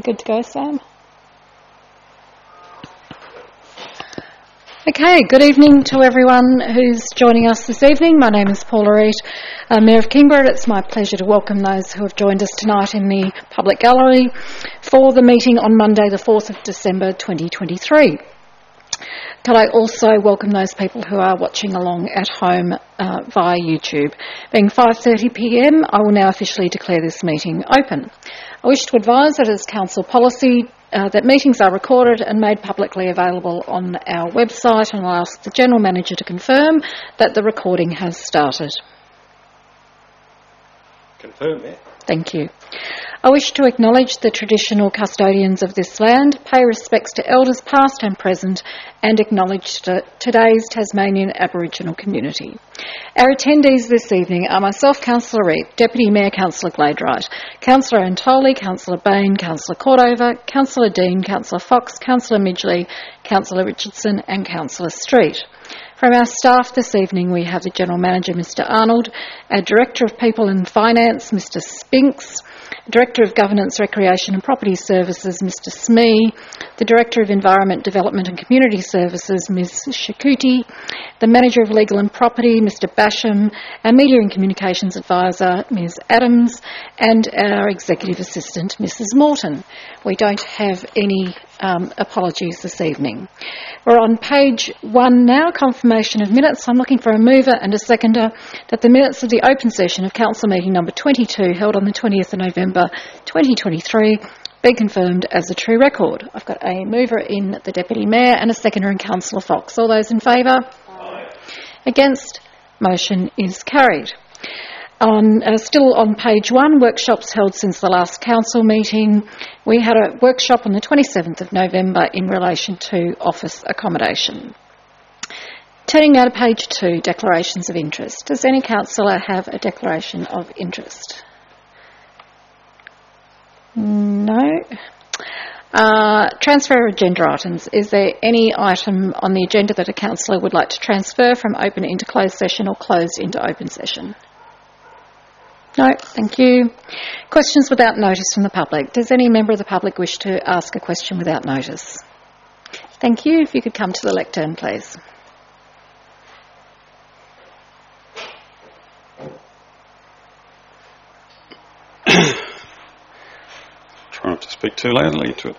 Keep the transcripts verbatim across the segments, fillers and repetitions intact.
You're good to go, Sam? Okay, good evening to everyone who's joining us this evening. My name is Paula Reid, uh, Mayor of Kingborough. It's my pleasure to welcome those who have joined us tonight in the public gallery for the meeting on Monday the fourth of December twenty twenty-three. Could I also welcome those people who are watching along at home uh, via YouTube. Being five thirty p m, I will now officially declare this meeting open. I wish to advise that as council policy uh, that meetings are recorded and made publicly available on our website, and I'll ask the General Manager to confirm that the recording has started. Confirm, yeah. Thank you. I wish to acknowledge the traditional custodians of this land, pay respects to elders past and present, and acknowledge to today's Tasmanian Aboriginal community. Our attendees this evening are myself, Councillor Reid, Deputy Mayor Councillor Gladeright, Councillor Antoli, Councillor Bain, Councillor Cordova, Councillor Dean, Councillor Fox, Councillor Midgley, Councillor Richardson and Councillor Street. From our staff this evening, we have the General Manager, Mr Arnold, our Director of People and Finance, Mr Spinks, Director of Governance, Recreation and Property Services, Mr Smee, the Director of Environment, Development and Community Services, Ms Shakuti, the Manager of Legal and Property, Mr Basham, our Media and Communications Advisor, Ms Adams, and our Executive Assistant, Mrs Morton. We don't have any um, apologies this evening. We're on page one now, confirmation of minutes. I'm looking for a mover and a seconder that the minutes of the open session of Council meeting number twenty-two, held on the twentieth of November twenty twenty-three, be confirmed as a true record. I've got a mover in the Deputy Mayor and a seconder in Councillor Fox. All those in favour? Aye. Against? Motion is carried. On, uh, still on page one, workshops held since the last council meeting. We had a workshop on the twenty-seventh of November in relation to office accommodation. Turning now to page two, declarations of interest. Does any councillor have a declaration of interest? No. Uh, transfer of agenda items. Is there any item on the agenda that a councillor would like to transfer from open into closed session or closed into open session? No, thank you. Questions without notice from the public. Does any member of the public wish to ask a question without notice? Thank you. If you could come to the lectern, please. Try not to speak too loudly to it.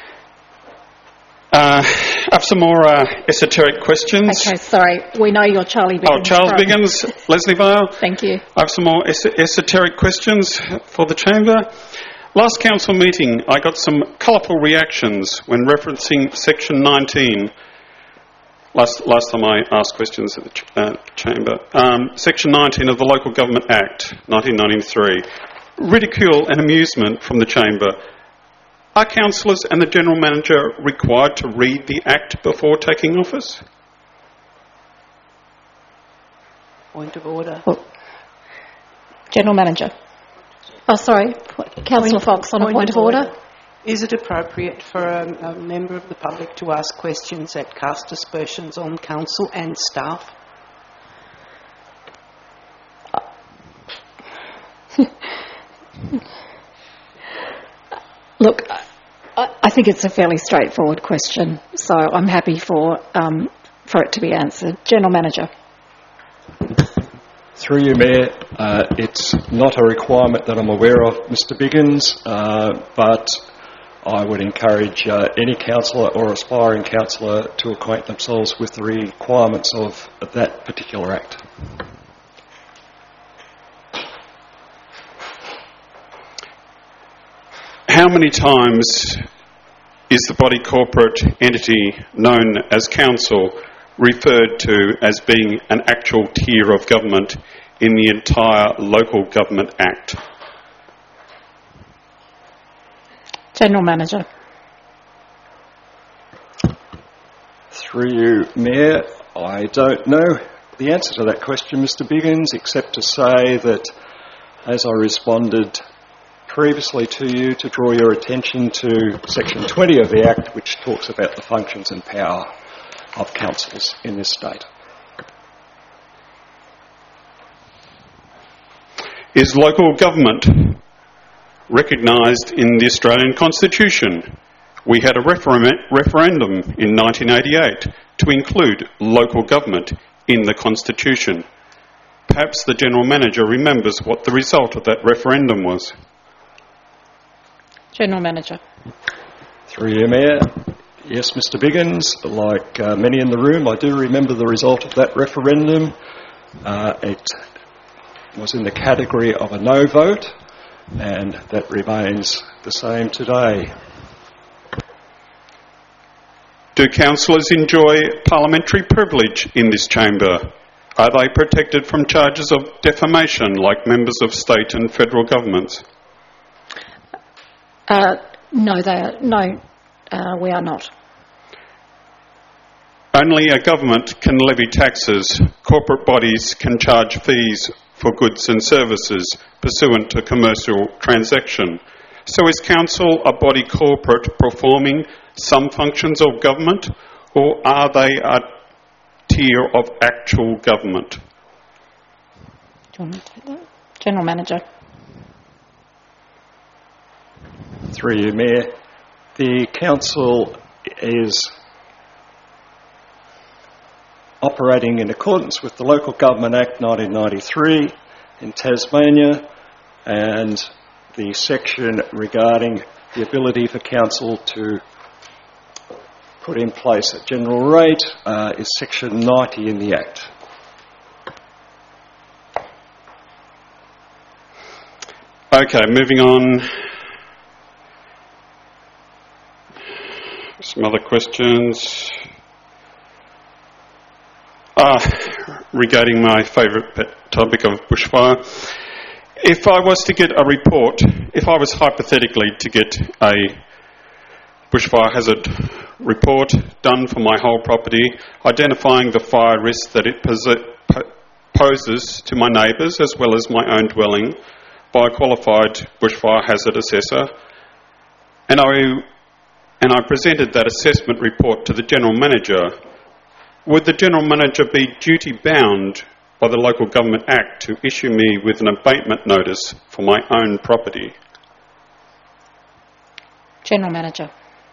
Uh, I have some more uh, esoteric questions. Okay, sorry. We know you're Charlie Biggins. Oh, Charles from... Biggins, Leslie Vale. Thank you. I have some more es- esoteric questions for the chamber. Last council meeting, I got some colourful reactions when referencing section nineteen. Last, last time I asked questions at the ch- uh, chamber. Um, section nineteen of the Local Government Act, nineteen ninety-three. Ridicule and amusement from the chamber. Are councillors and the General Manager required to read the Act before taking office? Point of order. Well, General Manager. Oh, sorry. Councillor Fox on a point of order. order. Is it appropriate for a, a member of the public to ask questions that cast aspersions on council and staff? Look, I, I think it's a fairly straightforward question, so I'm happy for um, for it to be answered. General Manager. Through you, Mayor, uh, it's not a requirement that I'm aware of, Mr Biggins, uh, but I would encourage uh, any councillor or aspiring councillor to acquaint themselves with the requirements of that particular Act. How many times is the body corporate entity known as council referred to as being an actual tier of government in the entire Local Government Act? General Manager. Through you, Mayor, I don't know the answer to that question, Mr Biggins, except to say that as I responded previously to you, to draw your attention to section twenty of the Act, which talks about the functions and power of councils in this state. Is local government recognised in the Australian Constitution. We had a refer- referendum in nineteen eighty-eight to include local government in the Constitution. Perhaps the General Manager remembers what the result of that referendum was. General Manager. Through you, Mayor. Yes, Mr Biggins, like uh, many in the room, I do remember the result of that referendum. Uh, it was in the category of a no vote, and that remains the same today. Do councillors enjoy parliamentary privilege in this chamber? Are they protected from charges of defamation like members of state and federal governments? Uh, no, they are, no, uh, we are not. Only a government can levy taxes. Corporate bodies can charge fees for goods and services pursuant to commercial transaction. So is council a body corporate performing some functions of government, or are they a tier of actual government? Do you want to take that? General Manager. Through you, Mayor. The council is operating in accordance with the Local Government Act nineteen ninety-three in Tasmania, and the section regarding the ability for council to put in place a general rate uh, is section ninety in the Act. Okay, moving on. Some other questions. Ah, regarding my favourite pet topic of bushfire. If I was to get a report, if I was hypothetically to get a bushfire hazard report done for my whole property, identifying the fire risk that it poses to my neighbours as well as my own dwelling by a qualified bushfire hazard assessor, and I, and I presented that assessment report to the General Manager, would the General Manager be duty-bound by the Local Government Act to issue me with an abatement notice for my own property? General Manager.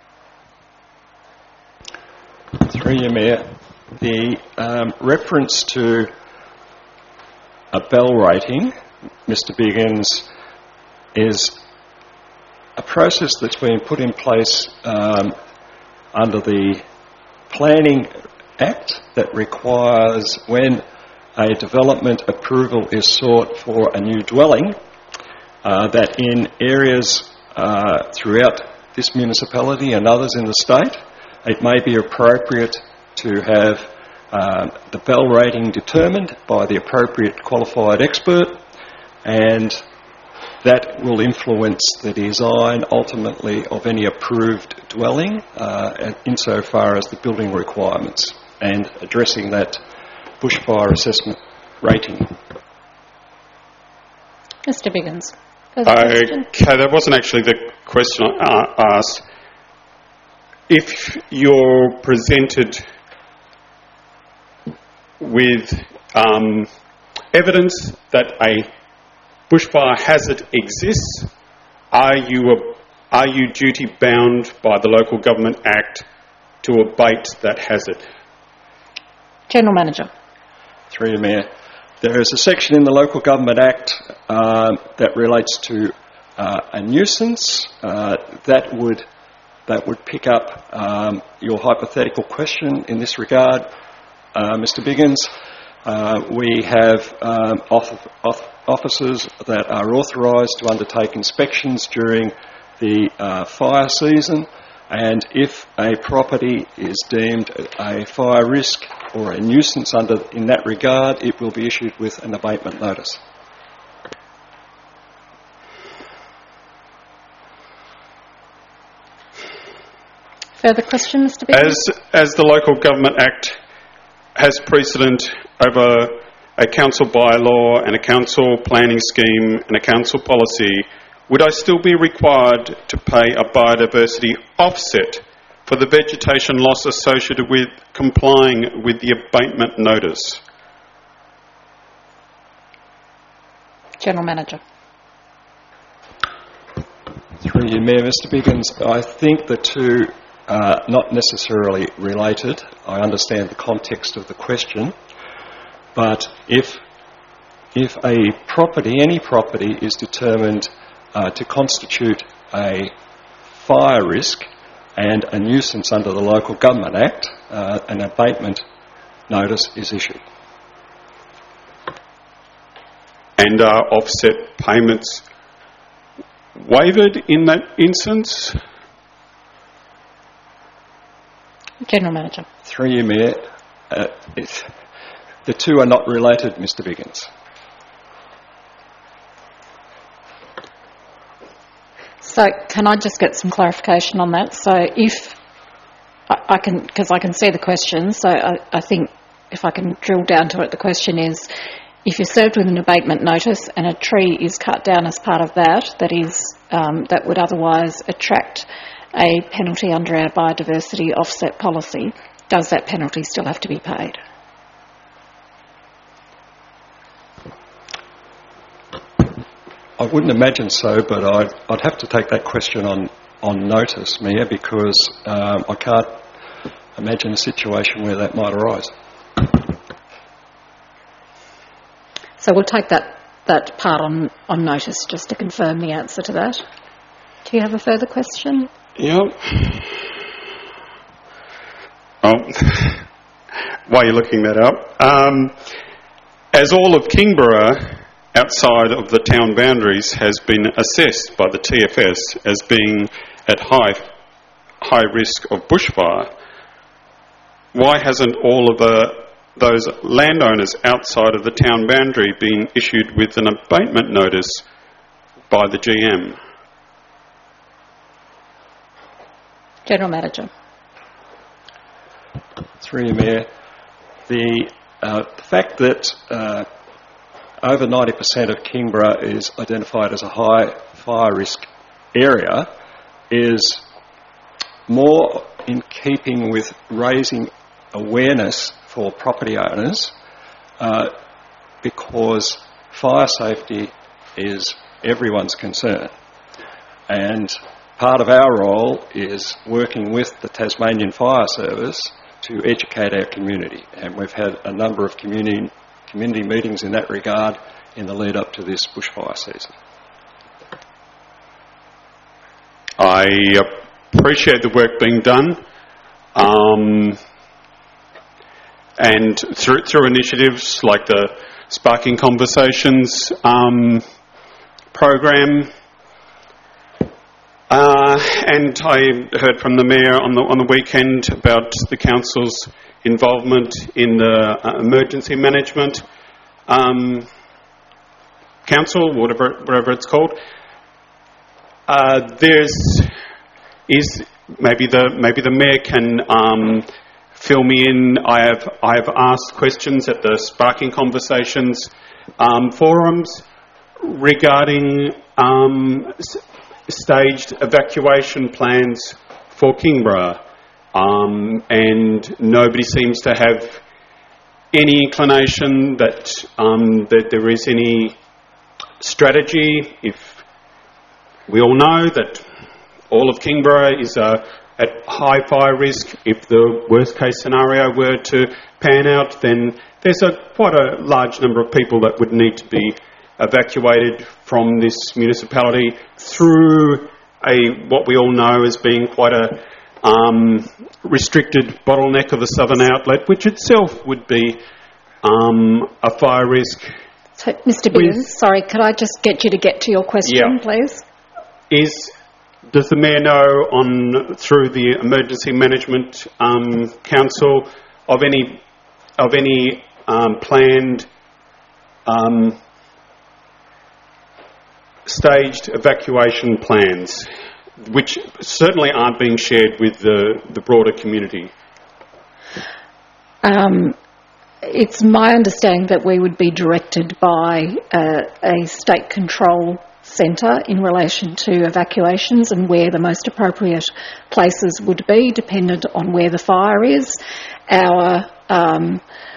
Through you, Mayor. The um, reference to a bell rating, Mr Biggins, is a process that's been put in place um, under the Planning Act that requires, when a development approval is sought for a new dwelling, uh, that in areas uh, throughout this municipality and others in the state, it may be appropriate to have uh, the bell rating determined by the appropriate qualified expert, and that will influence the design ultimately of any approved dwelling uh, insofar as the building requirements and addressing that bushfire assessment rating. Mr Biggins. Okay, that wasn't actually the question I asked. If you're presented with um, evidence that a bushfire hazard exists, are you, a, are you duty bound by the Local Government Act to abate that hazard? General Manager. Through you, Mayor. There is a section in the Local Government Act uh, that relates to uh, a nuisance uh, that would that would pick up um, your hypothetical question in this regard, uh, Mr Biggins. Uh, we have um, off- off- officers that are authorised to undertake inspections during the uh, fire season, and if a property is deemed a fire risk or a nuisance under in that regard, it will be issued with an abatement notice. Further question, Mr Biggins? As, as the Local Government Act has precedent over a council bylaw and a council planning scheme and a council policy, would I still be required to pay a biodiversity offset for the vegetation loss associated with complying with the abatement notice? General Manager. Through you, Mayor. Mister Biggins, I think the two are not necessarily related. I understand the context of the question, but if if a property, any property, is determined uh, to constitute a fire risk and a nuisance under the Local Government Act, uh, an abatement notice is issued. And are offset payments waived in that instance? General Manager. Through you, Mayor. Uh, it, the two are not related, Mister Biggins. So can I just get some clarification on that? So if I, I can, because I can see the question, so I, I think if I can drill down to it, the question is, if you're served with an abatement notice and a tree is cut down as part of that, that is, um, that would otherwise attract a penalty under our biodiversity offset policy, does that penalty still have to be paid? I wouldn't imagine so, but I'd, I'd have to take that question on, on notice, Mayor, because um, I can't imagine a situation where that might arise. So we'll take that, that part on, on notice just to confirm the answer to that. Do you have a further question? Yep. Oh, while you're looking that up, um, as all of Kingborough outside of the town boundaries has been assessed by the T F S as being at high high risk of bushfire, why hasn't all of the, those landowners outside of the town boundary been issued with an abatement notice by the G M? General Manager. Through you, Mayor. The, uh, the fact that uh, over ninety percent of Kingborough is identified as a high fire risk area is more in keeping with raising awareness for property owners uh, because fire safety is everyone's concern. And part of our role is working with the Tasmanian Fire Service to educate our community. And we've had a number of community community meetings in that regard in the lead up to this bushfire season. I appreciate the work being done, um, and through, through initiatives like the Sparking Conversations um, program, uh, and I heard from the Mayor on the on the weekend about the Council's involvement in the uh, emergency management um, council, whatever whatever it's called. Uh, there's is maybe the maybe the Mayor can um, fill me in. I have I have asked questions at the Sparking Conversations um, forums regarding um, s- staged evacuation plans for Kingborough. Um, and nobody seems to have any inclination that um, that there is any strategy. If we all know that all of Kingborough is uh, at high fire risk, if the worst case scenario were to pan out, then there's a quite a large number of people that would need to be evacuated from this municipality through a what we all know as being quite a Um, restricted bottleneck of the southern outlet, which itself would be um, a fire risk. So, Mister Biggins, sorry, could I just get you to get to your question, Yeah. please? Is does the Mayor know on through the Emergency Management um, Council of any of any um, planned um, staged evacuation plans, which certainly aren't being shared with the, the broader community? Um, it's my understanding that we would be directed by uh, a state control centre in relation to evacuations and where the most appropriate places would be, dependent on where the fire is. Our um,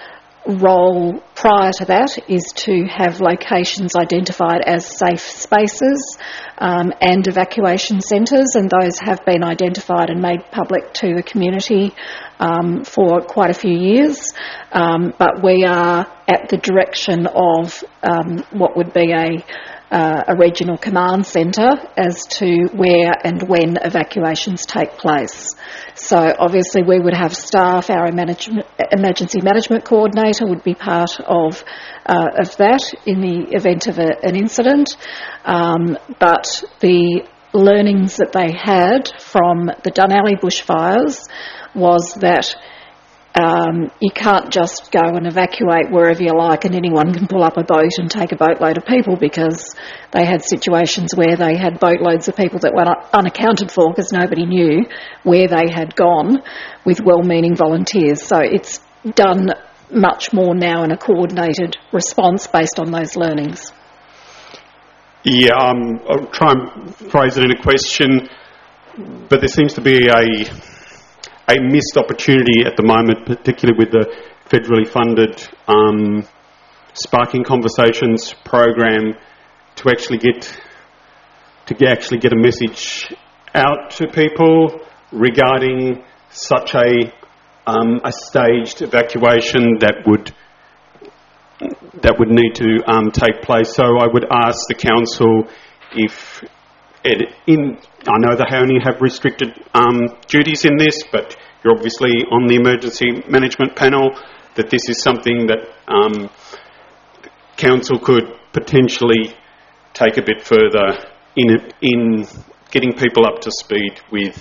role prior to that is to have locations identified as safe spaces um, and evacuation centres, and those have been identified and made public to the community um, for quite a few years. Um, but we are at the direction of um, what would be a Uh, a regional command centre as to where and when evacuations take place. So obviously we would have staff, our management, emergency management coordinator would be part of uh, of that in the event of a, an incident, um, but the learnings that they had from the Dunalley bushfires was that Um, you can't just go and evacuate wherever you like and anyone can pull up a boat and take a boatload of people, because they had situations where they had boatloads of people that were unaccounted for because nobody knew where they had gone with well-meaning volunteers. So it's done much more now in a coordinated response based on those learnings. Yeah, um, I'll try and phrase it in a question, but there seems to be a a missed opportunity at the moment, particularly with the federally funded um, Sparking Conversations program, to actually get to get, actually get a message out to people regarding such a um, a staged evacuation that would that would need to um, take place. So I would ask the council if it, in I know they only have restricted um, duties in this, but you're obviously on the emergency management panel, that this is something that um, council could potentially take a bit further in in getting people up to speed with.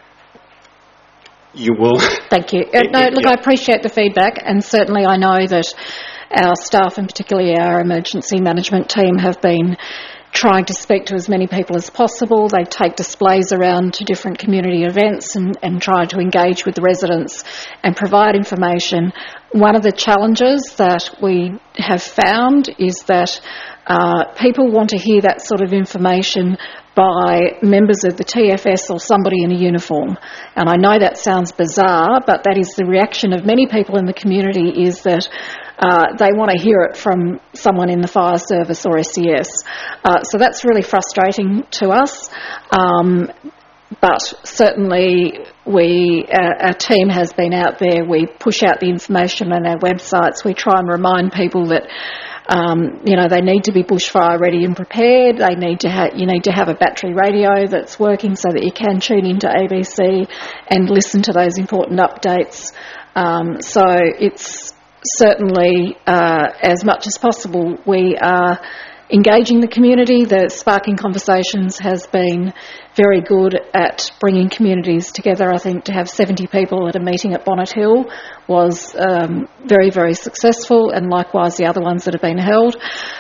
You will. Thank you. Uh, no, look, I appreciate the feedback, and certainly I know that our staff, and particularly our emergency management team, have been trying to speak to as many people as possible. They take displays around to different community events and, and try to engage with the residents and provide information. One of the challenges that we have found is that uh, people want to hear that sort of information by members of the T F S or somebody in a uniform. And I know that sounds bizarre, but that is the reaction of many people in the community, is that Uh, they want to hear it from someone in the fire service or S E S. Uh, so that's really frustrating to us. Um, but certainly we, uh, our team has been out there. We push out the information on our websites. We try and remind people that Um, you know, they need to be bushfire ready and prepared. They need to have, you need to have a battery radio that's working so that you can tune into A B C and listen to those important updates. Um, so it's certainly, uh, as much as possible, we are engaging the community. The Sparking Conversations has been very good at bringing communities together. I think to have seventy people at a meeting at Bonnet Hill was um, very, very successful, and likewise the other ones that have been held.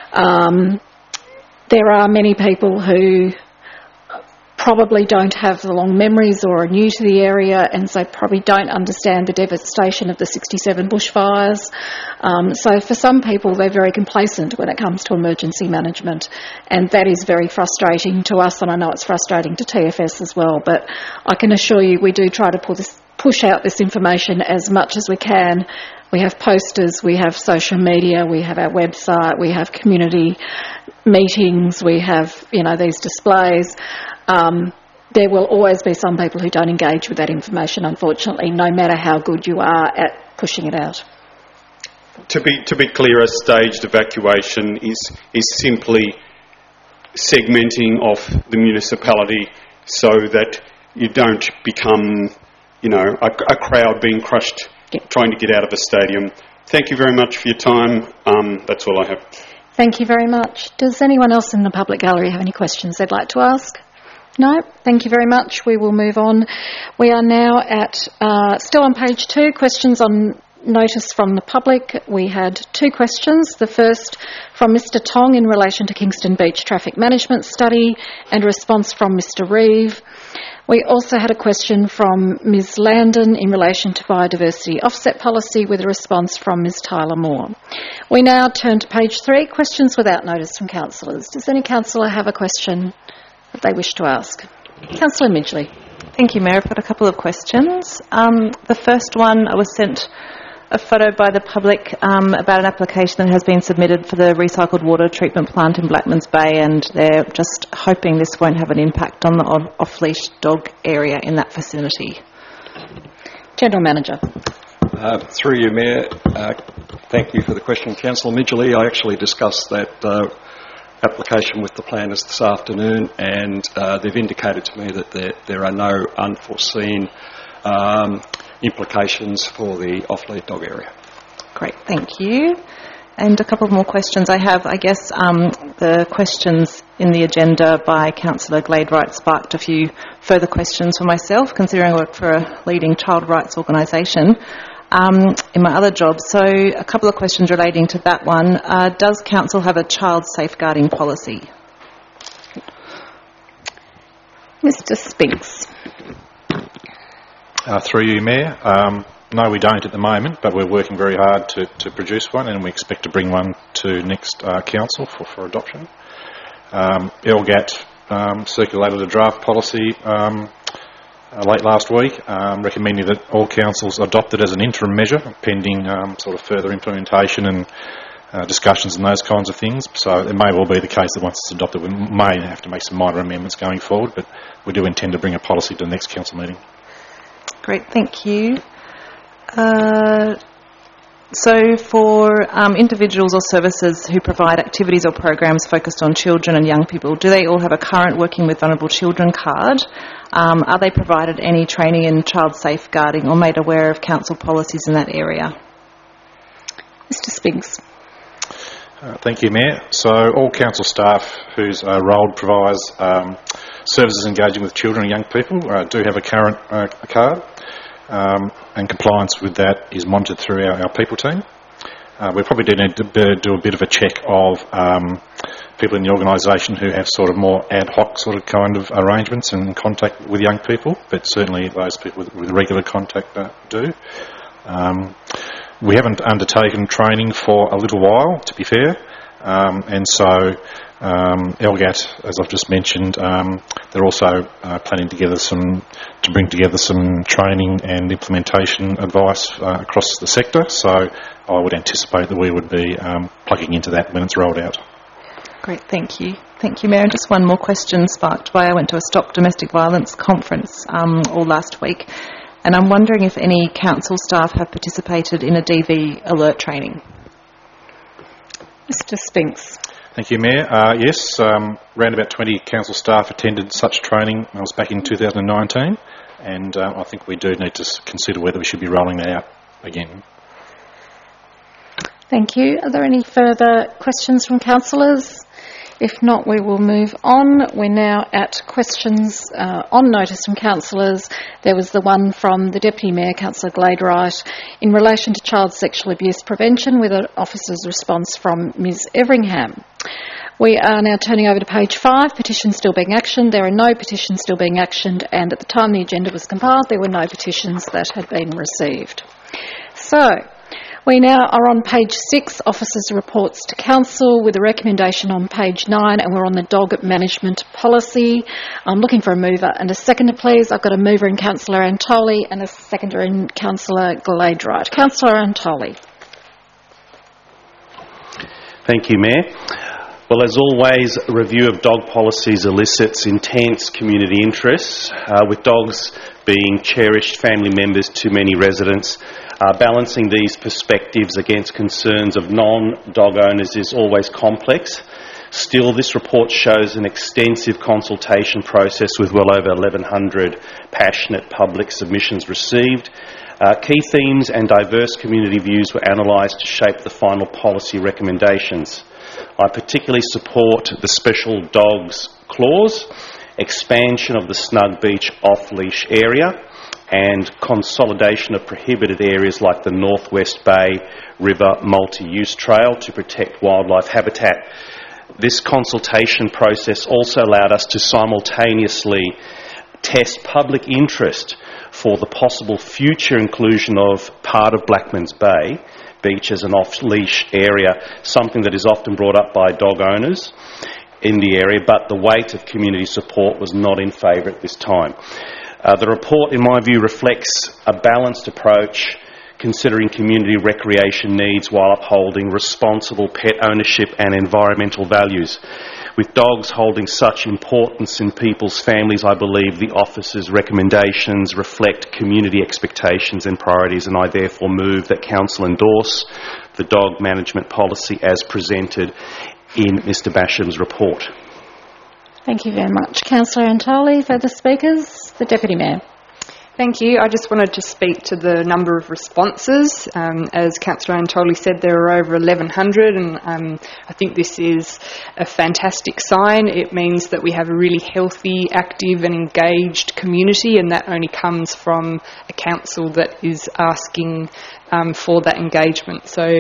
Um, there are many people who probably don't have the long memories or are new to the area, and so probably don't understand the devastation of the sixty-seven bushfires. Um, so for some people, they're very complacent when it comes to emergency management, and that is very frustrating to us, and I know it's frustrating to T F S as well. But I can assure you we do try to pull this, push out this information as much as we can. We have posters, we have social media, we have our website, we have community meetings, we have, you know, these displays. Um, there will always be some people who don't engage with that information, unfortunately, no matter how good you are at pushing it out. To be to be clear, a staged evacuation is is simply segmenting off the municipality so that you don't become, you know, a, a crowd being crushed yeah. trying to get out of a stadium. Thank you very much for your time. Um, that's all I have. Thank you very much. Does anyone else in the public gallery have any questions they'd like to ask? No? Thank you very much. We will move on. We are now at, uh, still on page two, questions on notice from the public. We had two questions. The first from Mister Tong in relation to Kingston Beach Traffic Management Study, and a response from Mister Reeve. We also had a question from Miz Landon in relation to biodiversity offset policy, with a response from Miz Tyler Moore. We now turn to page three, questions without notice from councillors. Does any councillor have a question that they wish to ask? Councillor Midgley. Thank you, Mayor. I've got a couple of questions. Um, the first one I was sent a photo by the public um, about an application that has been submitted for the recycled water treatment plant in Blackmans Bay, and they're just hoping this won't have an impact on the off-leash dog area in that vicinity. General Manager. Uh, through you, Mayor, uh, thank you for the question, Councillor Midgley. I actually discussed that uh, application with the planners this afternoon, and uh, they've indicated to me that there, there are no unforeseen um, implications for the off-lead dog area. Great, thank you. And a couple more questions I have. I guess um, the questions in the agenda by Councillor Gladewright sparked a few further questions for myself, considering I work for a leading child rights organisation um, in my other job. So a couple of questions relating to that one. Uh, does Council have a child safeguarding policy? Mister Spinks. Uh, through you, Mayor. Um, no, we don't at the moment, but we're working very hard to, to produce one, and we expect to bring one to next uh, Council for, for adoption. Um, LGAT um, circulated a draft policy um, uh, late last week, um, recommending that all councils adopt it as an interim measure, pending um, sort of further implementation and uh, discussions and those kinds of things. So it may well be the case that once it's adopted, we may have to make some minor amendments going forward, but we do intend to bring a policy to the next Council meeting. Great, thank you. Uh, so for um, individuals or services who provide activities or programs focused on children and young people, do they all have a current Working with Vulnerable Children card? Um, are they provided any training in child safeguarding or made aware of council policies in that area? Mister Spinks. Uh, thank you, Mayor. So all council staff whose uh, role provides um, services engaging with children and young people uh, do have a current uh, card. Um, and compliance with that is monitored through our, our people team. Uh, we probably do need to do a bit of a check of um, people in the organisation who have sort of more ad hoc sort of kind of arrangements and contact with young people, but certainly those people with, with regular contact uh, do. Um, we haven't undertaken training for a little while, to be fair, um, and so Um, LGAT, as I've just mentioned, um, they're also uh, planning together some to bring together some training and implementation advice uh, across the sector. So I would anticipate that we would be um, plugging into that when it's rolled out. Great, thank you. Thank you, Mayor. And just one more question sparked by I went to a Stop Domestic Violence conference um, all last week, and I'm wondering if any council staff have participated in a D V alert training. Mister Spinks. Thank you, Mayor. Uh, yes, um, around about twenty council staff attended such training. I was back in two thousand nineteen, and uh, I think we do need to consider whether we should be rolling that out again. Thank you. Are there any further questions from councillors? If not, we will move on. We're now at questions uh, on notice from councillors. There was the one from the Deputy Mayor, Councillor Gladewright, in relation to child sexual abuse prevention, with an officer's response from Miz Everingham. We are now turning over to page five, petitions still being actioned. There are no petitions still being actioned, and at the time the agenda was compiled, there were no petitions that had been received. So, we now are on page six, Officers' Reports to Council, with a recommendation on page nine, and we're on the dog management policy. I'm looking for a mover and a seconder, please. I've got a mover in Councillor Antoli and a seconder in Councillor Gladewright. Councillor Antoli. Thank you, Mayor. Well, as always, a review of dog policies elicits intense community interest, uh, with dogs being cherished family members to many residents. Uh, balancing these perspectives against concerns of non-dog owners is always complex. Still, this report shows an extensive consultation process with well over eleven hundred passionate public submissions received. Uh, key themes and diverse community views were analysed to shape the final policy recommendations. I particularly support the special dogs clause, expansion of the Snug Beach off-leash area, and consolidation of prohibited areas like the Northwest Bay River multi-use trail to protect wildlife habitat. This consultation process also allowed us to simultaneously test public interest for the possible future inclusion of part of Blackmans Bay Beach as an off-leash area, something that is often brought up by dog owners in the area, but the weight of community support was not in favour at this time. Uh, the report, in my view, reflects a balanced approach considering community recreation needs while upholding responsible pet ownership and environmental values. With dogs holding such importance in people's families, I believe the office's recommendations reflect community expectations and priorities, and I therefore move that Council endorse the dog management policy as presented in Mr Basham's report. Thank you very much. Councillor Antoli. Further speakers? The Deputy Mayor. Thank you. I just wanted to speak to the number of responses. Um, as Councillor Antoli said, there are over eleven hundred, and um, I think this is a fantastic sign. It means that we have a really healthy, active and engaged community, and that only comes from a council that is asking um, for that engagement. So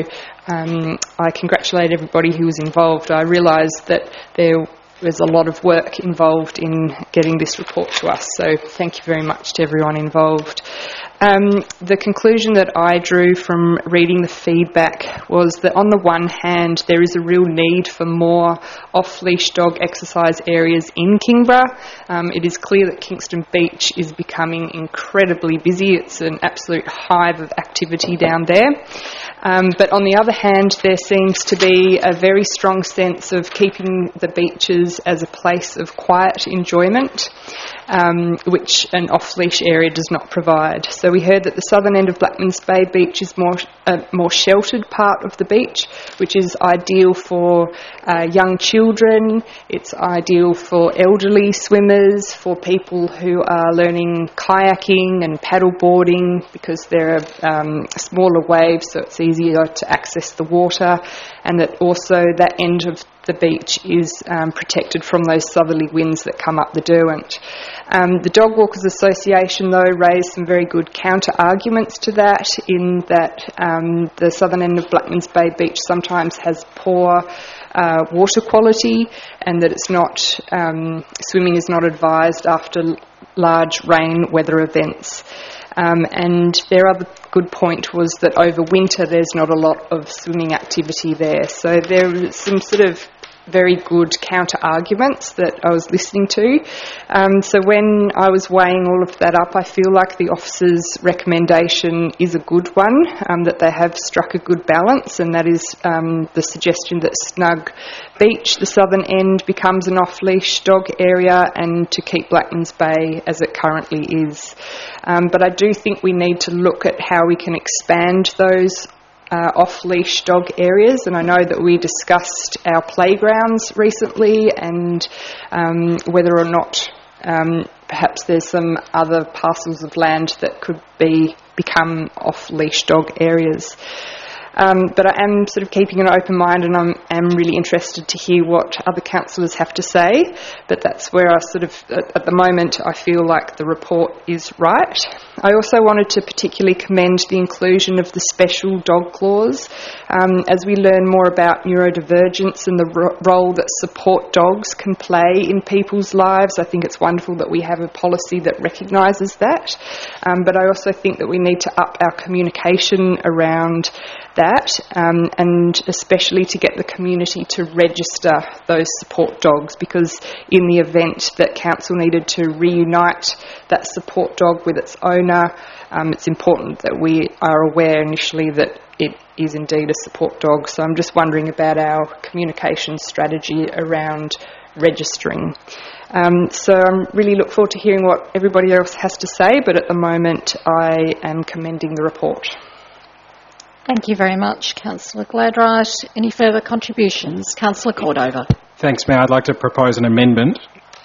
um, I congratulate everybody who was involved. I realise that there There's a lot of work involved in getting this report to us, so thank you very much to everyone involved. Um, the conclusion that I drew from reading the feedback was that on the one hand there is a real need for more off-leash dog exercise areas in Kingborough. Um, it is clear that Kingston Beach is becoming incredibly busy. It's an absolute hive of activity down there. Um, but on the other hand, there seems to be a very strong sense of keeping the beaches as a place of quiet enjoyment, um, which an off-leash area does not provide. So we heard that the southern end of Blackmans Bay Beach is more a more sheltered part of the beach, which is ideal for uh, young children. It's ideal for elderly swimmers, for people who are learning kayaking and paddle boarding, because there are um, smaller waves, so it's easier to access the water, and that also that end of the beach is um, protected from those southerly winds that come up the Derwent. Um, the Dog Walkers Association, though, raised some very good counter-arguments to that, in that um, the southern end of Blackmans Bay Beach sometimes has poor uh, water quality, and that it's not um, swimming is not advised after large rain weather events. Um, and their other good point was that over winter there's not a lot of swimming activity there. So there was some sort of very good counter-arguments that I was listening to. Um, so when I was weighing all of that up, I feel like the officer's recommendation is a good one, um, that they have struck a good balance, and that is um, the suggestion that Snug Beach, the southern end, becomes an off-leash dog area, and to keep Blackmans Bay as it currently is. Um, but I do think we need to look at how we can expand those Uh, off-leash dog areas, and I know that we discussed our playgrounds recently, and um, whether or not um, perhaps there's some other parcels of land that could be become off-leash dog areas. Um, but I am sort of keeping an open mind, and I'm am really interested to hear what other councillors have to say. But that's where I sort of, at, at the moment, I feel like the report is right. I also wanted to particularly commend the inclusion of the special dog clause. Um, as we learn more about neurodivergence and the ro- role that support dogs can play in people's lives, I think it's wonderful that we have a policy that recognises that. Um, but I also think that we need to up our communication around that, um, and especially to get the community to register those support dogs, because in the event that council needed to reunite that support dog with its owner, um, it's important that we are aware initially that it is indeed a support dog. So I'm just wondering about our communication strategy around registering. Um, so I really look forward to hearing what everybody else has to say, but at the moment I am commending the report. Thank you very much, Councillor Gladwright. Any further contributions? Councillor Cordova. Thanks, Mayor. I'd like to propose an amendment,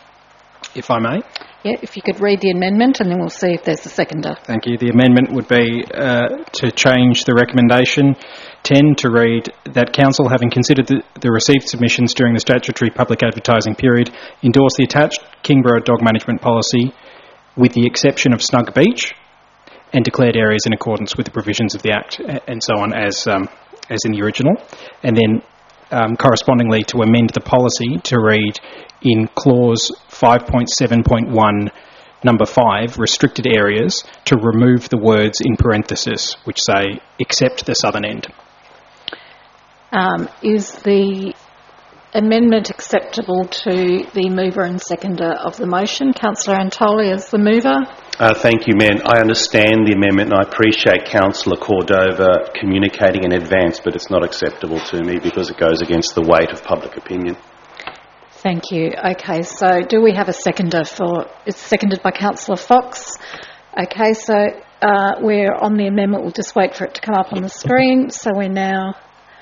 if I may. Yeah, if you could read the amendment, and then we'll see if there's a seconder. Thank you. The amendment would be uh, to change the recommendation ten to read that Council, having considered the, the received submissions during the statutory public advertising period, endorse the attached Kingborough dog management policy with the exception of Snug Beach, and declared areas in accordance with the provisions of the Act, and so on, as um, as in the original. And then um, correspondingly to amend the policy to read in clause five point seven point one, number five, restricted areas, to remove the words in parenthesis, which say, except the southern end. Um, is the amendment acceptable to the mover and seconder of the motion? Councillor Antoli as the mover. Uh, thank you, Mayor. I understand the amendment and I appreciate Councillor Cordova communicating in advance, but it's not acceptable to me because it goes against the weight of public opinion. Thank you. Okay, so do we have a seconder for... It's seconded by Councillor Fox. Okay, so uh, we're on the amendment. We'll just wait for it to come up on the screen. So we're now...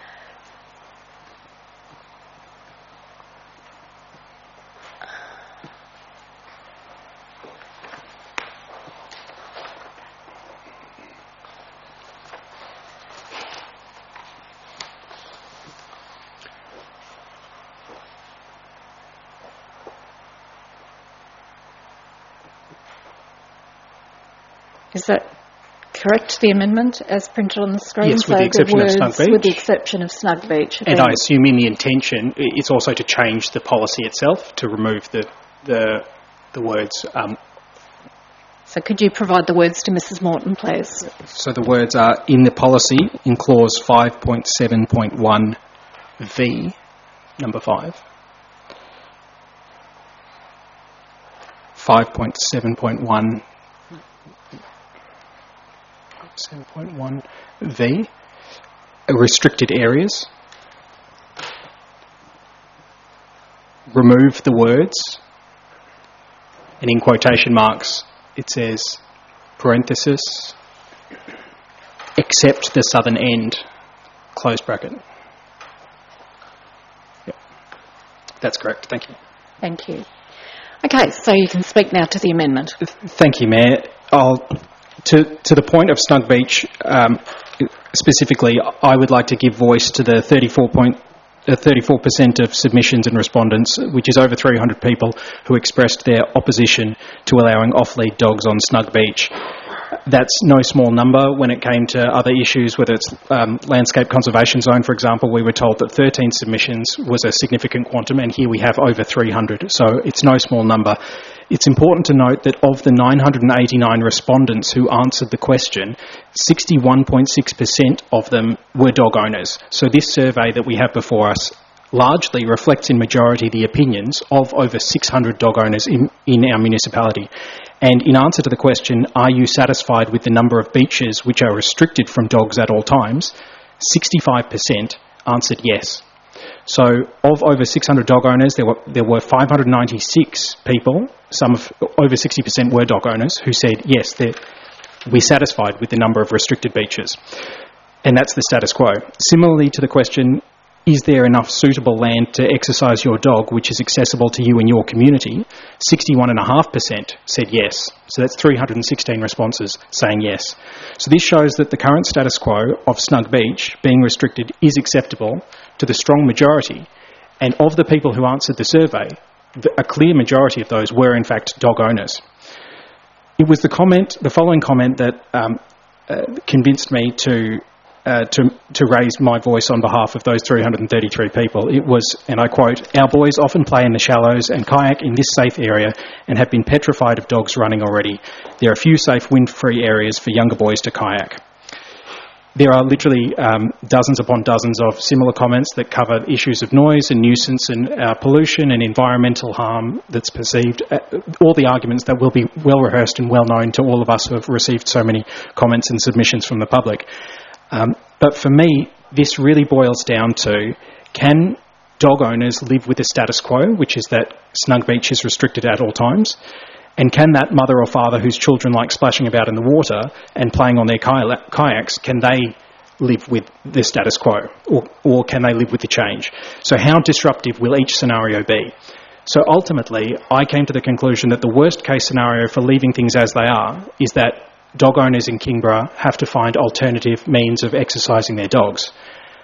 Is that correct, the amendment as printed on the screen? Yes, with so the exception the of Snug Beach. With the exception of Snug Beach. And I assume in the intention, it's also to change the policy itself, to remove the the, the words. Um, so could you provide the words to Missus Morton, please? So the words are in the policy in clause five point seven point one V, number five. five point seven point one seven point one V, restricted areas. Remove the words, and in quotation marks it says, parenthesis, except the southern end, close bracket. Yep. That's correct, thank you. Thank you. Okay, so you can speak now to the amendment. Thank you, Mayor. I'll... To, to the point of Snug Beach, um, specifically, I would like to give voice to the thirty-four percent of submissions and respondents, which is over three hundred people, who expressed their opposition to allowing off-lead dogs on Snug Beach. That's no small number. When it came to other issues, whether it's um, landscape conservation zone, for example, we were told that thirteen submissions was a significant quantum, and here we have over three hundred, so it's no small number. It's important to note that of the nine hundred eighty-nine respondents who answered the question, sixty-one point six percent of them were dog owners. So this survey that we have before us largely reflects in majority the opinions of over six hundred dog owners in, in our municipality. And in answer to the question, are you satisfied with the number of beaches which are restricted from dogs at all times, sixty-five percent answered yes. So of over six hundred dog owners, there were there were five hundred ninety-six people, some of over sixty percent were dog owners, who said yes, we're satisfied with the number of restricted beaches. And that's the status quo. Similarly to the question, is there enough suitable land to exercise your dog which is accessible to you and your community? sixty-one point five percent said yes. So that's three hundred sixteen responses saying yes. So this shows that the current status quo of Snug Beach being restricted is acceptable to the strong majority. And of the people who answered the survey, a clear majority of those were in fact dog owners. It was the comment, the following comment that um, uh, convinced me to Uh, to, to raise my voice on behalf of those three hundred thirty-three people. It was, and I quote, "Our boys often play in the shallows and kayak in this safe area and have been petrified of dogs running already. There are few safe wind-free areas for younger boys to kayak." There are literally um, dozens upon dozens of similar comments that cover issues of noise and nuisance and uh, pollution and environmental harm that's perceived. Uh, all the arguments that will be well rehearsed and well known to all of us who have received so many comments and submissions from the public. Um, but for me, this really boils down to, can dog owners live with the status quo, which is that Snug Beach is restricted at all times? And can that mother or father whose children like splashing about in the water and playing on their kay- kayaks, can they live with the status quo? Or, or can they live with the change? So how disruptive will each scenario be? So ultimately, I came to the conclusion that the worst case scenario for leaving things as they are is that dog owners in Kingborough have to find alternative means of exercising their dogs.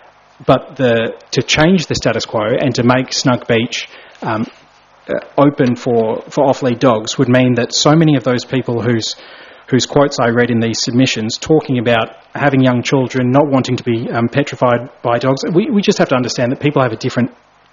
But the, to change the status quo and to make Snug Beach um, uh, open for, for off-lead dogs would mean that so many of those people whose whose quotes I read in these submissions talking about having young children, not wanting to be um, petrified by dogs, we, we just have to understand that people have a different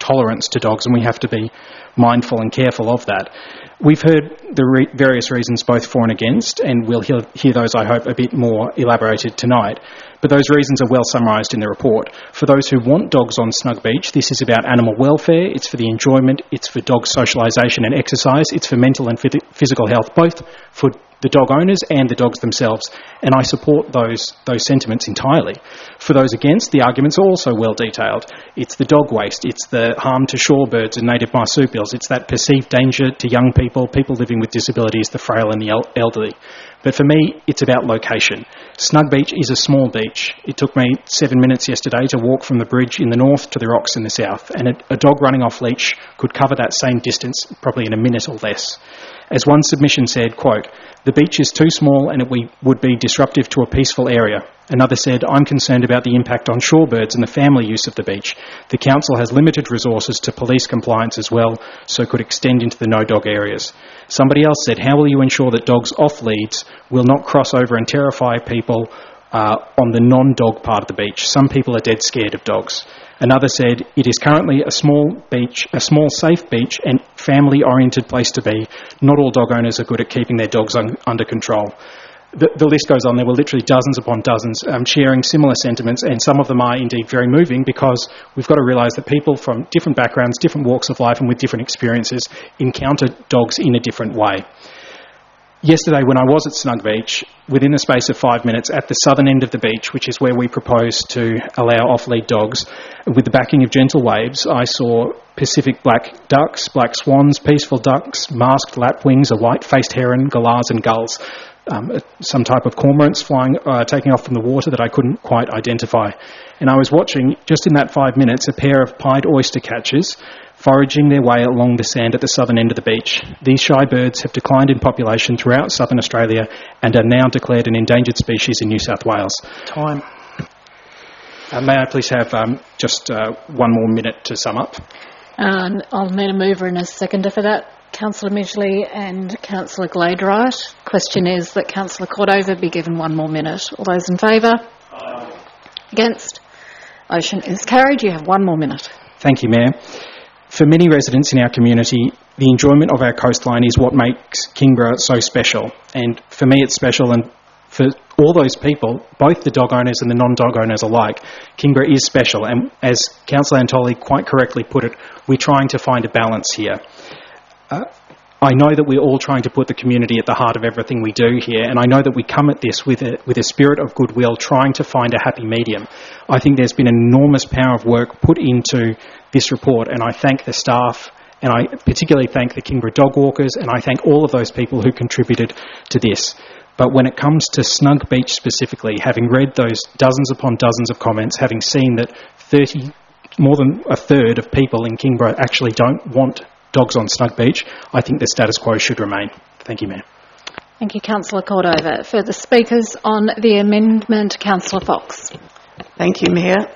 tolerance to dogs, and we have to be mindful and careful of that. We've heard the re- various reasons both for and against, and we'll hear, hear those, I hope, a bit more elaborated tonight. But those reasons are well summarised in the report. For those who want dogs on Snug Beach, this is about animal welfare, it's for the enjoyment, it's for dog socialisation and exercise, it's for mental and phys- physical health, both for the dog owners and the dogs themselves, and I support those those sentiments entirely. For those against, the arguments are also well detailed. It's the dog waste, it's the harm to shorebirds and native marsupials, it's that perceived danger to young people, people living with disabilities, the frail and the el- elderly. But for me, it's about location. Snug Beach is a small beach. It took me seven minutes yesterday to walk from the bridge in the north to the rocks in the south, and a, a dog running off leash could cover that same distance probably in a minute or less. As one submission said, quote, "The beach is too small and it we, would be disruptive to a peaceful area." Another said, "I'm concerned about the impact on shorebirds and the family use of the beach. The council has limited resources to police compliance as well, so could extend into the no-dog areas." Somebody else said, "How will you ensure that dogs off leads will not cross over and terrify people uh, on the non-dog part of the beach? Some people are dead scared of dogs." Another said, "It is currently a small beach, a small safe beach and family-oriented place to be. Not all dog owners are good at keeping their dogs un- under control." The, the list goes on. There were literally dozens upon dozens um, sharing similar sentiments, and some of them are indeed very moving, because we've got to realise that people from different backgrounds, different walks of life and with different experiences encounter dogs in a different way. Yesterday, when I was at Snug Beach, within the space of five minutes at the southern end of the beach, which is where we propose to allow off-lead dogs, with the backing of Gentle Waves, I saw Pacific black ducks, black swans, peaceful ducks, masked lapwings, a white-faced heron, galahs and gulls, um, some type of cormorants flying, uh, taking off from the water that I couldn't quite identify. And I was watching, just in that five minutes, a pair of pied oyster catchers foraging their way along the sand at the southern end of the beach. These shy birds have declined in population throughout southern Australia and are now declared an endangered species in New South Wales. Time. Uh, may I please have um, just uh, one more minute to sum up? Um, I'll need a mover and a seconder for that. Councillor Midgley and Councillor Gladewright. Question is that Councillor Cordova be given one more minute. All those in favour? Aye. Against? Motion is carried. You have one more minute. Thank you, Mayor. For many residents in our community, the enjoyment of our coastline is what makes Kingborough so special. And for me, it's special, and for all those people, both the dog owners and the non-dog owners alike, Kingborough is special. And as Councillor Antoli quite correctly put it, we're trying to find a balance here. Uh, I know that we're all trying to put the community at the heart of everything we do here, and I know that we come at this with a, with a spirit of goodwill, trying to find a happy medium. I think there's been an enormous power of work put into this report, and I thank the staff, and I particularly thank the Kingborough dog walkers, and I thank all of those people who contributed to this. But when it comes to Snug Beach specifically, having read those dozens upon dozens of comments, having seen that thirty, more than a third of people in Kingborough actually don't want dogs on Snug Beach, I think the status quo should remain. Thank you, Mayor. Thank you, Councillor Cordova. Further speakers on the amendment, Councillor Fox. Thank you, Mayor.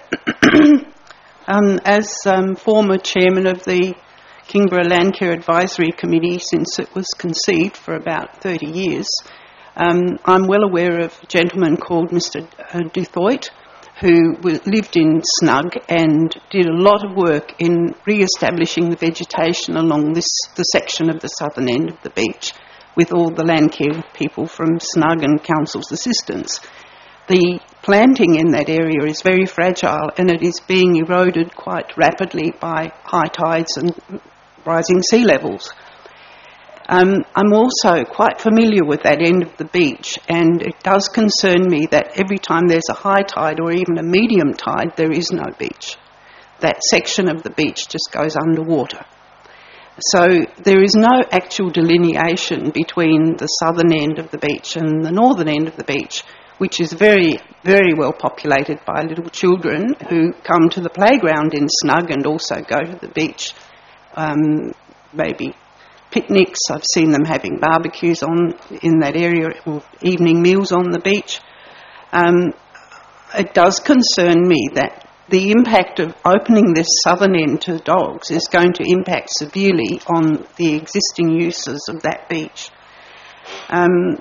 um, as um, former chairman of the Kingborough Landcare Advisory Committee since it was conceived for about thirty years, um, I'm well aware of a gentleman called Mister Duthoit, who lived in Snug and did a lot of work in re-establishing the vegetation along this the section of the southern end of the beach, with all the landcare people from Snug and Council's assistance. The planting in that area is very fragile, and it is being eroded quite rapidly by high tides and rising sea levels. Um, I'm also quite familiar with that end of the beach, and it does concern me that every time there's a high tide or even a medium tide, there is no beach. That section of the beach just goes underwater. So there is no actual delineation between the southern end of the beach and the northern end of the beach, which is very, very well populated by little children who come to the playground in Snug and also go to the beach, um, maybe picnics. I've seen them having barbecues on in that area, or evening meals on the beach. Um, it does concern me that the impact of opening this southern end to dogs is going to impact severely on the existing uses of that beach. Um,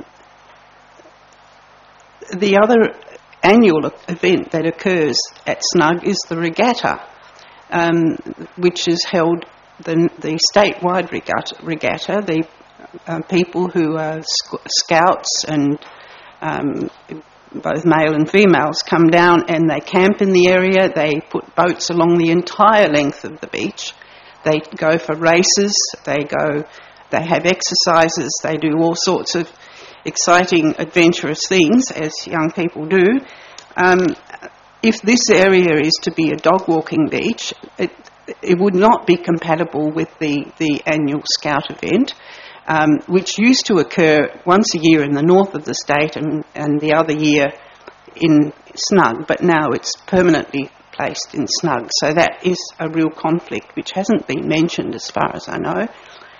the other annual event that occurs at Snug is the regatta. um, which is held the, the statewide regatta. regatta the uh, people who are sc- scouts and um, both male and females come down and they camp in the area. They put boats along the entire length of the beach. They go for races. They go. They have exercises. They do all sorts of exciting, adventurous things, as young people do. Um, if this area is to be a dog walking beach, it, it would not be compatible with the, the annual Scout event, um, which used to occur once a year in the north of the state and, and the other year in Snug, but now it's permanently placed in Snug. So that is a real conflict, which hasn't been mentioned as far as I know.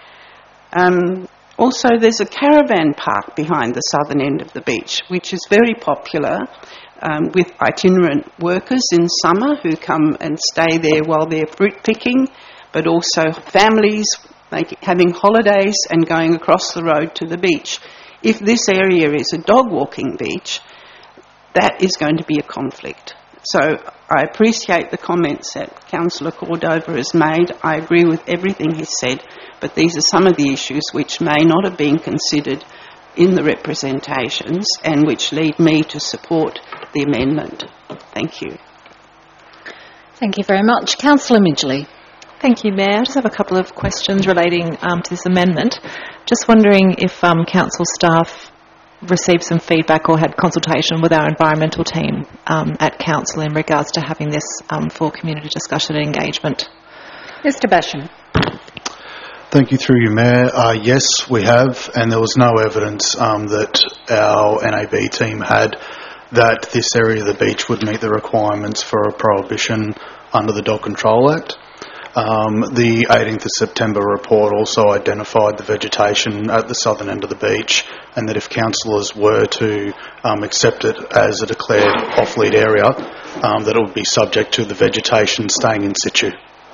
Um, also, there's a caravan park behind the southern end of the beach, which is very popular um, with itinerant workers in summer who come and stay there while they're fruit picking, but also families make, having holidays and going across the road to the beach. If this area is a dog walking beach, that is going to be a conflict. So I appreciate the comments that Councillor Cordova has made. I agree with everything he said, but these are some of the issues which may not have been considered in the representations and which lead me to support the amendment. Thank you. Thank you very much. Councillor Midgley. Thank you, Mayor. I just have a couple of questions relating um, to this amendment. Just wondering if um, council staff received some feedback or had consultation with our environmental team um, at council in regards to having this um, for community discussion and engagement. Mister Basham. Thank you, through you, Mayor. Uh, yes, we have, and there was no evidence um, that our N A B team had that this area of the beach would meet the requirements for a prohibition under the Dog Control Act. Um, the eighteenth of September report also identified the vegetation at the southern end of the beach, and that if councillors were to um, accept it as a declared off-lead area, um, that it would be subject to the vegetation staying in situ.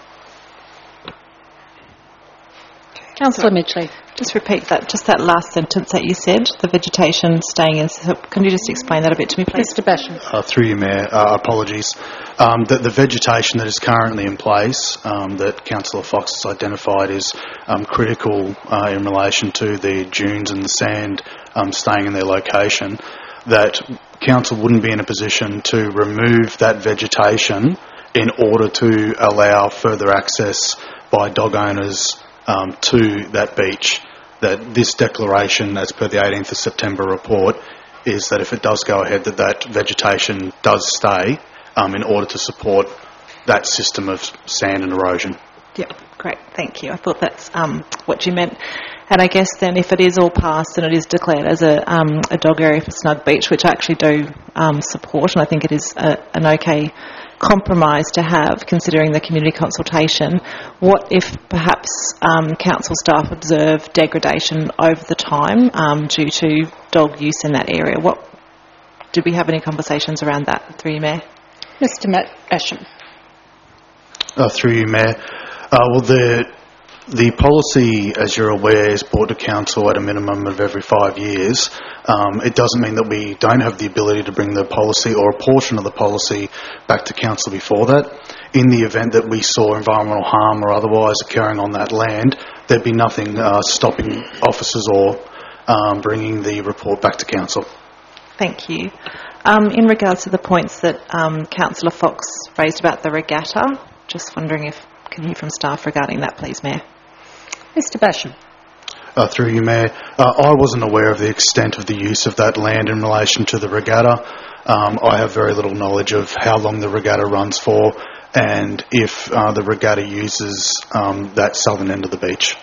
Councillor Midgley. Just repeat that, just that last sentence that you said, the vegetation staying in. Can you just explain that a bit to me, please? Mister Basham. Uh, through you, Mayor, uh, apologies. Um, the, the vegetation that is currently in place, um, that Councillor Fox has identified, is um, critical uh, in relation to the dunes and the sand um, staying in their location. That council wouldn't be in a position to remove that vegetation in order to allow further access by dog owners Um, to that beach. That this declaration, as per the eighteenth of September report, is that if it does go ahead, that that vegetation does stay um, in order to support that system of sand and erosion. Yep, great, thank you. I thought that's um, what you meant. And I guess then if it is all passed and it is declared as a, um, a dog area for Snug Beach, which I actually do um, support, and I think it is a, an okay compromise to have, considering the community consultation, what if perhaps um, council staff observe degradation over the time um, due to dog use in that area? What did we have any conversations around that through you, Mayor? Mister Basham. Uh, through you, Mayor. Uh, well, the the policy, as you're aware, is brought to council at a minimum of every five years. Um, it doesn't mean that we don't have the ability to bring the policy or a portion of the policy back to council before that. In the event that we saw environmental harm or otherwise occurring on that land, there'd be nothing uh, stopping officers or um, bringing the report back to council. Thank you. Um, in regards to the points that um, Councillor Fox raised about the regatta, just wondering if I can hear from staff regarding that, please, Mayor. Mister Basham. Uh, through you, Mayor. Uh, I wasn't aware of the extent of the use of that land in relation to the regatta. Um, I have very little knowledge of how long the regatta runs for and if uh, the regatta uses um, that southern end of the beach.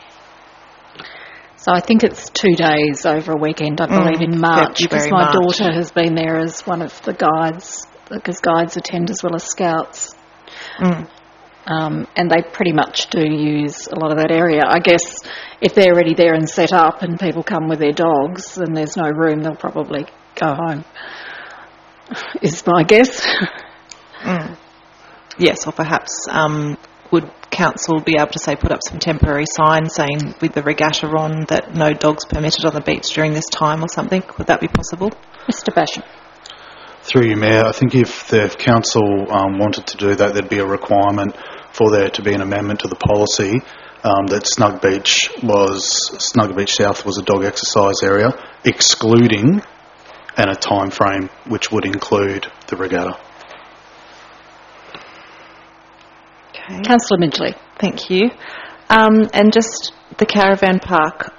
So I think it's two days over a weekend, I believe, Mm, in March, because February, my March. daughter has been there as one of the guides, because guides attend as well as scouts. Mm. Um, and they pretty much do use a lot of that area. I guess if they're already there and set up and people come with their dogs and there's no room, they'll probably go home, is my guess. Mm. Yes, or perhaps um, would council be able to, say, put up some temporary signs saying with the regatta on that no dogs permitted on the beach during this time or something? Would that be possible? Mister Basham. Through you, Mayor, I think if the council um, wanted to do that, there'd be a requirement for there to be an amendment to the policy um, that Snug Beach was Snug Beach South was a dog exercise area, excluding and a time frame which would include the regatta. Okay. Councillor Midgley. Thank you. Um, and just the caravan park.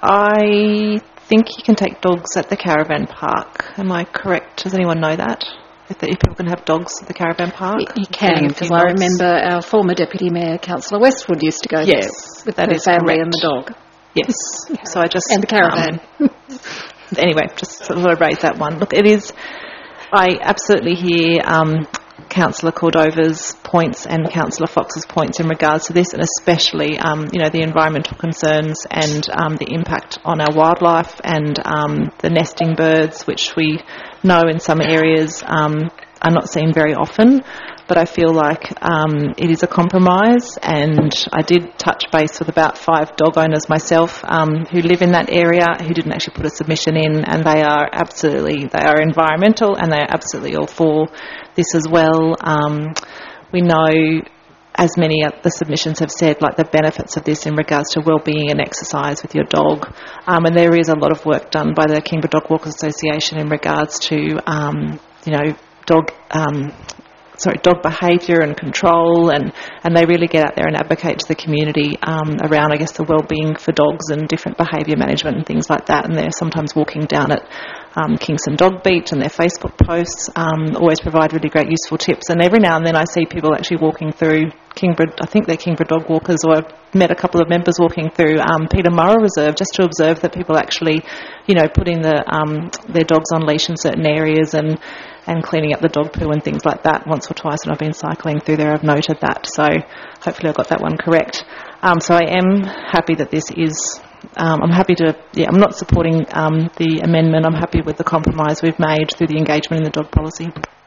I think you can take dogs at the caravan park. Am I correct? Does anyone know that? If, the, if people can have dogs at the caravan park? You, you can, because I remember our former Deputy Mayor, Councillor Westwood, used to go yes, there with that her is family correct. and the dog. Yes. So I just... And the caravan. Um, anyway, just sort of raise that one. Look, it is... I absolutely hear um, Councillor Cordova's points and Councillor Fox's points in regards to this, and especially, um, you know, the environmental concerns and um, the impact on our wildlife and um, the nesting birds, which we know in some areas um, are not seen very often. But I feel like um, it is a compromise, and I did touch base with about five dog owners myself um, who live in that area who didn't actually put a submission in, and they are absolutely, they are environmental and they are absolutely all for this as well. Um, we know, as many of the submissions have said, like the benefits of this in regards to well-being and exercise with your dog. Um, and there is a lot of work done by the Kingborough Dog Walkers Association in regards to, um, you know, dog... Um, sorry, dog behaviour and control, and, and they really get out there and advocate to the community um, around, I guess, the well-being for dogs and different behaviour management and things like that. And they're sometimes walking down at um, Kingston Dog Beach, and their Facebook posts um, always provide really great useful tips. And every now and then I see people actually walking through Kingborough, I think they're Kingborough Dog Walkers, or I've met a couple of members walking through um, Peter Murrah Reserve just to observe that people actually, you know, putting the, um, their dogs on leash in certain areas and and cleaning up the dog poo and things like that. Once or twice when I've been cycling through there, I've noted that. So hopefully I got that one correct. Um, so I am happy that this is, um, I'm happy to, yeah, I'm not supporting um, the amendment. I'm happy with the compromise we've made through the engagement in the dog policy.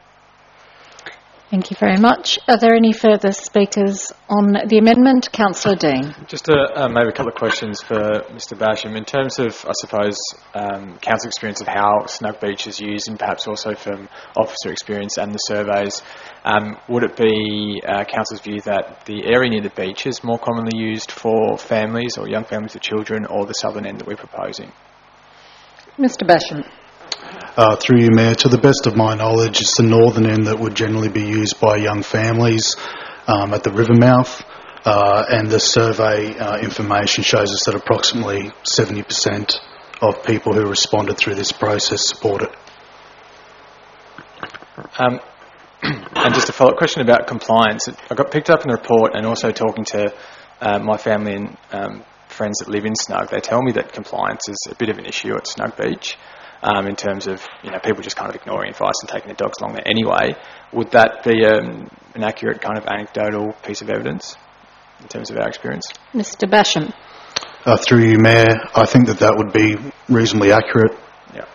Thank you very much. Are there any further speakers on the amendment? Councillor Dean. Just a, uh, maybe a couple of questions for Mister Basham. In terms of, I suppose, um, council experience of how Snug Beach is used, and perhaps also from officer experience and the surveys, um, would it be uh, council's view that the area near the beach is more commonly used for families or young families with children, or the southern end that we're proposing? Mister Basham. Uh, through you, Mayor, to the best of my knowledge, it's the northern end that would generally be used by young families um, at the river mouth, uh, and the survey uh, information shows us that approximately seventy percent of people who responded through this process support it. Um, and just a follow-up question about compliance. I got picked up in the report, and also talking to uh, my family and um, friends that live in Snug, they tell me that compliance is a bit of an issue at Snug Beach. Um, in terms of, you know, people just kind of ignoring advice and taking their dogs along there anyway. Would that be um, an accurate kind of anecdotal piece of evidence in terms of our experience? Mister Basham. Uh, through you, Mayor, I think that that would be reasonably accurate. Yeah.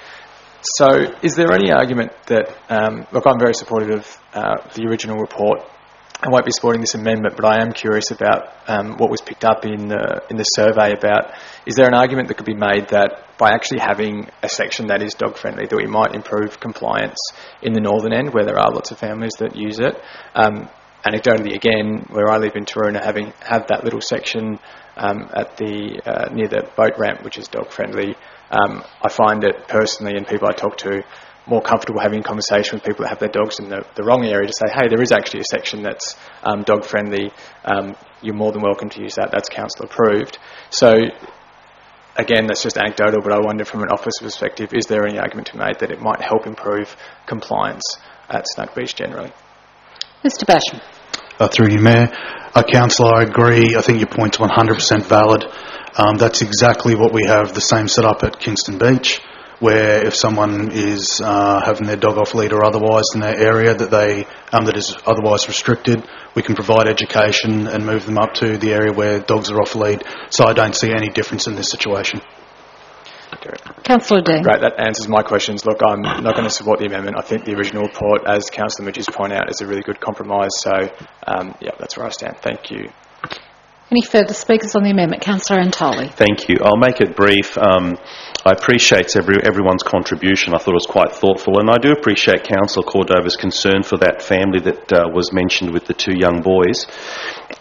So is there any argument that, um, look, I'm very supportive of uh, the original report. I won't be supporting this amendment, but I am curious about um, what was picked up in the, in the survey about, is there an argument that could be made that by actually having a section that is dog-friendly, that we might improve compliance in the northern end, where there are lots of families that use it? Um, anecdotally, again, where I live in Taroona, having have that little section um, at the uh, near the boat ramp, which is dog-friendly, um, I find it personally, and people I talk to, more comfortable having a conversation with people that have their dogs in the, the wrong area to say, hey, there is actually a section that's um, dog-friendly. Um, you're more than welcome to use that. That's council approved. So, again, that's just anecdotal, but I wonder from an officer perspective, is there any argument to be made that it might help improve compliance at Snug Beach generally? Mister Basham. Uh, through you, Mayor. Uh, Councillor, I agree. I think your point's one hundred percent valid. Um, that's exactly what we have, the same setup at Kingston Beach, where if someone is uh, having their dog off lead or otherwise in their area that they um, that is otherwise restricted, we can provide education and move them up to the area where dogs are off lead. So I don't see any difference in this situation. Councillor Dean. Great, that answers my questions. Look, I'm not going to support the amendment. I think the original report, as Councillor Midges pointed out, is a really good compromise. So, um, yeah, that's where I stand. Thank you. Any further speakers on the amendment? Councillor Antoli. Thank you. I'll make it brief. Um, I appreciate every, everyone's contribution. I thought it was quite thoughtful, and I do appreciate Councillor Cordova's concern for that family that uh, was mentioned with the two young boys.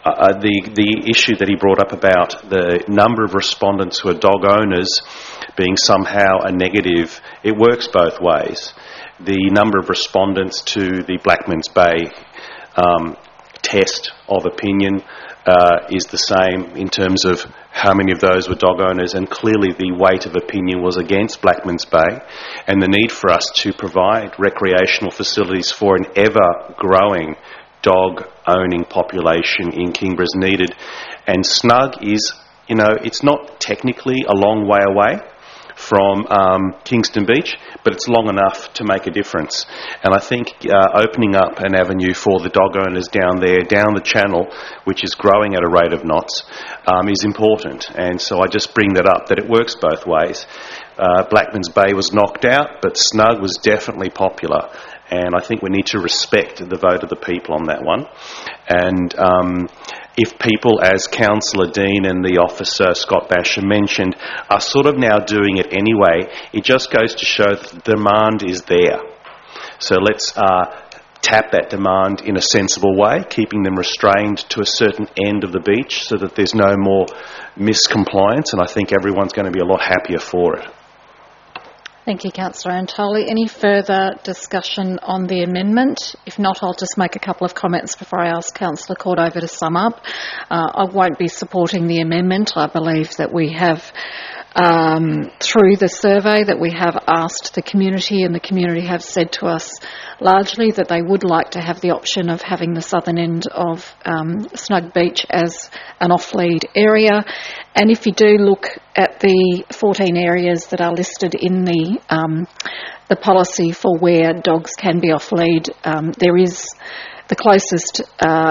uh, the, the issue that he brought up about the number of respondents who are dog owners being somehow a negative, it works both ways. The number of respondents to the Blackmans Bay um, test of opinion uh, is the same in terms of how many of those were dog owners, and clearly the weight of opinion was against Blackmans Bay, and the need for us to provide recreational facilities for an ever-growing dog-owning population in Kingborough is needed. And Snug is, you know, it's not technically a long way away from um, Kingston Beach, but it's long enough to make a difference. And I think uh, opening up an avenue for the dog owners down there, down the channel, which is growing at a rate of knots, um, is important. And so I just bring that up, that it works both ways. Uh, Blackmans Bay was knocked out, but Snug was definitely popular. And I think we need to respect the vote of the people on that one. And um, if people, as Councillor Dean and the officer Scott Basher mentioned, are sort of now doing it anyway, it just goes to show that the demand is there. So let's uh, tap that demand in a sensible way, keeping them restrained to a certain end of the beach so that there's no more miscompliance, and I think everyone's going to be a lot happier for it. Thank you, Councillor Antoli. Any further discussion on the amendment? If not, I'll just make a couple of comments before I ask Councillor Cordover to sum up. Uh, I won't be supporting the amendment. I believe that we have, um, through the survey, that we have asked the community, and the community have said to us largely that they would like to have the option of having the southern end of um, Snug Beach as an off-lead area. And if you do look at the fourteen areas that are listed in the um, the policy for where dogs can be off-lead, um, there is the closest uh,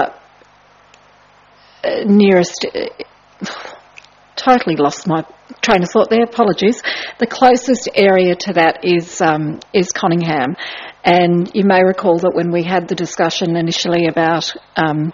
nearest... Uh, totally lost my train of thought there, apologies. The closest area to that is um, is Conningham. And you may recall that when we had the discussion initially about um,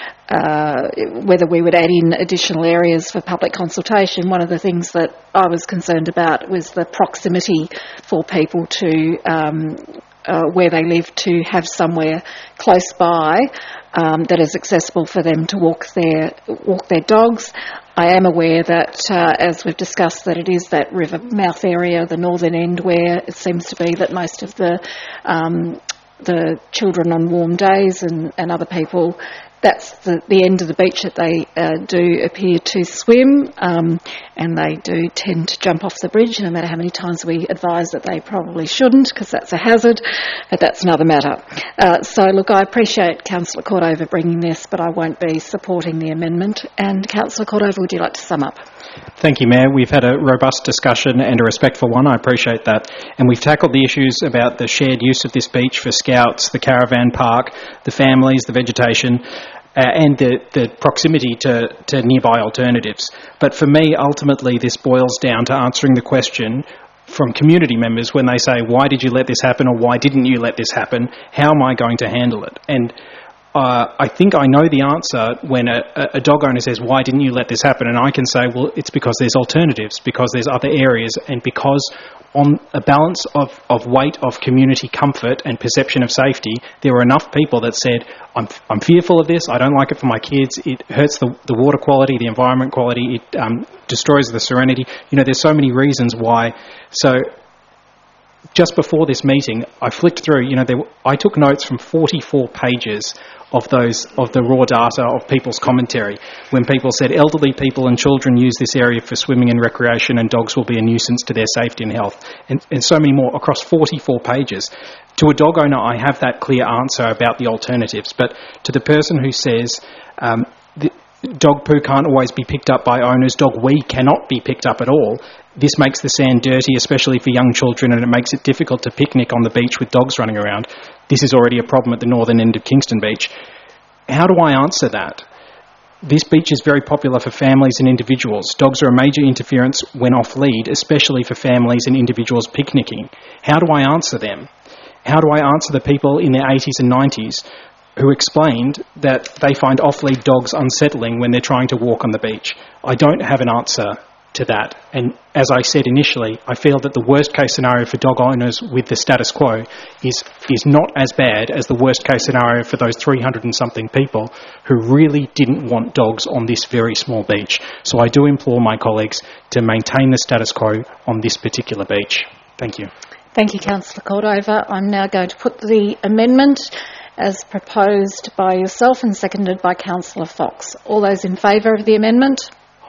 uh, whether we would add in additional areas for public consultation, one of the things that I was concerned about was the proximity for people to um, uh, where they live to have somewhere close by um, that is accessible for them to walk their walk their dogs. I am aware that, uh, as we've discussed, that it is that river mouth area, the northern end, where it seems to be that most of the um, the children on warm days and, and other people, that's the, the end of the beach that they uh, do appear to swim, um, and they do tend to jump off the bridge, no matter how many times we advise that they probably shouldn't, because that's a hazard, but that's another matter. Uh, so, look, I appreciate Councillor Cordover bringing this, but I won't be supporting the amendment. And Councillor Cordover, would you like to sum up? Thank you, Mayor. We've had a robust discussion and a respectful one. I appreciate that. And we've tackled the issues about the shared use of this beach for scouts, the caravan park, the families, the vegetation, uh, and the, the proximity to, to nearby alternatives. But for me, ultimately, this boils down to answering the question from community members when they say, why did you let this happen, or why didn't you let this happen? How am I going to handle it? And Uh, I think I know the answer when a, a dog owner says, why didn't you let this happen? And I can say, well, it's because there's alternatives, because there's other areas, and because on a balance of, of weight of community comfort and perception of safety, there were enough people that said, I'm, I'm fearful of this, I don't like it for my kids, it hurts the, the water quality, the environment quality, it um, destroys the serenity. You know, there's so many reasons why. So just before this meeting, I flicked through, you know, there, I took notes from forty-four pages of those, of the raw data of people's commentary, when people said elderly people and children use this area for swimming and recreation, and dogs will be a nuisance to their safety and health, and, and so many more across forty-four pages. To a dog owner, I have that clear answer about the alternatives, but to the person who says um, the dog poo can't always be picked up by owners, dog wee cannot be picked up at all, this makes the sand dirty, especially for young children, and it makes it difficult to picnic on the beach with dogs running around. This is already a problem at the northern end of Kingston Beach. How do I answer that? This beach is very popular for families and individuals. Dogs are a major interference when off-lead, especially for families and individuals picnicking. How do I answer them? How do I answer the people in their eighties and nineties who explained that they find off-lead dogs unsettling when they're trying to walk on the beach? I don't have an answer to that. And as I said initially, I feel that the worst case scenario for dog owners with the status quo is is not as bad as the worst case scenario for those three hundred and something people who really didn't want dogs on this very small beach. So I do implore my colleagues to maintain the status quo on this particular beach. Thank you. Thank you, Councillor Cordova. I'm now going to put the amendment as proposed by yourself and seconded by Councillor Fox. All those in favour of the amendment?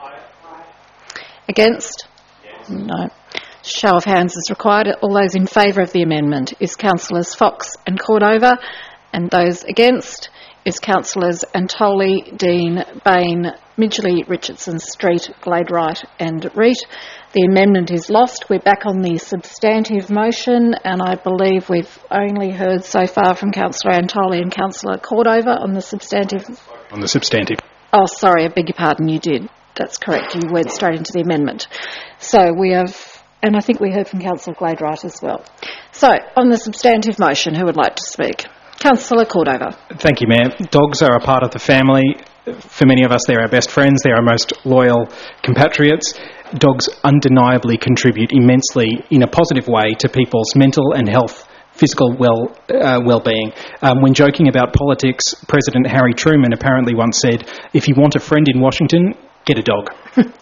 Against? Yes. No. Show of hands is required. All those in favour of the amendment is Councillors Fox and Cordova, and those against is Councillors Antoli, Dean, Bain, Midgley, Richardson, Street, Gladewright and Reid. The amendment is lost. We're back on the substantive motion, and I believe we've only heard so far from Councillor Antoli and Councillor Cordova on the substantive. On the substantive. Oh, sorry, I beg your pardon, you did. That's correct. You went straight into the amendment. So we have, and I think we heard from Councillor Gladewright as well. So on the substantive motion, who would like to speak? Councillor Cordova. Thank you, Mayor. Dogs are a part of the family. For many of us, they're our best friends. They're our most loyal compatriots. Dogs undeniably contribute immensely in a positive way to people's mental and health physical well, uh, well-being. Um, when joking about politics, President Harry Truman apparently once said, if you want a friend in Washington, get a dog.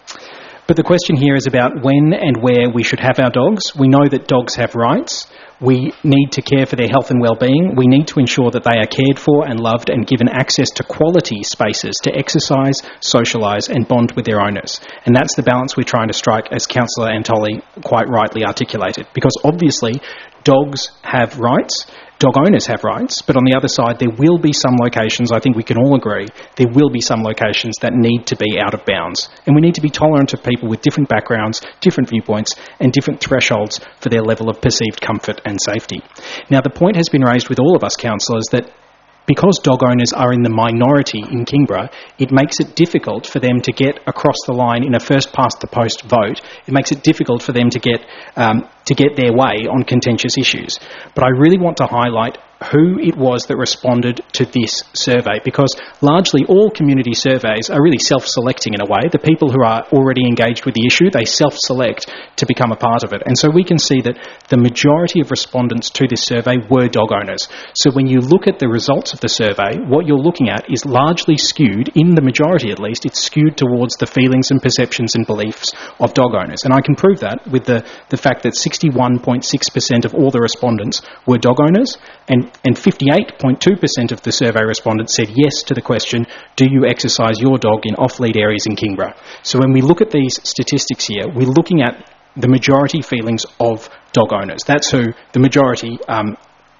But the question here is about when and where we should have our dogs. We know that dogs have rights. We need to care for their health and well-being. We need to ensure that they are cared for and loved and given access to quality spaces to exercise, socialise and bond with their owners. And that's the balance we're trying to strike, as Councillor Antoli quite rightly articulated. Because obviously dogs have rights, dog owners have rights, but on the other side there will be some locations, I think we can all agree, there will be some locations that need to be out of bounds. And we need to be tolerant of people with different backgrounds, different viewpoints and different thresholds for their level of perceived comfort and safety. Now, the point has been raised with all of us councillors that because dog owners are in the minority in Kingborough, it makes it difficult for them to get across the line in a first-past-the-post vote. It makes it difficult for them to get um, to get their way on contentious issues. But I really want to highlight who it was that responded to this survey, because largely all community surveys are really self-selecting in a way. The people who are already engaged with the issue, they self-select to become a part of it. And so we can see that the majority of respondents to this survey were dog owners. So when you look at the results of the survey, what you're looking at is largely skewed, in the majority at least, it's skewed towards the feelings and perceptions and beliefs of dog owners. And I can prove that with the, the fact that sixty-one point six percent of all the respondents were dog owners, and And fifty-eight point two percent of the survey respondents said yes to the question, do you exercise your dog in off-lead areas in Kingborough? So when we look at these statistics here, we're looking at the majority feelings of dog owners. That's who the majority um,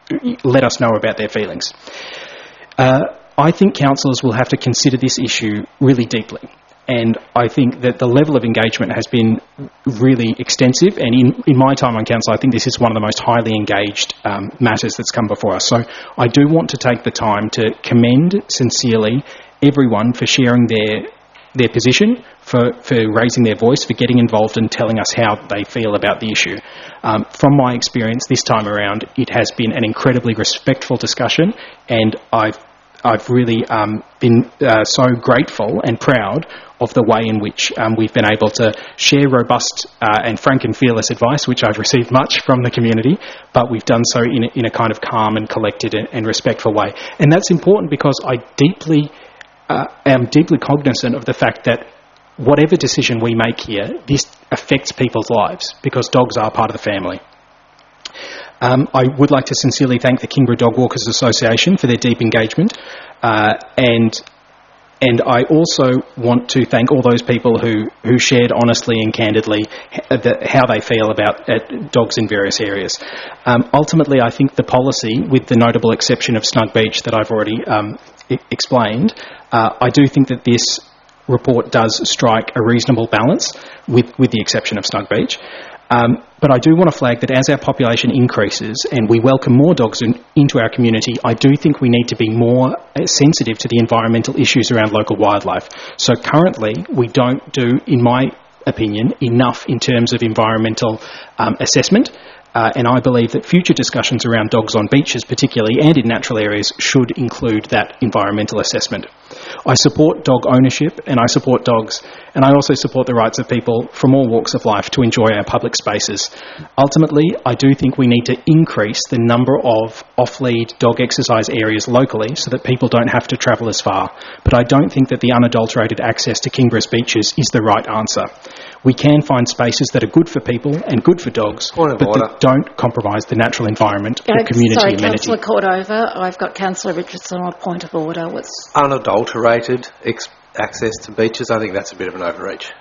let us know about their feelings. Uh, I think councillors will have to consider this issue really deeply. And I think that the level of engagement has been really extensive. And in, in my time on council, I think this is one of the most highly engaged um, matters that's come before us. So I do want to take the time to commend sincerely everyone for sharing their their position, for, for raising their voice, for getting involved and telling us how they feel about the issue. Um, from my experience this time around, it has been an incredibly respectful discussion, and I've I've really um, been uh, so grateful and proud of the way in which um, we've been able to share robust uh, and frank and fearless advice, which I've received much from the community, but we've done so in a, in a kind of calm and collected and, and respectful way. And that's important because I deeply uh, am deeply cognizant of the fact that whatever decision we make here, this affects people's lives because dogs are part of the family. Um, I would like to sincerely thank the Kingborough Dog Walkers Association for their deep engagement, uh, and and I also want to thank all those people who, who shared honestly and candidly the, how they feel about uh, dogs in various areas. Um, ultimately, I think the policy, with the notable exception of Snug Beach that I've already um, I- explained, uh, I do think that this report does strike a reasonable balance, with, with the exception of Snug Beach. Um, but I do want to flag that as our population increases and we welcome more dogs in, into our community, I do think we need to be more uh, sensitive to the environmental issues around local wildlife. So currently we don't do, in my opinion, enough in terms of environmental um, assessment. Uh, and I believe that future discussions around dogs on beaches particularly and in natural areas should include that environmental assessment. I support dog ownership and I support dogs, and I also support the rights of people from all walks of life to enjoy our public spaces. Ultimately, I do think we need to increase the number of off-lead dog exercise areas locally so that people don't have to travel as far, but I don't think that the unadulterated access to Kingborough's beaches is the right answer. We can find spaces that are good for people and good for dogs, but that don't compromise the natural environment or community Sorry, amenity. Councillor Cordova, I've got Councillor Richardson on a point of order. What's Unadulterated ex- access to beaches, I think that's a bit of an overreach.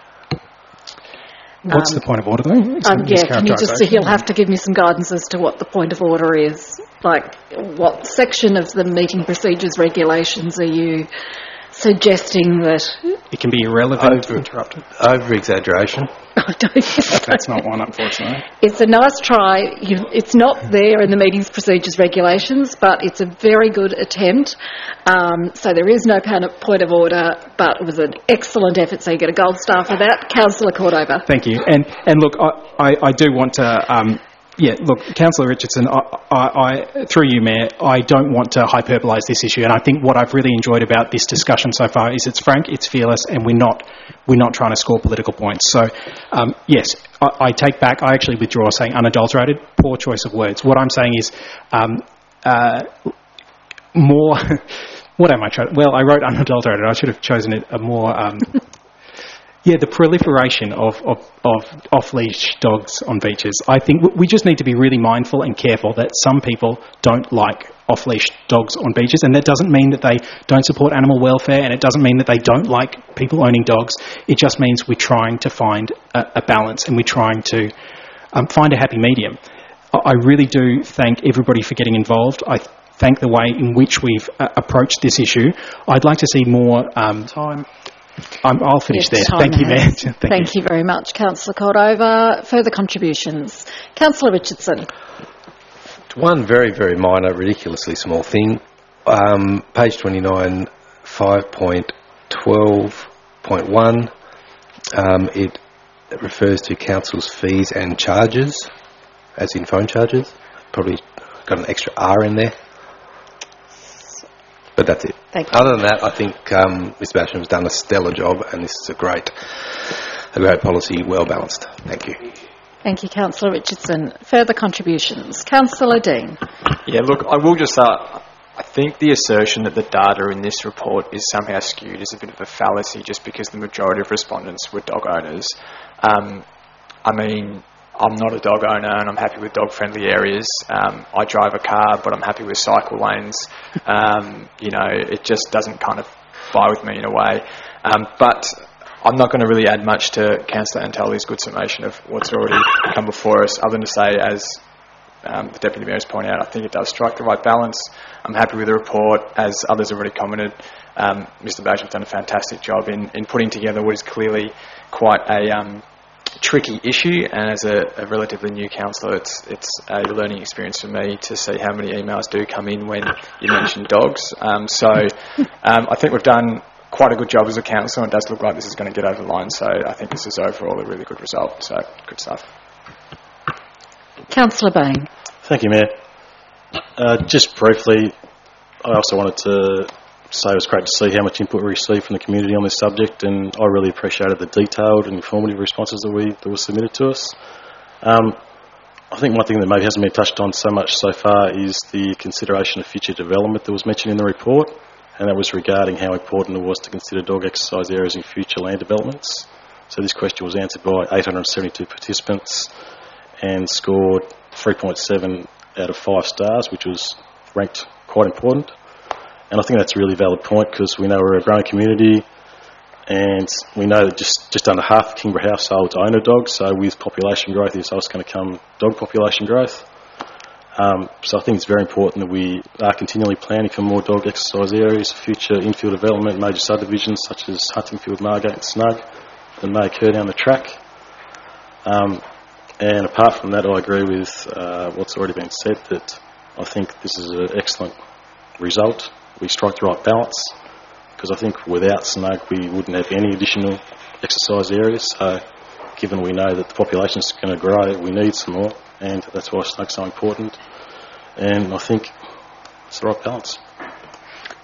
What's Um, the point of order, though? It's Um, yeah, can you just, mischaracterisation. he'll have to give me some guidance as to what the point of order is. Like, what section of the meeting procedures regulations are you suggesting that... It can be irrelevant Over- or interrupted. Over-exaggeration. I don't That's not one, unfortunately. It's a nice try. You, it's not there in the meetings procedures regulations, but it's a very good attempt. Um, so there is no point of order, but it was an excellent effort, so you get a gold star for that. Councillor Cordova. Thank you. And and look, I, I, I do want to... Um, Yeah, look, Councillor Richardson, I, I, I, through you, Mayor, I don't want to hyperbolise this issue, and I think what I've really enjoyed about this discussion so far is it's frank, it's fearless, and we're not we're not trying to score political points. So, um, yes, I, I take back, I actually withdraw saying unadulterated, poor choice of words. What I'm saying is um, uh, more... what am I trying... Well, I wrote unadulterated. I should have chosen it a more... Um, Yeah, the proliferation of, of, of off-leash dogs on beaches. I think we just need to be really mindful and careful that some people don't like off-leash dogs on beaches, and that doesn't mean that they don't support animal welfare, and it doesn't mean that they don't like people owning dogs. It just means we're trying to find a, a balance, and we're trying to um, find a happy medium. I, I really do thank everybody for getting involved. I thank the way in which we've uh, approached this issue. I'd like to see more... Um, Time. I'm, I'll finish Yes, there. time Thank you, Mayor. has. Thank, Thank you. you very much, Councillor Cordova. Further contributions. Councillor Richardson. One very, very minor, ridiculously small thing. Um, page twenty-nine, five point twelve point one, um, it refers to council's fees and charges, as in phone charges. Probably got an extra R in there. But that's it. Thank you. Other than that, I think um, Miz Basham has done a stellar job, and this is a great, a great policy, well balanced. Thank you. Thank you, Councillor Richardson. Further contributions. Councillor Dean. Yeah, look, I will just... Uh, I think the assertion that the data in this report is somehow skewed is a bit of a fallacy just because the majority of respondents were dog owners. Um, I mean... I'm not a dog owner and I'm happy with dog-friendly areas. Um, I drive a car, but I'm happy with cycle lanes. Um, you know, it just doesn't kind of buy with me in a way. Um, but I'm not going to really add much to Councillor Antoli's good summation of what's already come before us, other than to say, as um, the Deputy Mayor has pointed out, I think it does strike the right balance. I'm happy with the report. As others have already commented, um, Mister Basham's done a fantastic job in, in putting together what is clearly quite a... Um, tricky issue, and as a, a relatively new councillor, it's it's a learning experience for me to see how many emails do come in when you mention dogs. Um, so um, I think we've done quite a good job as a council, and it does look like this is going to get over the line. So I think this is overall a really good result. So good stuff. Councillor Bain. Thank you, Mayor. Uh, just briefly, I also wanted to say it was great to see how much input we received from the community on this subject, and I really appreciated the detailed and informative responses that we that were submitted to us. Um, I think one thing that maybe hasn't been touched on so much so far is the consideration of future development that was mentioned in the report, and that was regarding how important it was to consider dog exercise areas in future land developments. So this question was answered by eight hundred seventy-two participants and scored three point seven out of five stars, which was ranked quite important. And I think that's a really valid point because we know we're a growing community, and we know that just, just under half of Kingborough households own a dog, so with population growth there's also going to come dog population growth. Um, so I think it's very important that we are continually planning for more dog exercise areas, future infill development, major subdivisions such as Huntingfield, Margate and Snug that may occur down the track. Um, and apart from that, I agree with uh, what's already been said, that I think this is an excellent result. We strike the right balance, because I think without Snug we wouldn't have any additional exercise areas. So given we know that the population is going to grow, we need some more, and that's why Snug's so important. And I think it's the right balance.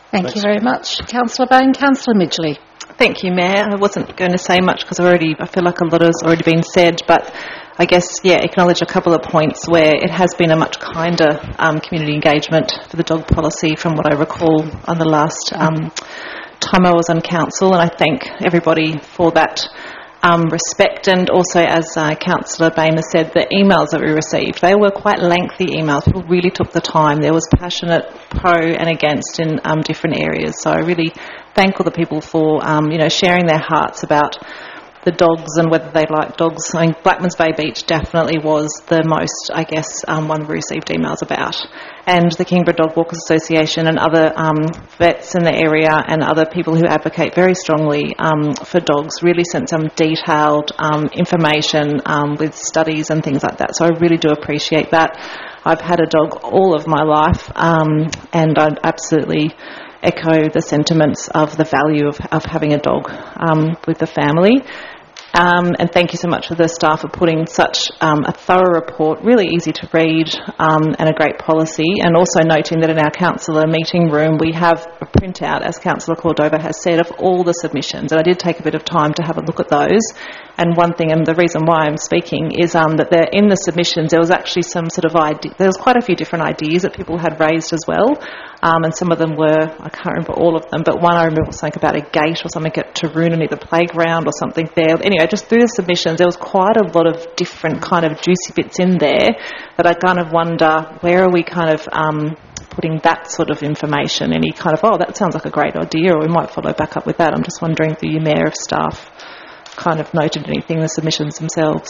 Thank Thanks. you very much. Councillor Bain. Councillor Midgley. Thank you, Mayor. I wasn't going to say much because I already, I feel like a lot has already been said, but I guess, yeah, acknowledge a couple of points where it has been a much kinder um, community engagement for the dog policy from what I recall on the last um, time I was on council, and I thank everybody for that um, respect. And also, as uh, Councillor Bain has said, the emails that we received, they were quite lengthy emails. People really took the time. There was passionate pro and against in um, different areas. So I really thank all the people for, um, you know, sharing their hearts about the dogs and whether they like dogs. I mean, Blackmans Bay Beach definitely was the most, I guess, um, one we received emails about. And the Kingborough Dog Walkers Association and other um, vets in the area and other people who advocate very strongly um, for dogs really sent some detailed um, information um, with studies and things like that. So I really do appreciate that. I've had a dog all of my life, um, and I absolutely echo the sentiments of the value of, of having a dog um, with the family. Um, and thank you so much for the staff for putting such um, a thorough report, really easy to read, um, and a great policy. And also noting that in our councillor meeting room we have a printout, as Councillor Cordova has said, of all the submissions. And I did take a bit of time to have a look at those. And one thing, and the reason why I'm speaking, is um, that there, in the submissions there was actually some sort of idea, there was quite a few different ideas that people had raised as well. Um, and some of them were, I can't remember all of them, but one I remember was something about a gate or something at Taroona near the playground or something there. Anyway, just through the submissions, there was quite a lot of different kind of juicy bits in there that I kind of wonder, where are we kind of um, putting that sort of information? Any kind of, oh, that sounds like a great idea, or we might follow back up with that. I'm just wondering if the Mayor of Staff kind of noted anything in the submissions themselves.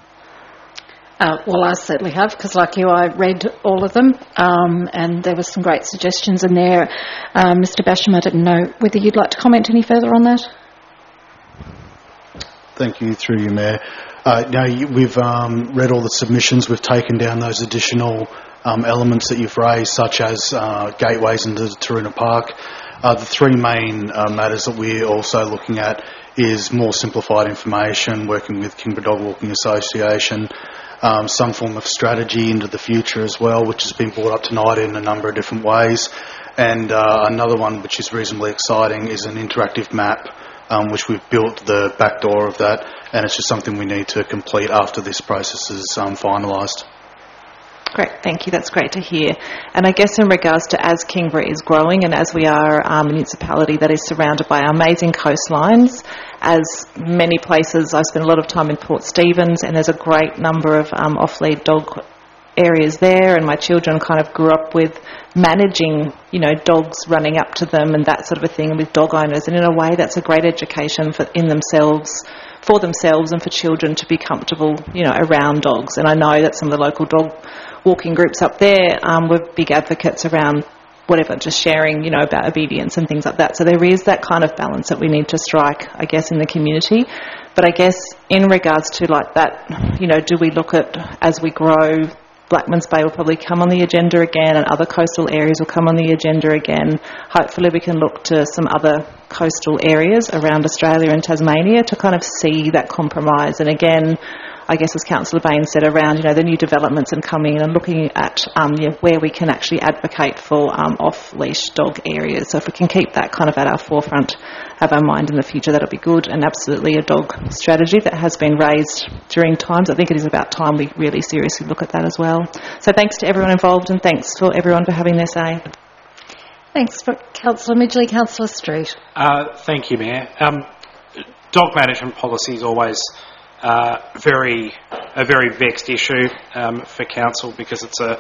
Uh, well, I certainly have, because like you, I read all of them, um, and there were some great suggestions in there. Um, Mister Basham, I didn't know whether you'd like to comment any further on that. Thank you, through you, Mayor. Uh, now, you, we've um, read all the submissions. We've taken down those additional um, elements that you've raised, such as uh, gateways into Taroona Park. Uh, the three main uh, matters that we're also looking at is more simplified information, working with Kingborough Dog Walking Association, um, some form of strategy into the future as well, which has been brought up tonight in a number of different ways. And uh, another one which is reasonably exciting is an interactive map, um, which we've built the back door of that, and it's just something we need to complete after this process is um, finalised. Great, thank you. That's great to hear. And I guess in regards to as Kingborough is growing and as we are um, a municipality that is surrounded by amazing coastlines, as many places, I spend a lot of time in Port Stephens, and there's a great number of um, off-lead dog areas there, and my children kind of grew up with managing, you know, dogs running up to them and that sort of a thing with dog owners, and in a way that's a great education for in themselves, for themselves and for children to be comfortable, you know, around dogs. And I know that some of the local dog walking groups up there um, were big advocates around whatever, just sharing, you know, about obedience and things like that. So there is that kind of balance that we need to strike, I guess, in the community. But I guess in regards to like that, you know, do we look at, as we grow, Blackmans Bay will probably come on the agenda again, and other coastal areas will come on the agenda again. Hopefully we can look to some other coastal areas around Australia and Tasmania to kind of see that compromise. And again, I guess as Councillor Bain said, around, you know, the new developments and coming in and looking at um, you know, where we can actually advocate for um, off-leash dog areas. So if we can keep that kind of at our forefront of our mind in the future, that'll be good. And absolutely a dog strategy that has been raised during times. I think it is about time we really seriously look at that as well. So thanks to everyone involved, and thanks for everyone for having their say. Thanks, for Councillor Midgley. Councillor Street. Uh, thank you, Mayor. Um, dog management policy is always uh, very a very vexed issue um, for council, because it's a,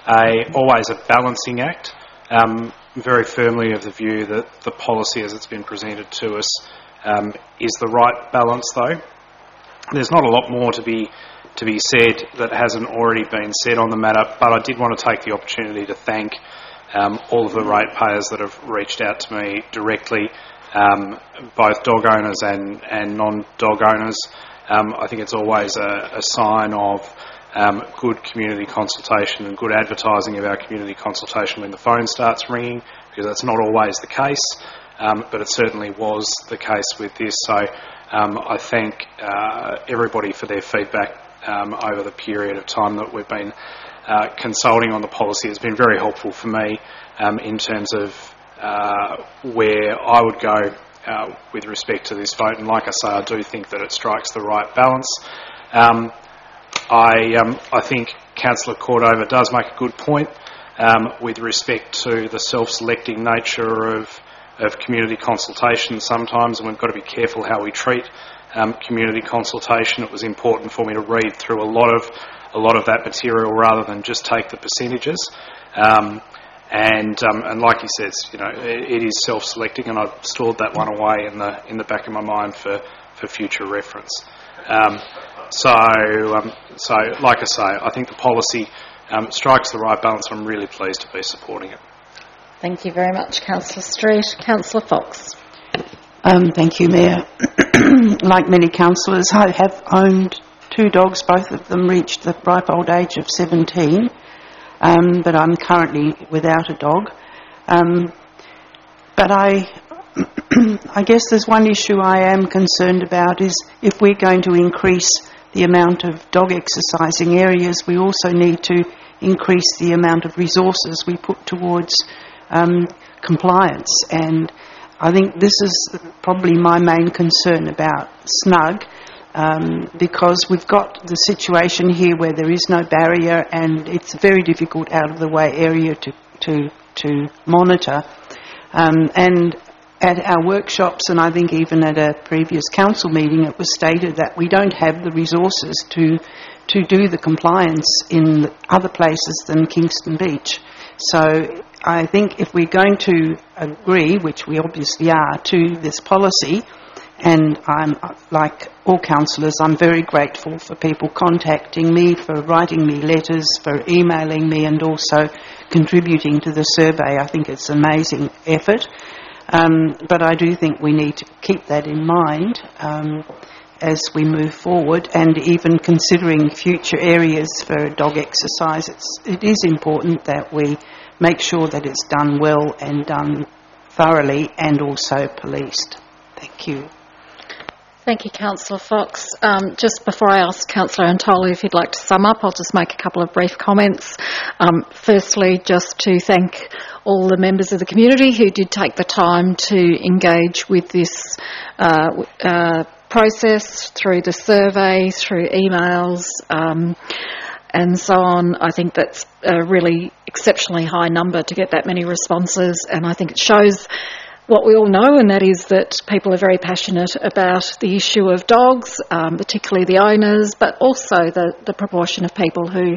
a always a balancing act. Um, very firmly of the view that the policy as it's been presented to us um, is the right balance, though. There's not a lot more to be to be said that hasn't already been said on the matter, but I did want to take the opportunity to thank um, all of the ratepayers that have reached out to me directly, um, both dog owners and, and non-dog owners. Um, I think it's always a, a sign of um, good community consultation and good advertising of our community consultation when the phone starts ringing, because that's not always the case, um, but it certainly was the case with this. So um, I thank uh, everybody for their feedback um, over the period of time that we've been uh, consulting on the policy. It's been very helpful for me um, in terms of uh, where I would go uh, with respect to this vote. And like I say, I do think that it strikes the right balance. Um, I, um, I think Councillor Cordova does make a good point um, with respect to the self-selecting nature of, of community consultation sometimes, and we've got to be careful how we treat um, community consultation. It was important for me to read through a lot of a lot of that material rather than just take the percentages. Um, and um, and like he says, you know, it, it is self-selecting, and I've stored that one away in the in the back of my mind for, for future reference. Um, so, um, so like I say, I think the policy um, strikes the right balance. I'm really pleased to be supporting it. Thank you very much, Councillor Street. Councillor Fox. Um, thank you, Mayor. Like many councillors, I have owned two dogs. Both of them reached the ripe old age of seventeen, um, but I'm currently without a dog. Um, but I, I guess there's one issue I am concerned about is if we're going to increase the amount of dog exercising areas, we also need to increase the amount of resources we put towards um, compliance. And I think this is probably my main concern about Snug, um, because we've got the situation here where there is no barrier and it's a very difficult out-of-the-way area to, to, to monitor. Um, and at our workshops, and I think even at a previous council meeting, it was stated that we don't have the resources to to do the compliance in other places than Kingston Beach. So I think if we're going to agree, which we obviously are, to this policy, and I'm, like all councillors, I'm very grateful for people contacting me, for writing me letters, for emailing me, and also contributing to the survey. I think it's an amazing effort. Um, but I do think we need to keep that in mind um, as we move forward, and even considering future areas for dog exercise. It's, it is important that we make sure that it's done well and done thoroughly and also policed. Thank you. Thank you, Councillor Fox. Um, just before I ask Councillor Antoli if he'd like to sum up, I'll just make a couple of brief comments. Um, firstly, just to thank all the members of the community who did take the time to engage with this uh, uh, process through the survey, through emails, um, and so on. I think that's a really exceptionally high number to get that many responses, and I think it shows what we all know, and that is that people are very passionate about the issue of dogs, um, particularly the owners, but also the, the proportion of people who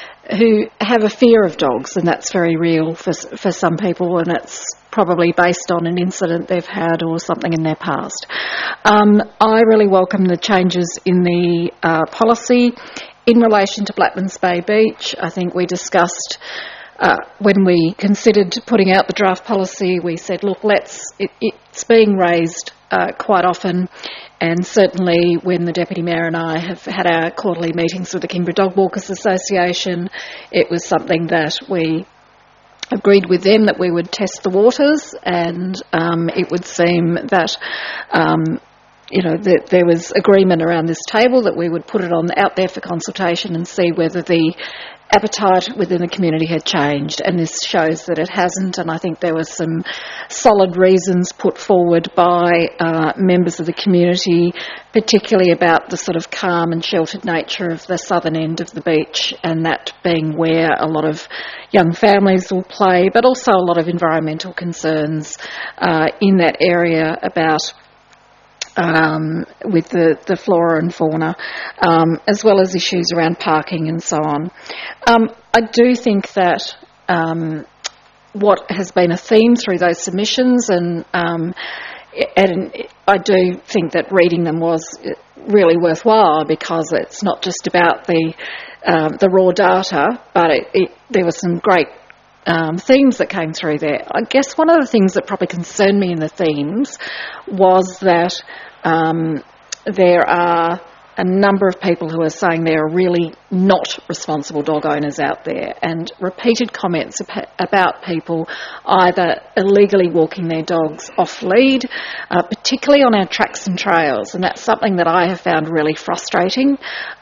who have a fear of dogs, and that's very real for for some people, and it's probably based on an incident they've had or something in their past. Um, I really welcome the changes in the uh, policy. In relation to Blackmans Bay Beach, I think we discussed Uh, when we considered putting out the draft policy, we said, look, let's, it, it's being raised uh, quite often, and certainly when the Deputy Mayor and I have had our quarterly meetings with the Kingborough Dog Walkers Association, it was something that we agreed with them that we would test the waters, and um, it would seem that um, you know, that there was agreement around this table that we would put it on out there for consultation and see whether the appetite within the community had changed, and this shows that it hasn't. And I think there were some solid reasons put forward by uh, members of the community, particularly about the sort of calm and sheltered nature of the southern end of the beach, and that being where a lot of young families will play, but also a lot of environmental concerns uh, in that area about Um, with the, the flora and fauna, um, as well as issues around parking and so on. Um, I do think that um, what has been a theme through those submissions, and, um, and I do think that reading them was really worthwhile, because it's not just about the um, the raw data, but it, it, there were some great Um, themes that came through there. I guess one of the things that probably concerned me in the themes was that um, there are a number of people who are saying there are really not responsible dog owners out there, and repeated comments about people either illegally walking their dogs off lead, uh, particularly on our tracks and trails, and that's something that I have found really frustrating.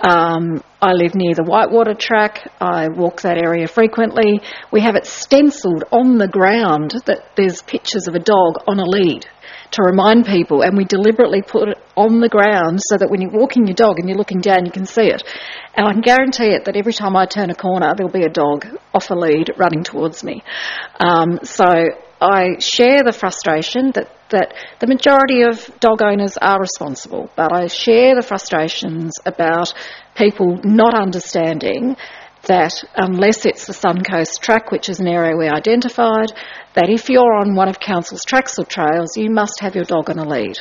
Um, I live near the Whitewater track. I walk that area frequently. We have it stencilled on the ground that there's pictures of a dog on a lead to remind people, and we deliberately put it on the ground so that when you're walking your dog and you're looking down, you can see it. And I can guarantee it that every time I turn a corner, there'll be a dog off a lead running towards me. Um, so I share the frustration that, that the majority of dog owners are responsible, but I share the frustrations about people not understanding that unless it's the Suncoast track, which is an area we identified, that if you're on one of Council's tracks or trails, you must have your dog on a lead.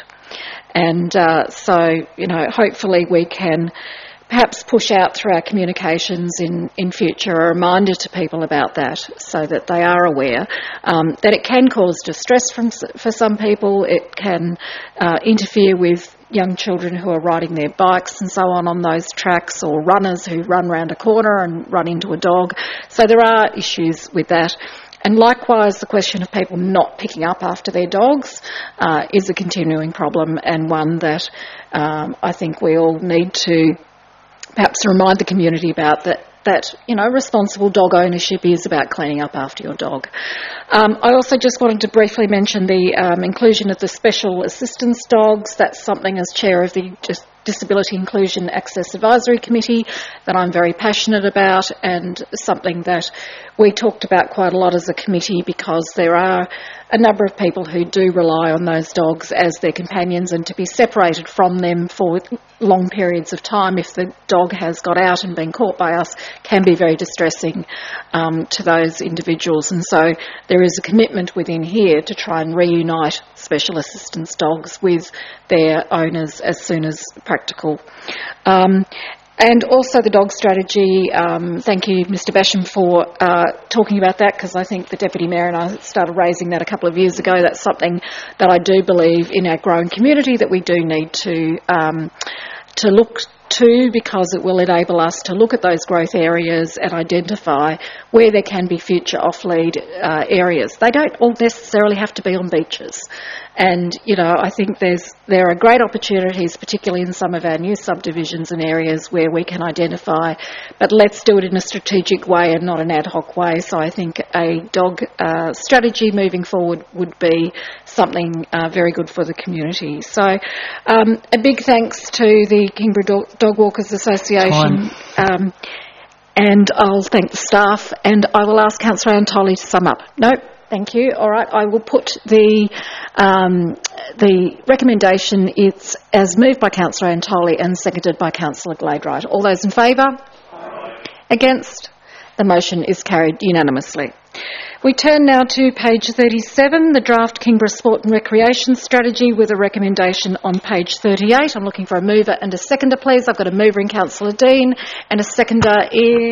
And uh, so, you know, hopefully we can perhaps push out through our communications in, in future a reminder to people about that so that they are aware um, that it can cause distress from, for some people. It can uh, interfere with young children who are riding their bikes and so on on those tracks, or runners who run round a corner and run into a dog. So there are issues with that. And likewise, the question of people not picking up after their dogs uh, is a continuing problem, and one that um, I think we all need to perhaps remind the community about, that, that, you know, responsible dog ownership is about cleaning up after your dog. Um, I also just wanted to briefly mention the um, inclusion of the special assistance dogs. That's something, as chair of the just Disability Inclusion Access Advisory Committee, that I'm very passionate about, and something that we talked about quite a lot as a committee, because there are a number of people who do rely on those dogs as their companions, and to be separated from them for long periods of time if the dog has got out and been caught by us can be very distressing um, to those individuals. And so there is a commitment within here to try and reunite special assistance dogs with their owners as soon as practical. Um, And also the dog strategy, um, thank you, Mr Basham, for uh, talking about that, because I think the Deputy Mayor and I started raising that a couple of years ago. That's something that I do believe in our growing community that we do need to um, to look to, because it will enable us to look at those growth areas and identify where there can be future off-lead uh, areas. They don't all necessarily have to be on beaches. And, you know, I think there's there are great opportunities, particularly in some of our new subdivisions and areas, where we can identify, but let's do it in a strategic way and not an ad hoc way. So I think a dog uh, strategy moving forward would be something uh, very good for the community. So um, a big thanks to the Kingborough Dog, Dog Walkers Association. Um, and I'll thank the staff, and I will ask Councillor Antoli to sum up. No? Thank you. All right, I will put the um, the recommendation. It's as moved by Councillor Antoli and seconded by Councillor Gladwright. All those in favour? Aye. Against? The motion is carried unanimously. We turn now to page thirty-seven, the draft Kingborough Sport and Recreation Strategy, with a recommendation on page thirty-eight. I'm looking for a mover and a seconder, please. I've got a mover in Councillor Dean and a seconder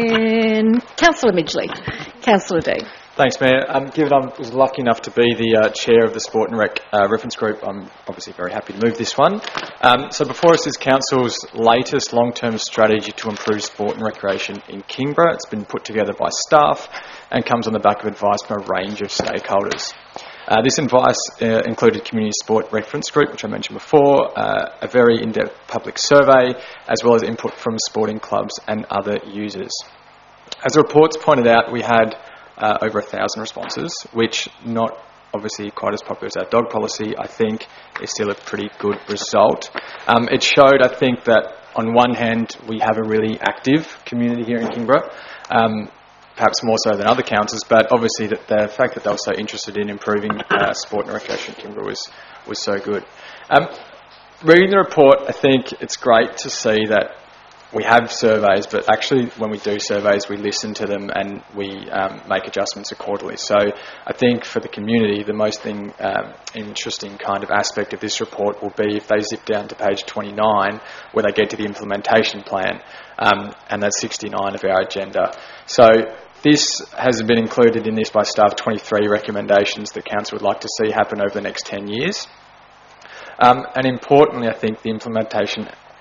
in Councillor Midgley. Councillor Dean. Thanks, Mayor. Um, given I was lucky enough to be the uh, chair of the Sport and Rec uh, Reference Group, I'm obviously very happy to move this one. Um, so before us is Council's latest long-term strategy to improve sport and recreation in Kingborough. It's been put together by staff and comes on the back of advice from a range of stakeholders. Uh, this advice uh, included Community Sport Reference Group, which I mentioned before, uh, a very in-depth public survey, as well as input from sporting clubs and other users. As the reports pointed out, we had Uh, over a thousand responses, which, not obviously quite as popular as our dog policy, I think is still a pretty good result. Um, it showed, I think, that on one hand we have a really active community here in Kingborough, um, perhaps more so than other councils, but obviously that the fact that they were so interested in improving uh, sport and recreation in Kingborough was, was so good. Um, reading the report, I think it's great to see that we have surveys, but actually when we do surveys, we listen to them and we um, make adjustments accordingly. So I think for the community, the most thing, um, interesting kind of aspect of this report will be if they zip down to page twenty-nine, where they get to the implementation plan, um, and that's sixty-nine of our agenda. So this has been included in this by staff, twenty-three recommendations that Council would like to see happen over the next ten years. Um, and importantly, I think the implementation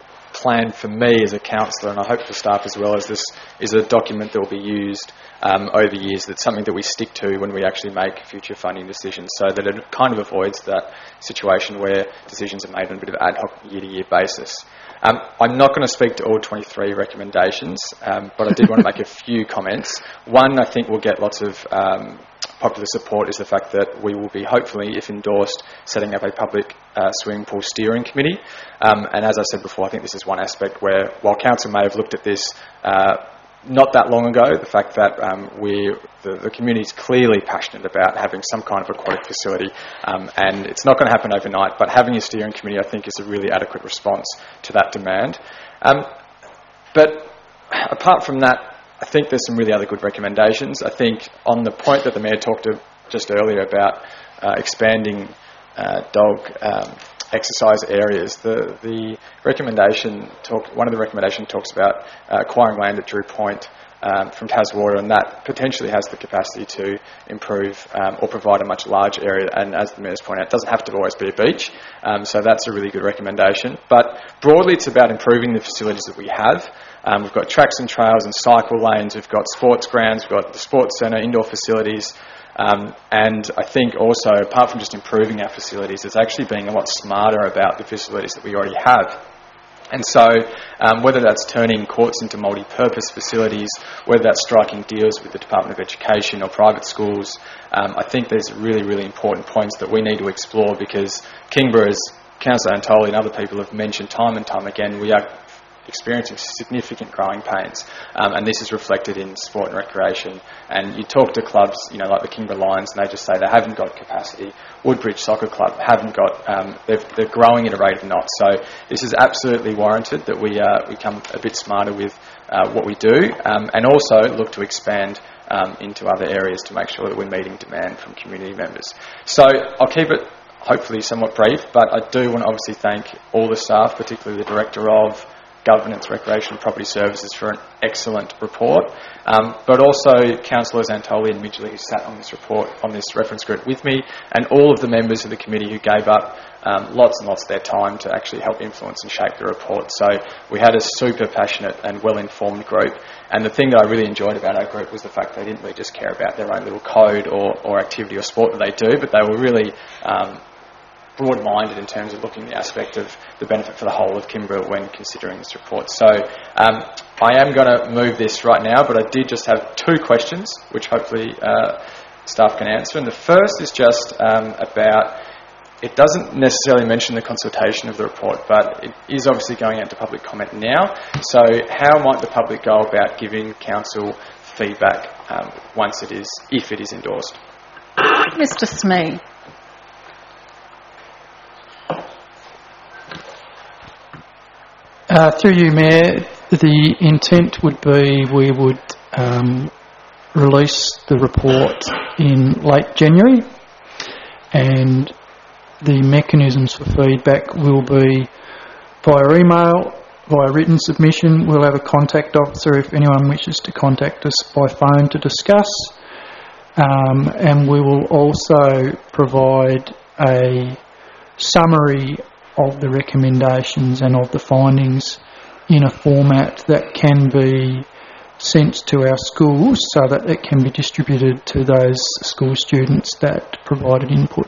plan for me as a councillor, and I hope for staff as well, as this is a document that will be used um, over years. That's something that we stick to when we actually make future funding decisions, so that it kind of avoids that situation where decisions are made on a bit of ad hoc year-to-year basis. Um, I'm not going to speak to all twenty-three recommendations, um, but I did want to make a few comments. One, I think will get lots of um, popular support, is the fact that we will be, hopefully, if endorsed, setting up a public uh, swimming pool steering committee. Um, and as I said before, I think this is one aspect where, while council may have looked at this uh, not that long ago, the fact that um, we, the, the community is clearly passionate about having some kind of aquatic facility, um, and it's not going to happen overnight, but having a steering committee, I think, is a really adequate response to that demand. Um, but apart from that, I think there's some really other good recommendations. I think on the point that the Mayor talked to just earlier about uh, expanding uh, dog um, exercise areas, the the recommendation talk, one of the recommendations talks about uh, acquiring land at Drew Point um, from Taswater, and that potentially has the capacity to improve um, or provide a much larger area. And as the Mayor's pointed out, it doesn't have to always be a beach, um, so that's a really good recommendation. But broadly, it's about improving the facilities that we have. Um, we've got tracks and trails and cycle lanes, we've got sports grounds, we've got the sports centre, indoor facilities, um, and I think also, apart from just improving our facilities, it's actually being a lot smarter about the facilities that we already have. And so, um, whether that's turning courts into multi-purpose facilities, whether that's striking deals with the Department of Education or private schools, um, I think there's really, really important points that we need to explore, because Kingborough, as Councillor Antoli and other people have mentioned time and time again, we are experiencing significant growing pains, um, and this is reflected in sport and recreation. And you talk to clubs, you know, like the Kingborough Lions, and they just say they haven't got capacity. Woodbridge Soccer Club haven't got, um, they're growing at a rate of knots. So this is absolutely warranted that we uh, become a bit smarter with uh, what we do, um, and also look to expand um, into other areas to make sure that we're meeting demand from community members. So I'll keep it hopefully somewhat brief, but I do want to obviously thank all the staff, particularly the Director of Governance, Recreation and Property Services, for an excellent report, um, but also Councillors Antoli and Midgley, who sat on this report, on this reference group with me, and all of the members of the committee who gave up um, lots and lots of their time to actually help influence and shape the report. So we had a super passionate and well-informed group, and the thing that I really enjoyed about our group was the fact they didn't really just care about their own little code or, or activity or sport that they do, but they were really um, broad-minded in terms of looking at the aspect of the benefit for the whole of Kingborough when considering this report. So um, I am going to move this right now, but I did just have two questions, which hopefully uh, staff can answer. And the first is just um, about, it doesn't necessarily mention the consultation of the report, but it is obviously going out to public comment now. So how might the public go about giving council feedback um, once it is, if it is endorsed? Mister Smee. Uh, through you, Mayor, the intent would be we would um, release the report in late January, and the mechanisms for feedback will be via email, via written submission. We'll have a contact officer if anyone wishes to contact us by phone to discuss, um, and we will also provide a summary of the recommendations and of the findings in a format that can be sent to our schools so that it can be distributed to those school students that provided input.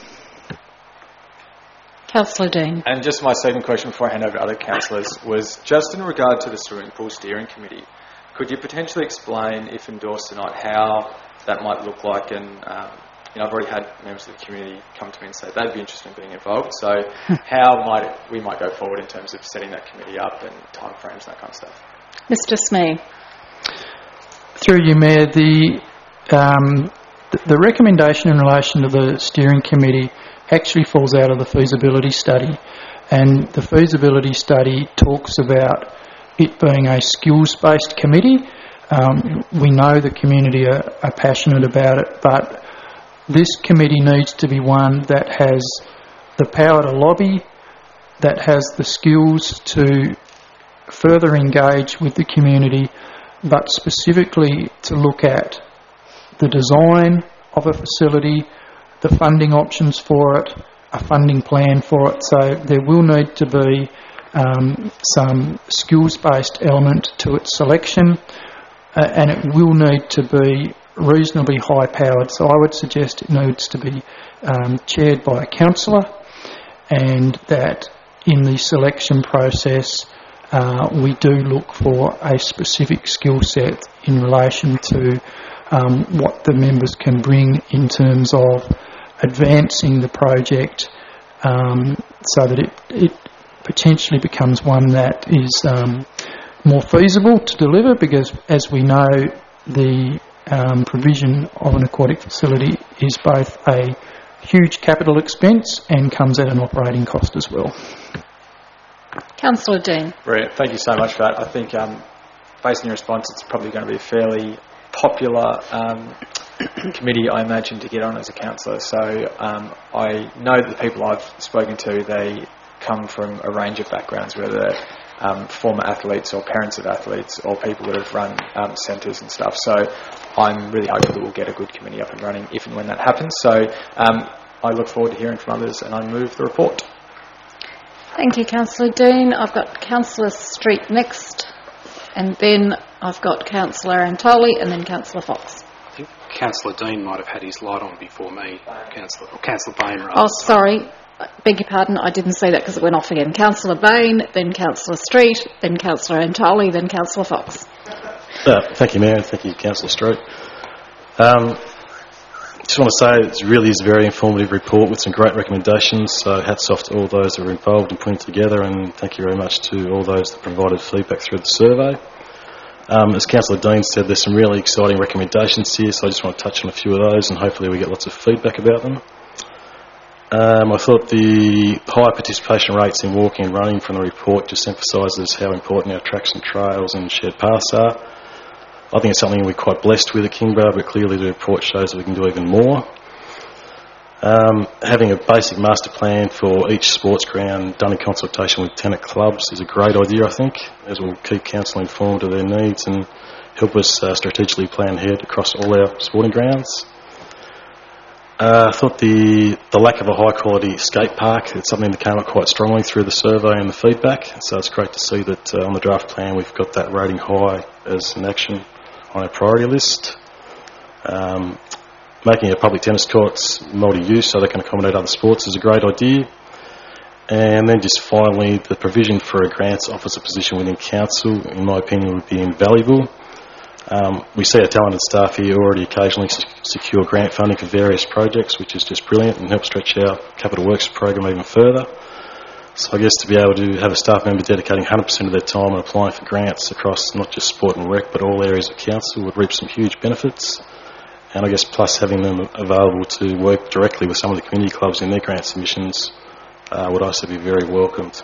Councillor Dean. And just my second question before I hand over to other councillors was just in regard to the Swimming Pool Steering Committee. Could you potentially explain, if endorsed or not, how that might look like? And um, you know, I've already had members of the community come to me and say they'd be interested in being involved. So how might it, we might go forward in terms of setting that committee up and timeframes and that kind of stuff? Mister Smee. Through you, Mayor, the, um, the, the recommendation in relation to the steering committee actually falls out of the feasibility study, and the feasibility study talks about it being a skills-based committee. Um, we know the community are, are passionate about it, but this committee needs to be one that has the power to lobby, that has the skills to further engage with the community, but specifically to look at the design of a facility, the funding options for it, a funding plan for it. So there will need to be um, some skills-based element to its selection, uh, and it will need to be reasonably high-powered. So I would suggest it needs to be um, chaired by a councillor, and that in the selection process uh, we do look for a specific skill set in relation to um, what the members can bring in terms of advancing the project, um, so that it, it potentially becomes one that is um, more feasible to deliver, because as we know, the um, provision of an aquatic facility is both a huge capital expense and comes at an operating cost as well. Councillor Dean. Brilliant. Thank you so much for that. I think um, based on your response, it's probably going to be a fairly popular um, committee, I imagine, to get on as a councillor. So um, I know that the people I've spoken to, they come from a range of backgrounds, whether they're um, former athletes or parents of athletes or people that have run um, centres and stuff. So I'm really hopeful that we'll get a good committee up and running if and when that happens. So um, I look forward to hearing from others, and I move the report. Thank you, Councillor Dean. I've got Councillor Street next, and then I've got Councillor Antoli, and then Councillor Fox. I think Councillor Dean might have had his light on before me, Councillor, or Councillor Bain, rather. Oh, sorry. Beg your pardon, I didn't see that because it went off again. Councillor Bain, then Councillor Street, then Councillor Antoli, then Councillor Fox. Uh, thank you, Mayor, and thank you, Councillor Street. Um, just want to say it really is a very informative report with some great recommendations, so hats off to all those that were involved in putting it together, and thank you very much to all those that provided feedback through the survey. Um, as Councillor Dean said, there's some really exciting recommendations here, so I just want to touch on a few of those, and hopefully we get lots of feedback about them. Um, I thought the high participation rates in walking and running from the report just emphasises how important our tracks and trails and shared paths are. I think it's something we're quite blessed with at Kingborough, but clearly the report shows that we can do even more. Um, having a basic master plan for each sports ground done in consultation with tenant clubs is a great idea, I think, as we'll keep council informed of their needs and help us uh, strategically plan ahead across all our sporting grounds. Uh, I thought the, the lack of a high-quality skate park, it's something that came up quite strongly through the survey and the feedback, so it's great to see that uh, on the draft plan we've got that rating high as an action on our priority list. Um, making our public tennis courts multi-use so they can accommodate other sports is a great idea. And then just finally, the provision for a grants officer position within council, in my opinion, would be invaluable. Um, we see our talented staff here already occasionally secure grant funding for various projects, which is just brilliant and helps stretch our capital works program even further. So I guess to be able to have a staff member dedicating one hundred percent of their time and applying for grants across not just sport and rec but all areas of council would reap some huge benefits. And I guess plus having them available to work directly with some of the community clubs in their grant submissions uh, would also be very welcomed.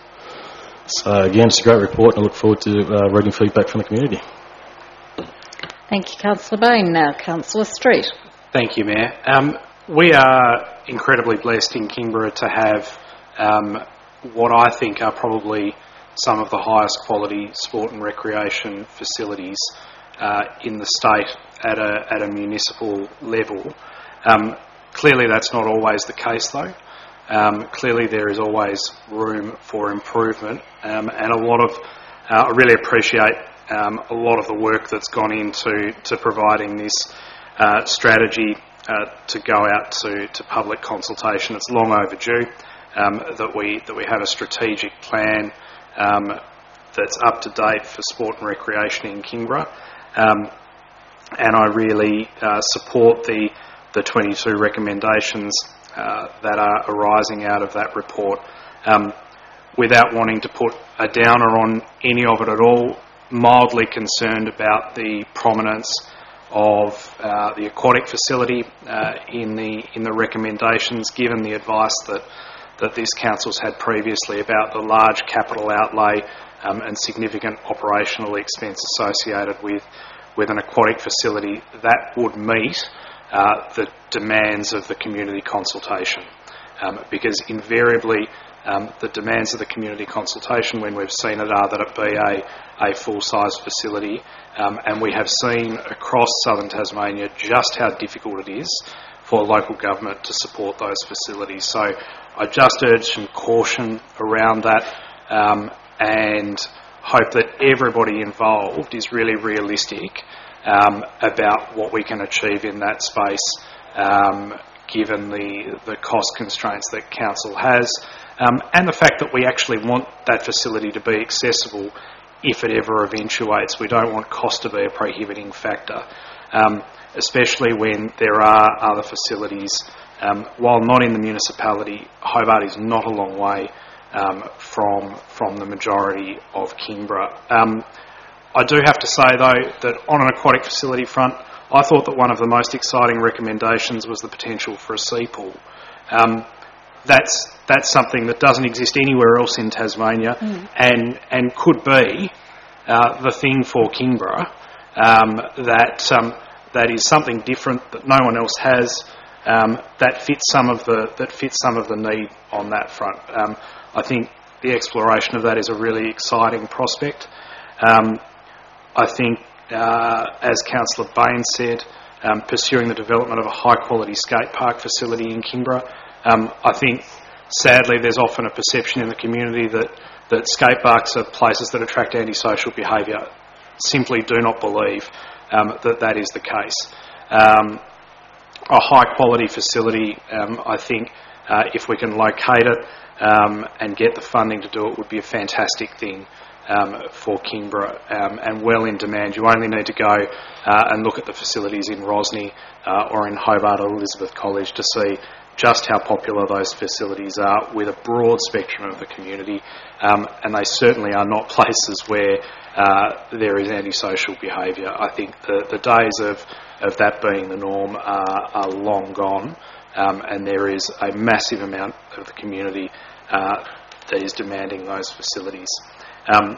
So again, it's a great report and I look forward to uh, reading feedback from the community. Thank you, Councillor Bain. Now, Councillor Street. Thank you, Mayor. Um, we are incredibly blessed in Kingborough to have um, what I think are probably some of the highest quality sport and recreation facilities uh, in the state at a, at a municipal level. Um, clearly that's not always the case though. Um, clearly there is always room for improvement um, and a lot of, uh, I really appreciate um, a lot of the work that's gone into to providing this uh, strategy uh, to go out to, to public consultation. It's long overdue. Um, that we that we have a strategic plan um, that's up to date for sport and recreation in Kingborough, um, and I really uh, support the the twenty-two recommendations uh, that are arising out of that report. Um, without wanting to put a downer on any of it at all, mildly concerned about the prominence of uh, the aquatic facility uh, in the in the recommendations, given the advice that. that this council's had previously about the large capital outlay um, and significant operational expense associated with, with an aquatic facility that would meet uh, the demands of the community consultation. Um, because invariably um, the demands of the community consultation, when we've seen it, are that it be a, a full-size facility, um, and we have seen across southern Tasmania just how difficult it is for local government to support those facilities. So I just urge some caution around that, um, and hope that everybody involved is really realistic um, about what we can achieve in that space, um, given the, the cost constraints that Council has, um, and the fact that we actually want that facility to be accessible if it ever eventuates. We don't want cost to be a prohibiting factor, um, especially when there are other facilities. Um, while not in the municipality, Hobart is not a long way um, from from the majority of Kingborough. Um, I do have to say, though, that on an aquatic facility front, I thought that one of the most exciting recommendations was the potential for a sea pool. Um, that's that's something that doesn't exist anywhere else in Tasmania, mm. and and could be uh, the thing for Kingborough. Um, that um, that is something different that no one else has. Um, that fits some of the that fits some of the need on that front. Um, I think the exploration of that is a really exciting prospect. Um, I think, uh, as Councillor Bain said, um, pursuing the development of a high-quality skate park facility in Kingborough. Um, I think, sadly, there's often a perception in the community that that skate parks are places that attract antisocial behaviour. Simply do not believe um, that that is the case. Um, A high-quality facility, um, I think, uh, if we can locate it um, and get the funding to do it, would be a fantastic thing um, for Kingborough, um, and well in demand. You only need to go uh, and look at the facilities in Rosny uh, or in Hobart or Elizabeth College to see just how popular those facilities are with a broad spectrum of the community, um, and they certainly are not places where uh, there is antisocial behaviour. I think the, the days of of that being the norm are, are long gone, um, and there is a massive amount of the community uh, that is demanding those facilities. Um,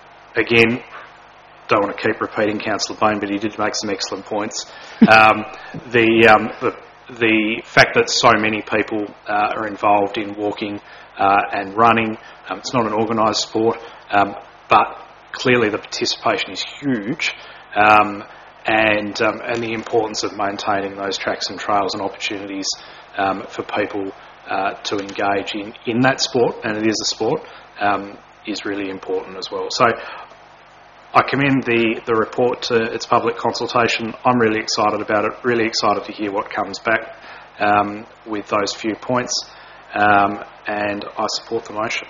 again, don't want to keep repeating Councillor Bain, but he did make some excellent points. Um, the, um, the the fact that so many people uh, are involved in walking uh, and running, um, it's not an organised sport, um, but clearly the participation is huge. Um, And, um, and the importance of maintaining those tracks and trails and opportunities um, for people uh, to engage in, in that sport, and it is a sport, um, is really important as well. So I commend the, the report to its public consultation. I'm really excited about it, really excited to hear what comes back um, with those few points, um, and I support the motion.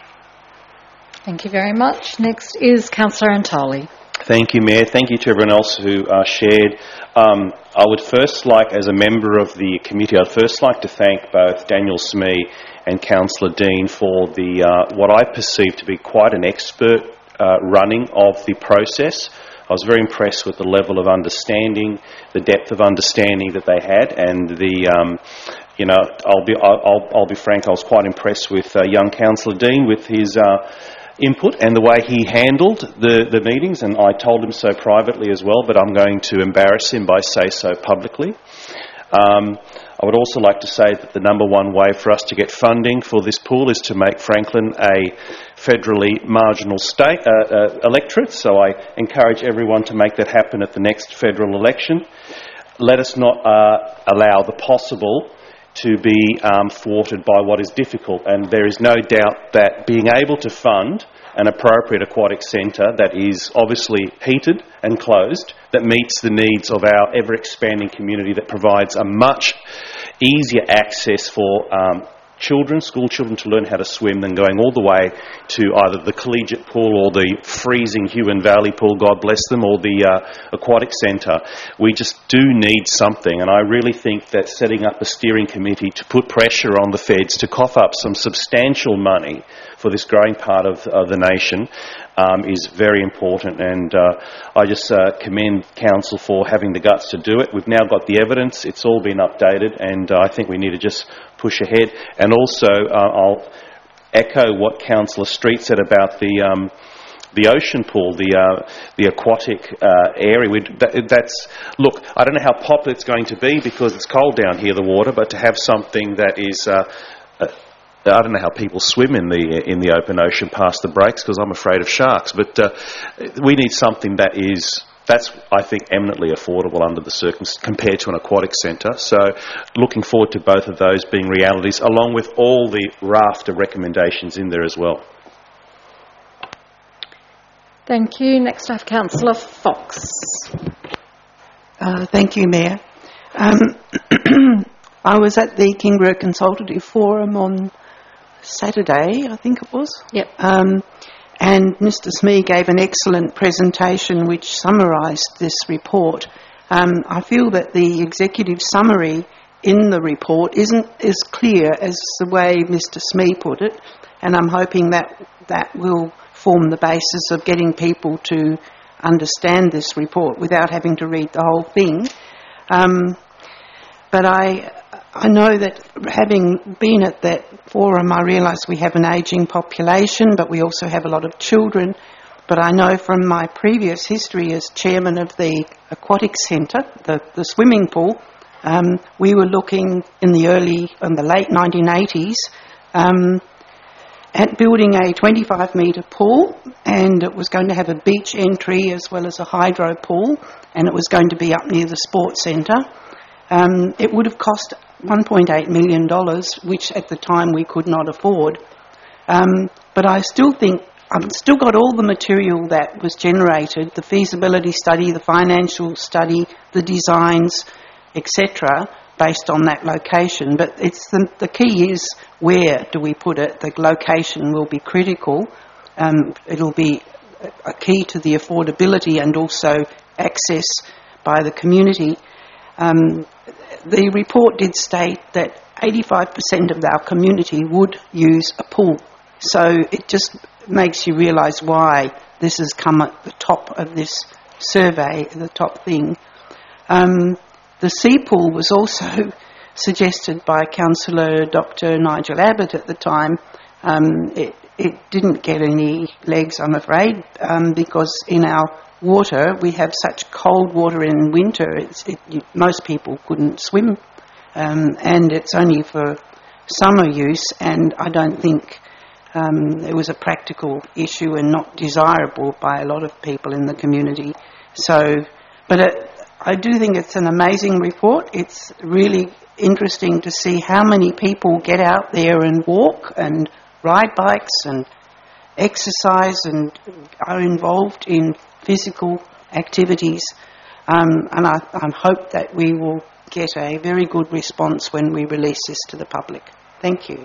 Thank you very much. Next is Councillor Antoli. Thank you, Mayor. Thank you to everyone else who uh, shared. Um, I would first like, as a member of the committee, I'd first like to thank both Daniel Smee and Councillor Dean for the uh, what I perceive to be quite an expert uh, running of the process. I was very impressed with the level of understanding, the depth of understanding that they had, and the, um, you know, I'll be I'll, I'll be frank, I was quite impressed with uh, young Councillor Dean with his Uh, input and the way he handled the, the meetings, and I told him so privately as well, but I'm going to embarrass him by say so publicly. Um, I would also like to say that the number one way for us to get funding for this pool is to make Franklin a federally marginal state uh, uh, electorate, so I encourage everyone to make that happen at the next federal election. Let us not uh, allow the possible to be um, thwarted by what is difficult, and there is no doubt that being able to fund an appropriate aquatic centre that is obviously heated and closed, that meets the needs of our ever-expanding community, that provides a much easier access for um, children, school children, to learn how to swim than going all the way to either the collegiate pool or the freezing Huon Valley pool, God bless them, or the uh, aquatic centre. We just do need something, and I really think that setting up a steering committee to put pressure on the feds to cough up some substantial money for this growing part of uh, the nation um, is very important, and uh, I just uh, commend Council for having the guts to do it. We've now got the evidence, it's all been updated, and uh, I think we need to just push ahead. And also, uh, I'll echo what Councillor Street said about the um, the ocean pool, the uh, the aquatic uh, area. We'd, that, that's look. I don't know how popular it's going to be because it's cold down here, the water. But to have something that is, uh, uh, I don't know how people swim in the in the open ocean past the breaks because I'm afraid of sharks. But uh, we need something that is. That's, I think, eminently affordable under the circumstances compared to an aquatic centre. So looking forward to both of those being realities, along with all the raft of recommendations in there as well. Thank you. Next I have Councillor Fox. Uh, thank you, Mayor. Um, I was at the Kingborough Consultative Forum on Saturday, I think it was. Yep. Um, and Mister Smee gave an excellent presentation which summarised this report. Um, I feel that the executive summary in the report isn't as clear as the way Mister Smee put it, and I'm hoping that that will form the basis of getting people to understand this report without having to read the whole thing. Um, but I I know that having been at that forum, I realise we have an ageing population, but we also have a lot of children. But I know from my previous history as chairman of the aquatic centre, the, the swimming pool, um, we were looking in the early, in the late nineteen eighties, um, at building a twenty-five metre pool, and it was going to have a beach entry as well as a hydro pool, and it was going to be up near the sports centre. Um, it would have cost one point eight million dollars, which at the time we could not afford. Um, but I still think I've still got all the material that was generated, the feasibility study, the financial study, the designs, et cetera, based on that location. But it's the, the key is where do we put it? The location will be critical. Um, it'll be a key to the affordability and also access by the community. Um, the report did state that eighty-five percent of our community would use a pool. So it just makes you realise why this has come at the top of this survey, the top thing. Um, the sea pool was also suggested by Councillor Doctor Nigel Abbott at the time. Um, it, it didn't get any legs, I'm afraid, um, because in our water we have such cold water in winter. It's, it, you, most people couldn't swim, um, and it's only for summer use, and I don't think um, it was a practical issue and not desirable by a lot of people in the community. So, but it, I do think it's an amazing report. It's really interesting to see how many people get out there and walk and ride bikes and exercise and are involved in physical activities. Um, and I, I hope that we will get a very good response when we release this to the public. Thank you.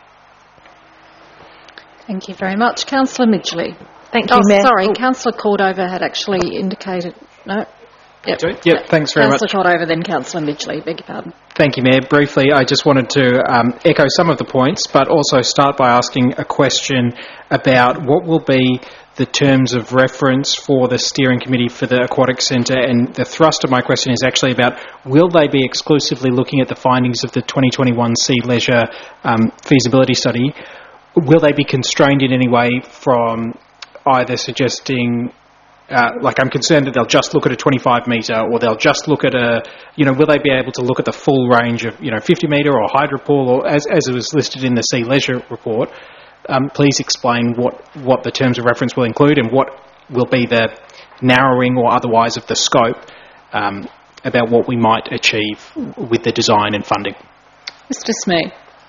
Thank you very much. Councillor Midgley. Thank oh, you, Mayor. sorry, Oh. Councillor Cordover had actually indicated... No? Yep, yep thanks very much. Councillor Cordover, then Councillor Midgley. Beg your pardon. Thank you, Mayor. Briefly, I just wanted to um, echo some of the points, but also start by asking a question about what will be the terms of reference for the steering committee for the aquatic centre, and the thrust of my question is actually about will they be exclusively looking at the findings of the twenty twenty-one Sea Leisure um, feasibility study? Will they be constrained in any way from either suggesting, uh, like I'm concerned that they'll just look at a twenty-five metre, or they'll just look at a, you know, will they be able to look at the full range of, you know, fifty metre or hydro pool, or as, as it was listed in the Sea Leisure report? Um, please explain what, what the terms of reference will include and what will be the narrowing or otherwise of the scope um, about what we might achieve with the design and funding. Mister Smee.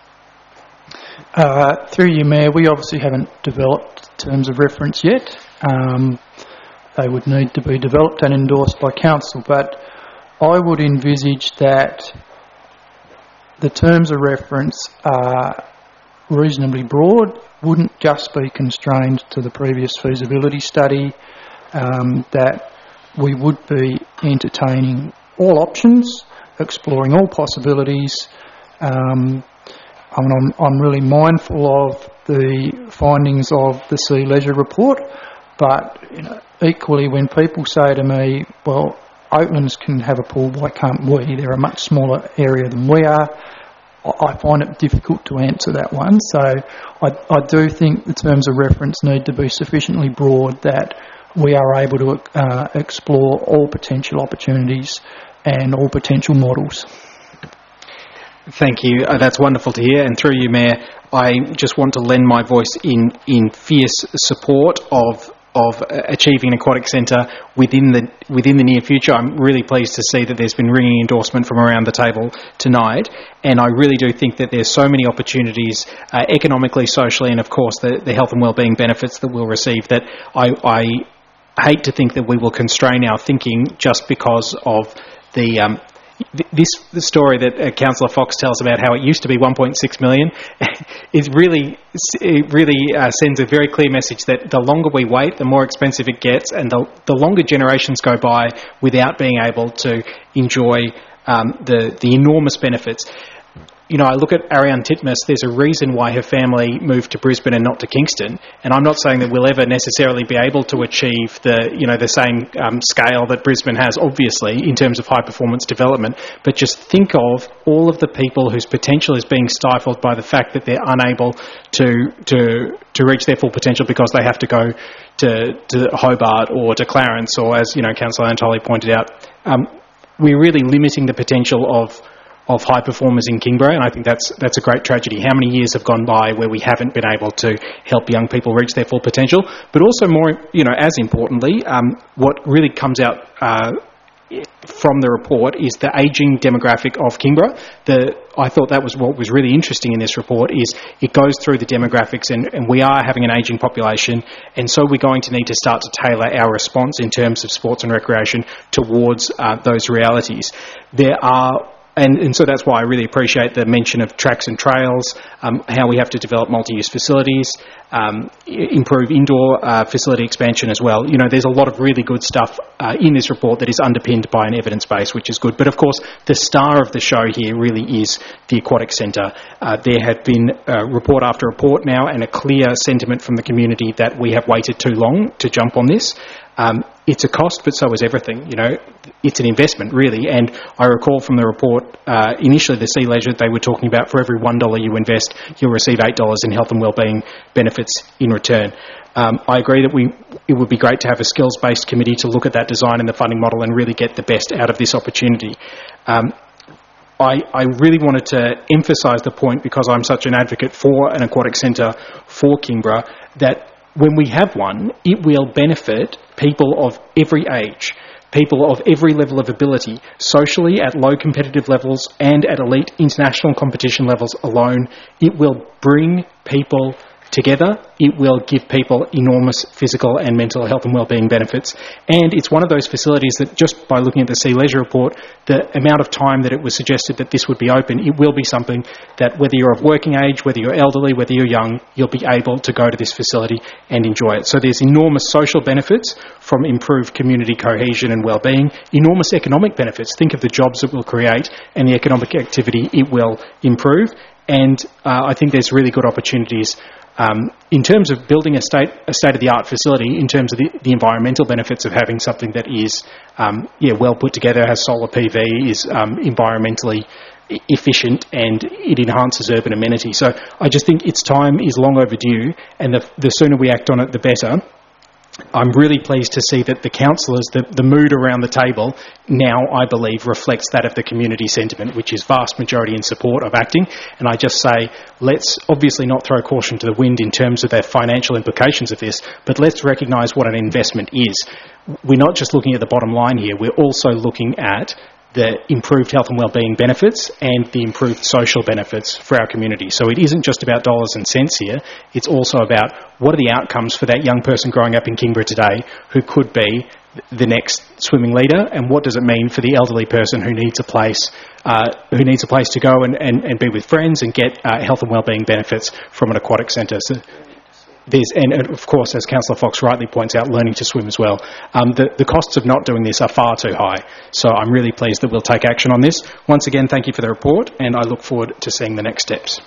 Uh, through you, Mayor, we obviously haven't developed terms of reference yet. Um, they would need to be developed and endorsed by Council, but I would envisage that the terms of reference are reasonably broad, wouldn't just be constrained to the previous feasibility study, um, that we would be entertaining all options, exploring all possibilities. Um, I mean, I'm, I'm really mindful of the findings of the Sea Leisure report, but you know, equally when people say to me, well, Oatlands can have a pool, why can't we? They're a much smaller area than we are. I find it difficult to answer that one. So I, I do think the terms of reference need to be sufficiently broad that we are able to uh, explore all potential opportunities and all potential models. Thank you. Uh, that's wonderful to hear. And through you, Mayor, I just want to lend my voice in, in fierce support of of achieving an aquatic centre within the within the near future. I'm really pleased to see that there's been ringing endorsement from around the table tonight, and I really do think that there's so many opportunities uh, economically, socially, and of course the, the health and wellbeing benefits that we'll receive that I, I hate to think that we will constrain our thinking just because of the um, this the story that uh, Councillor Fox tells about how it used to be one point six million is really it really uh, sends a very clear message that the longer we wait, the more expensive it gets, and the the longer generations go by without being able to enjoy um, the the enormous benefits. You know, I look at Ariane Titmus, there's a reason why her family moved to Brisbane and not to Kingston, and I'm not saying that we'll ever necessarily be able to achieve the, you know, the same um, scale that Brisbane has, obviously, in terms of high-performance development, but just think of all of the people whose potential is being stifled by the fact that they're unable to to to reach their full potential because they have to go to, to Hobart or to Clarence, or, as, you know, Councillor Antoli pointed out, um, we're really limiting the potential of of high performers in Kingborough, and I think that's that's a great tragedy. How many years have gone by where we haven't been able to help young people reach their full potential? But also, more, you know, as importantly, um, what really comes out uh, from the report is the ageing demographic of Kingborough. The I thought that was what was really interesting in this report, is it goes through the demographics, and, and we are having an ageing population, and so we're going to need to start to tailor our response in terms of sports and recreation towards uh, those realities. There are And, and so that's why I really appreciate the mention of tracks and trails, um, how we have to develop multi-use facilities, um, improve indoor uh, facility expansion as well. You know, there's a lot of really good stuff uh, in this report that is underpinned by an evidence base, which is good. But of course, the star of the show here really is the Aquatic Centre. Uh, there have been uh, report after report now, and a clear sentiment from the community that we have waited too long to jump on this. Um, it's a cost, but so is everything. You know, it's an investment, really. And I recall from the report, uh, initially the Sea Leisure, they were talking about for every one dollar you invest, you'll receive eight dollars in health and wellbeing benefits in return. Um, I agree that we it would be great to have a skills-based committee to look at that design and the funding model and really get the best out of this opportunity. Um, I, I really wanted to emphasise the point, because I'm such an advocate for an aquatic centre for Kingborough, that when we have one, it will benefit people of every age, people of every level of ability, socially at low competitive levels and at elite international competition levels alone. It will bring people together. It will give people enormous physical and mental health and wellbeing benefits. And it's one of those facilities that, just by looking at the Sea Leisure report, the amount of time that it was suggested that this would be open, it will be something that, whether you're of working age, whether you're elderly, whether you're young, you'll be able to go to this facility and enjoy it. So there's enormous social benefits from improved community cohesion and wellbeing, enormous economic benefits. Think of the jobs it will create and the economic activity it will improve. And uh, I think there's really good opportunities Um, in terms of building a state a state-of-the-art facility, in terms of the, the environmental benefits of having something that is um, yeah well put together, has solar P V, is um, environmentally efficient, and it enhances urban amenity. So I just think its time is long overdue, and the, the sooner we act on it, the better. I'm really pleased to see that the councillors, the, the mood around the table now, I believe, reflects that of the community sentiment, which is vast majority in support of acting. And I just say, let's obviously not throw caution to the wind in terms of the financial implications of this, but let's recognise what an investment is. We're not just looking at the bottom line here, we're also looking at the improved health and wellbeing benefits and the improved social benefits for our community. So it isn't just about dollars and cents here, it's also about what are the outcomes for that young person growing up in Kingborough today who could be the next swimming leader, and what does it mean for the elderly person who needs a place uh, who needs a place to go and, and, and be with friends and get uh, health and wellbeing benefits from an aquatic centre. So There's, and of course, as Councillor Fox rightly points out, learning to swim as well. Um, the, the costs of not doing this are far too high, so I'm really pleased that we'll take action on this. Once again, thank you for the report, and I look forward to seeing the next steps.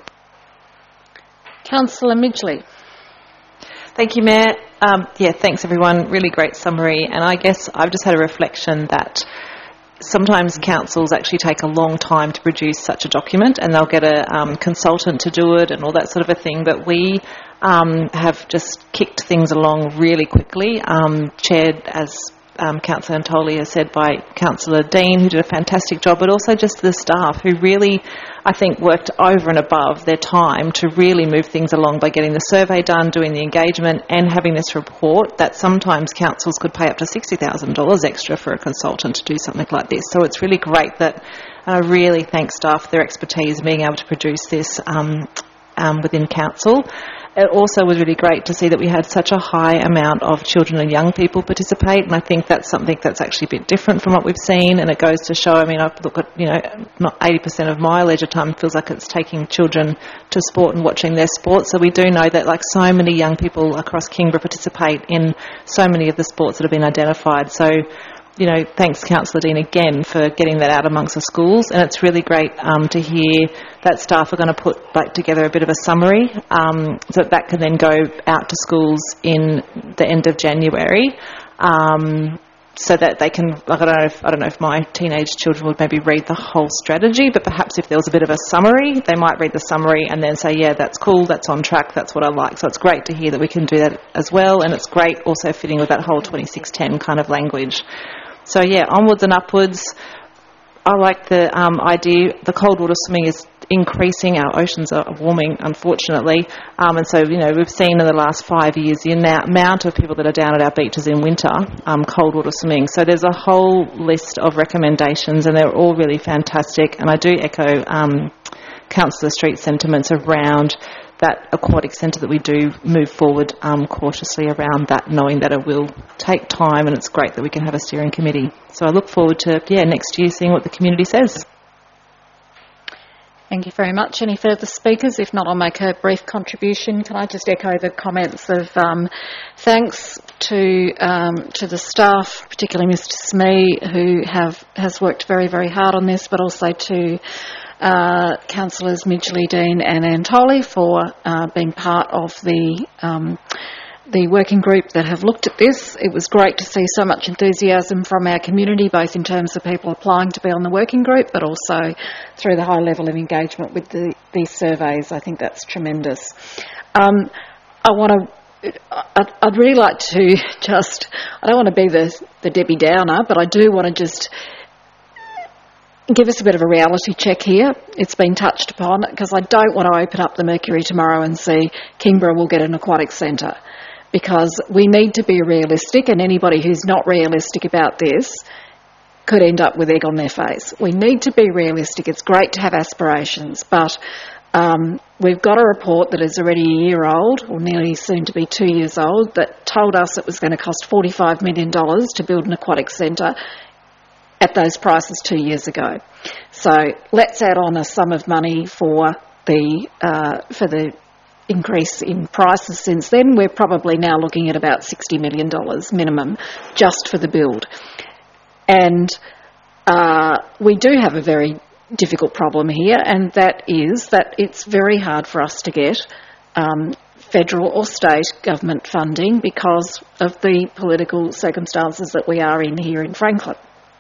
Councillor Midgley. Thank you, Mayor. Um, yeah, thanks everyone. Really great summary, and I guess I've just had a reflection that sometimes councils actually take a long time to produce such a document, and they'll get a um, consultant to do it and all that sort of a thing, but we um, have just kicked things along really quickly, um, chaired, as um, Councillor Antoli has said, by Councillor Dean, who did a fantastic job, but also just the staff who really, I think, worked over and above their time to really move things along by getting the survey done, doing the engagement, and having this report that sometimes councils could pay up to sixty thousand dollars extra for a consultant to do something like this. So it's really great that I uh, really thank staff for their expertise in being able to produce this um, um, within council. It also was really great to see that we had such a high amount of children and young people participate, and I think that's something that's actually a bit different from what we've seen, and it goes to show, I mean, I look at, you know, not eighty percent of my leisure time feels like it's taking children to sport and watching their sport, so we do know that like so many young people across Kingborough participate in so many of the sports that have been identified. So, you know, thanks Councillor Dean again for getting that out amongst the schools, and it's really great um, to hear that staff are going to put like together a bit of a summary um, so that that can then go out to schools in the end of January, um, so that they can. Like, I don't know if I don't know if my teenage children would maybe read the whole strategy, but perhaps if there was a bit of a summary, they might read the summary and then say, yeah, that's cool, that's on track, that's what I like. So it's great to hear that we can do that as well, and it's great also fitting with that whole twenty-six ten kind of language. So yeah, onwards and upwards. I like the um, idea. The cold water swimming is increasing. Our oceans are warming, unfortunately. Um, and so, you know, we've seen in the last five years the amount of people that are down at our beaches in winter, um, cold water swimming. So there's a whole list of recommendations, and they're all really fantastic. And I do echo um, Councillor Street's sentiments around that aquatic centre, that we do move forward um, cautiously around that, knowing that it will take time, and it's great that we can have a steering committee. So I look forward to, yeah, next year seeing what the community says. Thank you very much. Any further speakers? If not, I'll make a brief contribution. Can I just echo the comments of um, thanks to um, to the staff, particularly Mister Smee, who have has worked very, very hard on this, but also to uh, Councillors Midgley, Dean and Antoli for uh, being part of the um, the working group that have looked at this. It was great to see so much enthusiasm from our community, both in terms of people applying to be on the working group, but also through the high level of engagement with the, these surveys. I think that's tremendous. Um, I want to, I'd, I'd really like to just, I don't want to be the, the Debbie Downer, but I do want to just give us a bit of a reality check here. It's been touched upon, because I don't want to open up the Mercury tomorrow and see Kingborough will get an aquatic centre. Because we need to be realistic, and anybody who's not realistic about this could end up with egg on their face. We need to be realistic. It's great to have aspirations, but um, we've got a report that is already a year old, or nearly soon to be two years old, that told us it was going to cost forty-five million dollars to build an aquatic centre at those prices two years ago. So let's add on a sum of money for the uh, for the increase in prices since then. We're probably now looking at about sixty million dollars minimum just for the build. And uh, we do have a very difficult problem here, and that is that it's very hard for us to get um, federal or state government funding because of the political circumstances that we are in here in Franklin.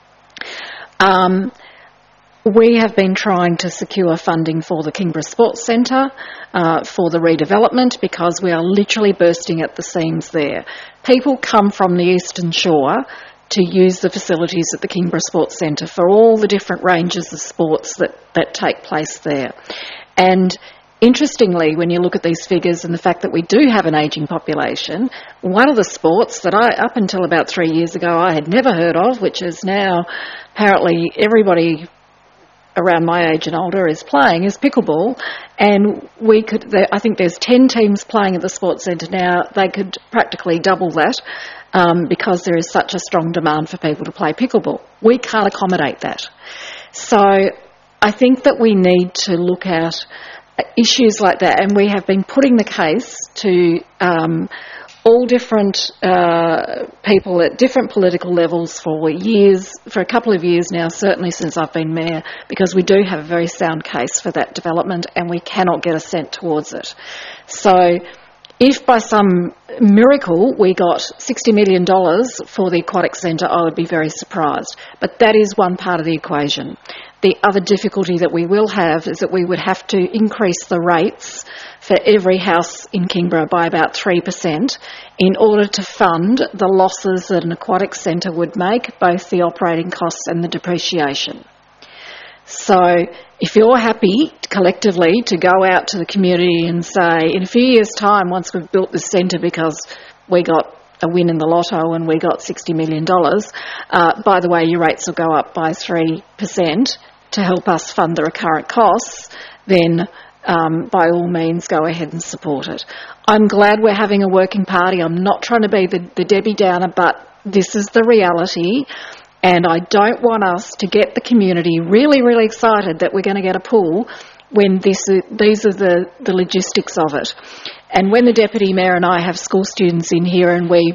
Um, We have been trying to secure funding for the Kingborough Sports Centre, uh, for the redevelopment, because we are literally bursting at the seams there. People come from the Eastern Shore to use the facilities at the Kingborough Sports Centre for all the different ranges of sports that, that take place there. And interestingly, when you look at these figures and the fact that we do have an ageing population, one of the sports that I, up until about three years ago, I had never heard of, which is now apparently everybody around my age and older is playing, is pickleball. And we could, there, I think there's ten teams playing at the Sports Centre now. They could practically double that um, because there is such a strong demand for people to play pickleball. We can't accommodate that. So I think that we need to look at issues like that, and we have been putting the case to um, all different uh, people at different political levels for years, for a couple of years now, certainly since I've been mayor, because we do have a very sound case for that development and we cannot get a cent towards it. So if by some miracle we got sixty million dollars for the aquatic centre, I would be very surprised. But that is one part of the equation. The other difficulty that we will have is that we would have to increase the rates for every house in Kingborough by about three percent in order to fund the losses that an aquatic centre would make, both the operating costs and the depreciation. So if you're happy collectively to go out to the community and say, in a few years' time, once we've built this centre because we got a win in the lotto and we got sixty million dollars, uh, by the way, your rates will go up by three percent to help us fund the recurrent costs, then um, by all means go ahead and support it. I'm glad we're having a working party. I'm not trying to be the, the Debbie Downer, but this is the reality, and I don't want us to get the community really, really excited that we're going to get a pool when this is, these are the, the logistics of it. And when the Deputy Mayor and I have school students in here and we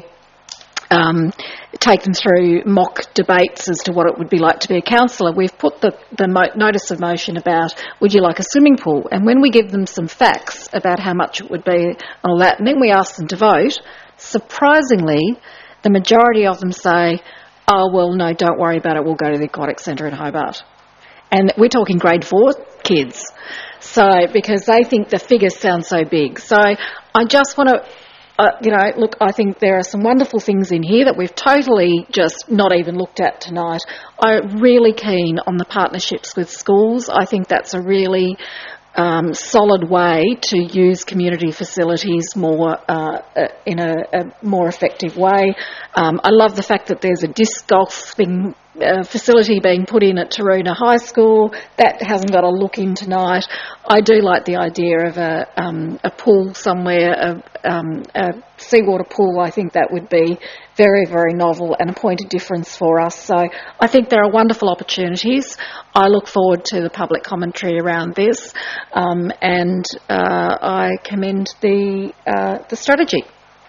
um, take them through mock debates as to what it would be like to be a councillor, we've put the, the mo- notice of motion about, would you like a swimming pool? And when we give them some facts about how much it would be and all that, and then we ask them to vote, surprisingly, the majority of them say, oh, well, no, don't worry about it, we'll go to the Aquatic Centre in Hobart. And we're talking grade four kids. So, because they think the figures sound so big. So I just want to, uh, you know, look, I think there are some wonderful things in here that we've totally just not even looked at tonight. I'm really keen on the partnerships with schools. I think that's a really um, solid way to use community facilities more uh, in a, a more effective way. Um, I love the fact that there's a disc golf thing Uh, facility being put in at Taroona High School. That hasn't got a look in tonight. I do like the idea of a, um, a pool somewhere, a, um, a seawater pool. I think that would be very, very novel and a point of difference for us. So I think there are wonderful opportunities. I look forward to the public commentary around this, um, and uh, I commend the uh, the strategy.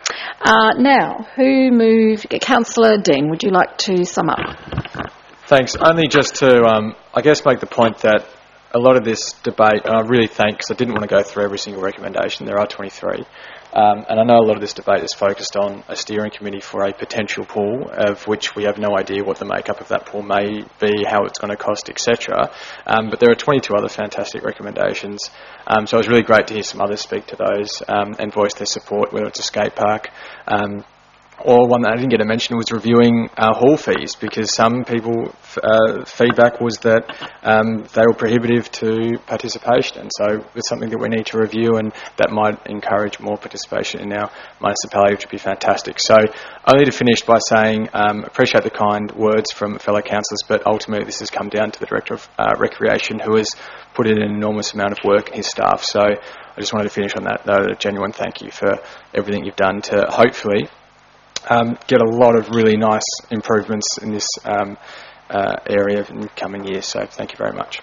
Uh, now, who moved? Councillor Dean, would you like to sum up? Thanks. Only just to, um, I guess, make the point that a lot of this debate, and I really thank, because I didn't want to go through every single recommendation, there are twenty-three, um, and I know a lot of this debate is focused on a steering committee for a potential pool, of which we have no idea what the makeup of that pool may be, how it's going to cost, et cetera. Um, but there are twenty-two other fantastic recommendations, um, so it was really great to hear some others speak to those um, and voice their support, whether it's a skate park, um, or one that I didn't get to mention was reviewing uh, hall fees, because some people uh, feedback was that um, they were prohibitive to participation, and so it's something that we need to review, and that might encourage more participation in our municipality, which would be fantastic. So only to finish by saying um, appreciate the kind words from fellow councillors, but ultimately this has come down to the Director of uh, Recreation, who has put in an enormous amount of work, and his staff. So I just wanted to finish on that note, a genuine thank you for everything you've done to hopefully Um, get a lot of really nice improvements in this um, uh, area in the coming years. So thank you very much.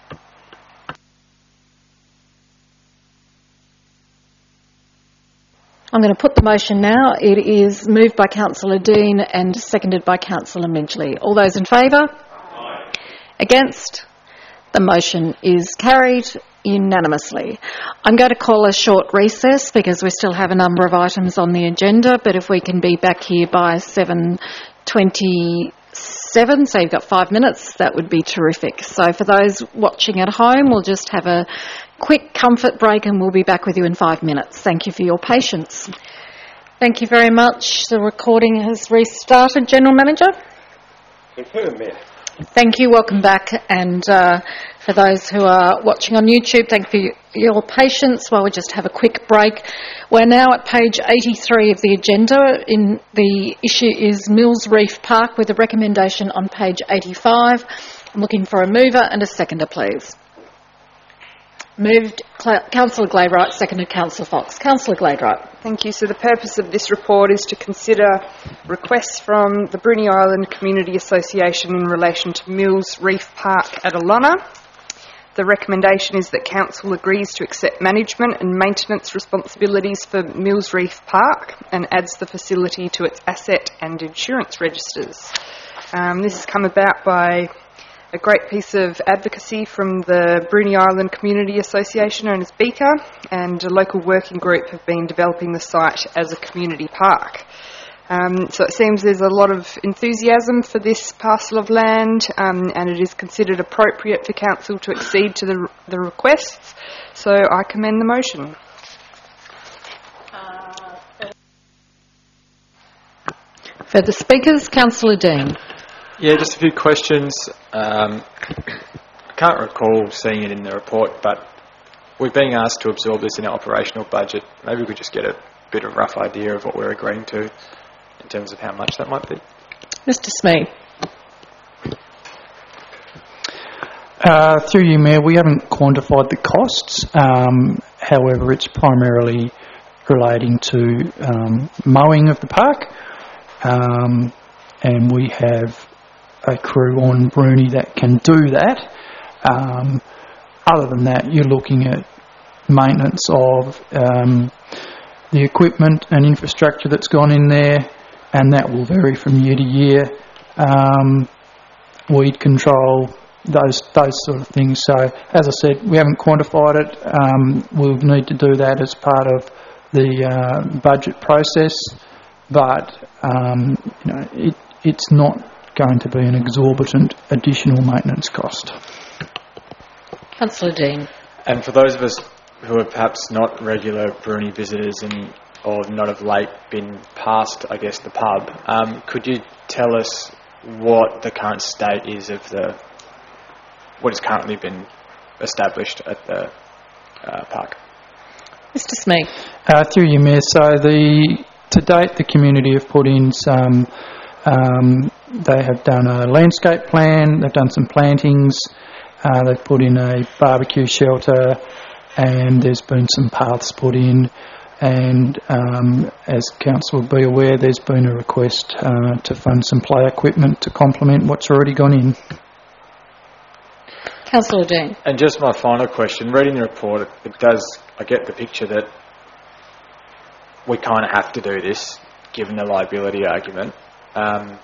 I'm going to put the motion now. It is moved by Councillor Dean and seconded by Councillor Midgley. All those in favour? Aye. Against? The motion is carried unanimously. I'm going to call a short recess because we still have a number of items on the agenda, but if we can be back here by seven twenty-seven, so you've got five minutes, that would be terrific. So for those watching at home, we'll just have a quick comfort break and we'll be back with you in five minutes. Thank you for your patience. Thank you very much. The recording has restarted. General Manager? Confirm, Mayor. Thank you. Welcome back. And uh, for those who are watching on YouTube, thank you for your patience while we just have a quick break. We're now at page eighty-three of the agenda. In the issue is Mills Reef Park with a recommendation on page eighty-five. I'm looking for a mover and a seconder, please. Moved Cl- Councillor Gladwright, seconded Councillor Fox. Councillor Gladwright. Thank you. So the purpose of this report is to consider requests from the Bruny Island Community Association in relation to Mills Reef Park at Alona. The recommendation is that Council agrees to accept management and maintenance responsibilities for Mills Reef Park and adds the facility to its asset and insurance registers. Um, this has come about by a great piece of advocacy from the Bruny Island Community Association, known as Beaker, and a local working group have been developing the site as a community park. Um, so it seems there's a lot of enthusiasm for this parcel of land, um, and it is considered appropriate for Council to accede to the, the requests. So I commend the motion. For the speakers, Councillor Dean. Yeah, just a few questions. Um, I can't recall seeing it in the report, but we're being asked to absorb this in our operational budget. Maybe we could just get a bit of a rough idea of what we're agreeing to in terms of how much that might be. Mister Smee. Uh, through you, Mayor, we haven't quantified the costs. Um, however, it's primarily relating to um, mowing of the park, um, and we have a crew on Bruni that can do that. Um, other than that, you're looking at maintenance of um, the equipment and infrastructure that's gone in there, and that will vary from year to year. Um, weed control, those those sort of things. So, as I said, we haven't quantified it. Um, we'll need to do that as part of the uh, budget process, but um, you know, it, it's not going to be an exorbitant additional maintenance cost. Councillor Dean. And for those of us who are perhaps not regular Bruni visitors and or not of late been past, I guess, the pub, um, could you tell us what the current state is of the what has currently been established at the uh, park? Mister Smee. Uh, through you, Mayor. So the to date, the community have put in some. Um, they have done a landscape plan. They've done some plantings. Uh, they've put in a barbecue shelter, and there's been some paths put in. And um, as council will be aware, there's been a request uh, to fund some play equipment to complement what's already gone in. Councillor Dean. And just my final question, reading the report, it, it does, I get the picture that we kind of have to do this, given the liability argument. Um,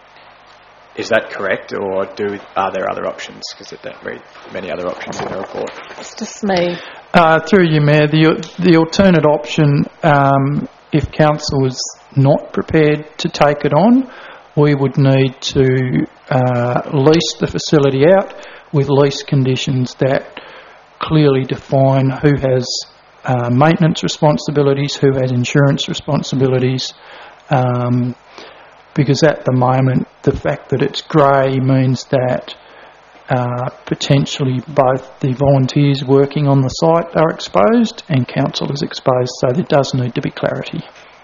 is that correct, or do are there other options? Because I don't read many other options in the report. Mister Smee. Uh, through you, Mayor, the, the alternate option, um, if council is not prepared to take it on, we would need to uh, lease the facility out with lease conditions that clearly define who has uh, maintenance responsibilities, who has insurance responsibilities, um, because at the moment the fact that it's grey means that uh, potentially both the volunteers working on the site are exposed and council is exposed, so there does need to be clarity.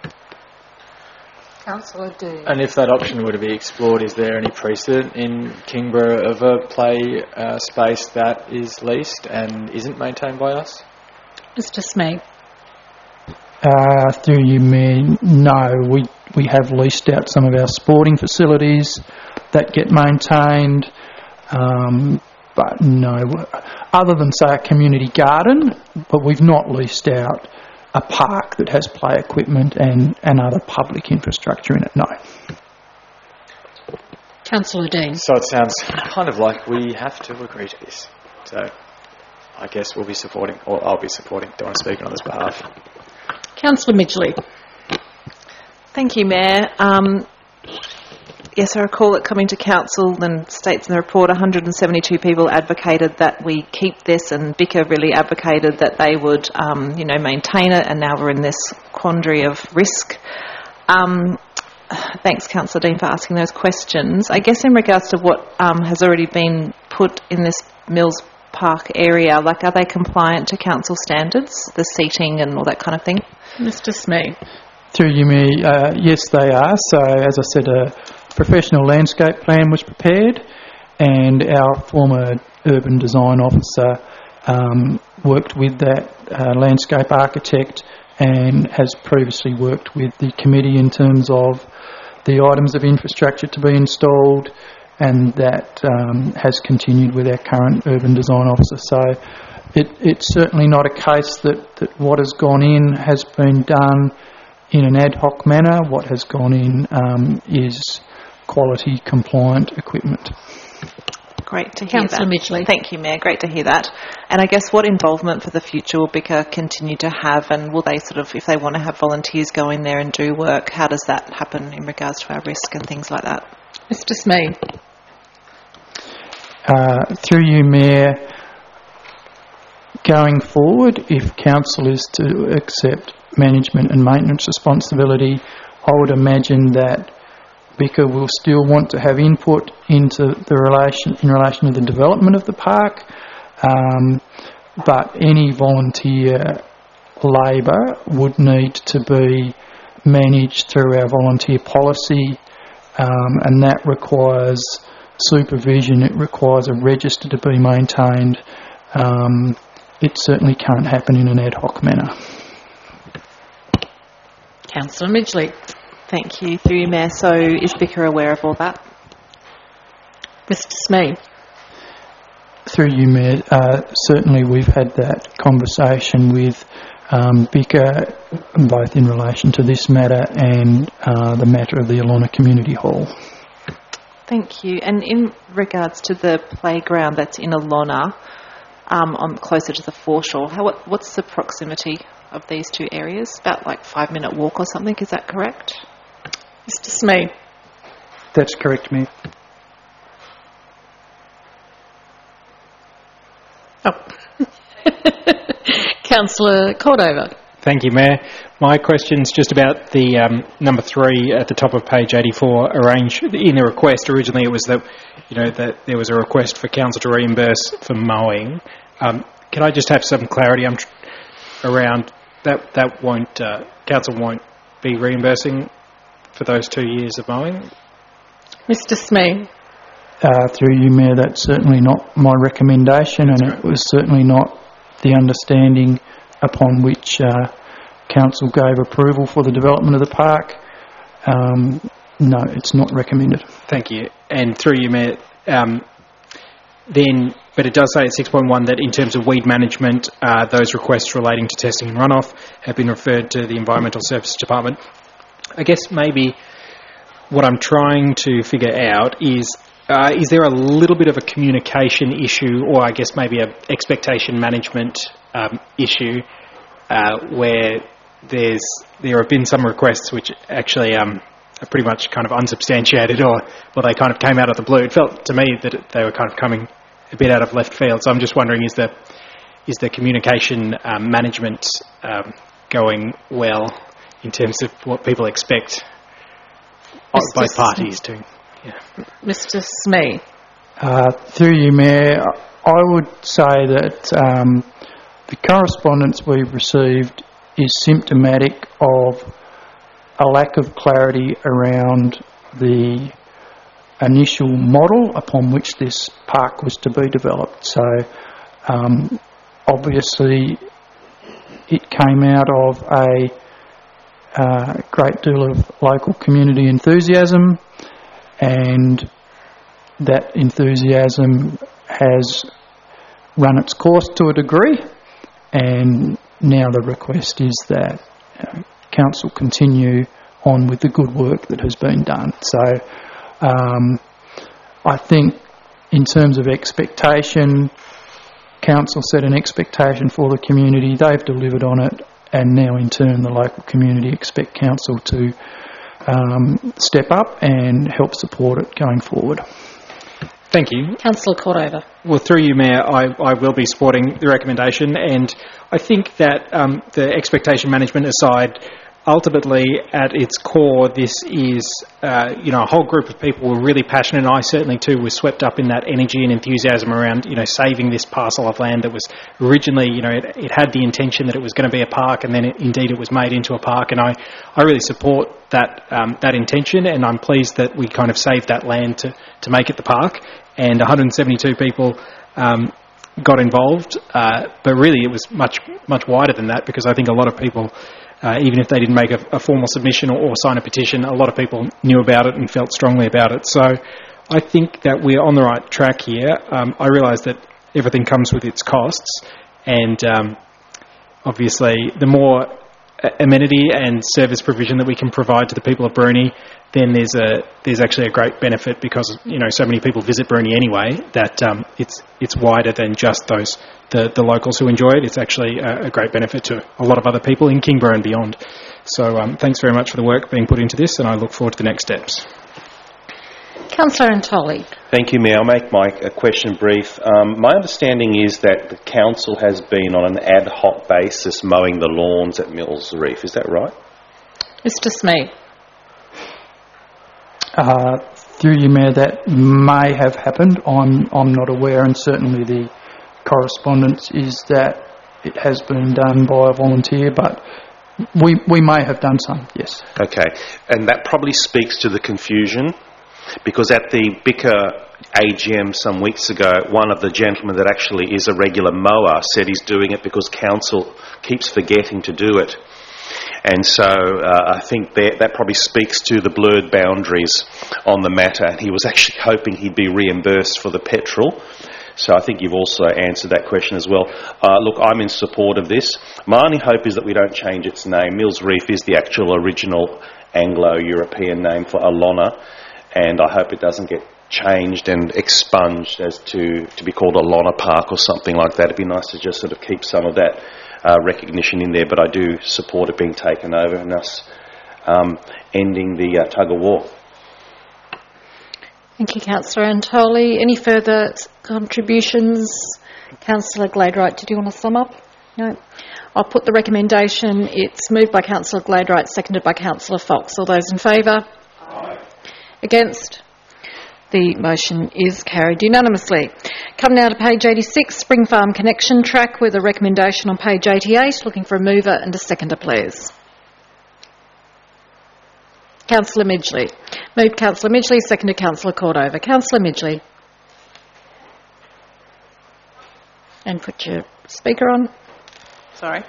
Councillor Dean. And if that option were to be explored, is there any precedent in Kingborough of a play uh, space that is leased and isn't maintained by us? Mister Smee. Uh, through you, Mayor, no. We, we have leased out some of our sporting facilities that get maintained, um, but no. Other than, say, a community garden, but we've not leased out a park that has play equipment and, and other public infrastructure in it, no. Councillor Dean. So it sounds kind of like we have to agree to this. So I guess we'll be supporting, or I'll be supporting, don't want to speak on his behalf. Councillor Midgley. Thank you, Mayor. Um, yes, I recall that coming to council and states in the report one hundred seventy-two people advocated that we keep this, and B I C A really advocated that they would, um, you know, maintain it, and now we're in this quandary of risk. Um, thanks, Councillor Dean, for asking those questions. I guess in regards to what um, has already been put in this Mills Park area, like, are they compliant to council standards, the seating and all that kind of thing? Mister Smee. Through you, Mayor, uh, yes, they are. So, as I said, a professional landscape plan was prepared, and our former urban design officer um, worked with that uh, landscape architect and has previously worked with the committee in terms of the items of infrastructure to be installed, and that um, has continued with our current urban design officer. So it, it's certainly not a case that, that what has gone in has been done in an ad hoc manner. What has gone in um, is quality compliant equipment. Great to hear Councillor that. Midgley. Thank you, Mayor. Great to hear that. And I guess what involvement for the future will B I C A continue to have, and will they sort of, if they want to have volunteers go in there and do work, how does that happen in regards to our risk and things like that? Mister Smee. Uh, through you, Mayor, going forward, if council is to accept management and maintenance responsibility, I would imagine that B I C A will still want to have input into the relation in relation to the development of the park, um, but any volunteer labour would need to be managed through our volunteer policy, um, and that requires supervision, it requires a register to be maintained. Um, it certainly can't happen in an ad hoc manner. Councillor Midgley. Thank you. Through you, Mayor. So is Vicar aware of all that? Mister Smee. Through you, Mayor, uh, certainly we've had that conversation with um, Vicar, both in relation to this matter and uh, the matter of the Ilona Community Hall. Thank you. And in regards to the playground that's in Ilona, um, on closer to the foreshore, how, what's the proximity of these two areas? About like five minute walk or something, is that correct? Mister Smee. That's correct, Mayor. Oh. Councillor Cordover. Thank you, Mayor. My question's just about the um, number three at the top of page eighty-four. Arranged in the request. Originally, it was that you know that there was a request for council to reimburse for mowing. Um, can I just have some clarity I'm tr- around that? That won't uh, council won't be reimbursing for those two years of mowing. Mister Smee. Uh, through you, Mayor, that's certainly not my recommendation, and it was certainly not the understanding upon which uh, Council gave approval for the development of the park. Um, no, it's not recommended. Thank you. And through you, Mayor, um, then, but it does say at six point one that in terms of weed management, uh, those requests relating to testing and runoff have been referred to the Environmental Services Department. I guess maybe what I'm trying to figure out is Uh, is there a little bit of a communication issue, or I guess maybe a expectation management um, issue, uh, where there's there have been some requests which actually um, are pretty much kind of unsubstantiated, or or they kind of came out of the blue. It felt to me that it, they were kind of coming a bit out of left field. So I'm just wondering, is the is the communication um, management um, going well in terms of what people expect Mister both parties to? Yeah. Mister Smee. Uh, through you, Mayor, I would say that um, the correspondence we've received is symptomatic of a lack of clarity around the initial model upon which this park was to be developed. So um, obviously it came out of a uh, great deal of local community enthusiasm, and that enthusiasm has run its course to a degree, and now the request is that uh, Council continue on with the good work that has been done. So um, I think in terms of expectation, Council set an expectation for the community, they've delivered on it, and now in turn the local community expect Council to Um, step up and help support it going forward. Thank you. Councillor Cordover. Well, through you, Mayor, I, I will be supporting the recommendation, and I think that um, the expectation management aside, ultimately at its core, this is uh, you know a whole group of people were really passionate, and I certainly too was swept up in that energy and enthusiasm around you know saving this parcel of land that was originally you know it, it had the intention that it was going to be a park, and then it, indeed it was made into a park, and I, I really support that um, that intention, and I'm pleased that we kind of saved that land to, to make it the park, and one hundred seventy-two people um, got involved, uh, but really it was much much wider than that, because I think a lot of people, Uh, even if they didn't make a, a formal submission or, or sign a petition, a lot of people knew about it and felt strongly about it. So I think that we're on the right track here. Um, I realise that everything comes with its costs, and um, obviously the more amenity and service provision that we can provide to the people of Bruny, then there's a there's actually a great benefit, because you know so many people visit Bruny anyway that um, it's it's wider than just those the, the locals who enjoy it. It's actually a, a great benefit to a lot of other people in Kingborough and beyond. So um, thanks very much for the work being put into this, and I look forward to the next steps. Councillor Antoli. Thank you, Mayor. I'll make my uh, question brief. Um, my understanding is that the council has been on an ad hoc basis mowing the lawns at Mills Reef. Is that right? Mister Smee. Uh, through you, Mayor, that may have happened. I'm I'm not aware, and certainly the correspondence is that it has been done by a volunteer, but we we may have done some, yes. Okay, and that probably speaks to the confusion because at the Bicker A G M some weeks ago, one of the gentlemen that actually is a regular mower said he's doing it because council keeps forgetting to do it. And so uh, I think that, that probably speaks to the blurred boundaries on the matter. And he was actually hoping he'd be reimbursed for the petrol. So I think you've also answered that question as well. Uh, look, I'm in support of this. My only hope is that we don't change its name. Mills Reef is the actual original Anglo-European name for Alona, and I hope it doesn't get changed and expunged as to, to be called Alona Park or something like that. It'd be nice to just sort of keep some of that uh, recognition in there, but I do support it being taken over and us um, ending the uh, tug-of-war. Thank you, Councillor Antoli. Any further contributions? Councillor Gladwright, did you want to sum up? No. I'll put the recommendation. It's moved by Councillor Gladwright, seconded by Councillor Fox. All those in favour? Aye. Against? The motion is carried unanimously. Come now to page eighty-six, Spring Farm Connection Track, with a recommendation on page eighty-eight. Looking for a mover and a seconder, please. Councillor Midgley. Moved Councillor Midgley, seconded Councillor Cordova. Councillor Midgley. And put your speaker on. Sorry.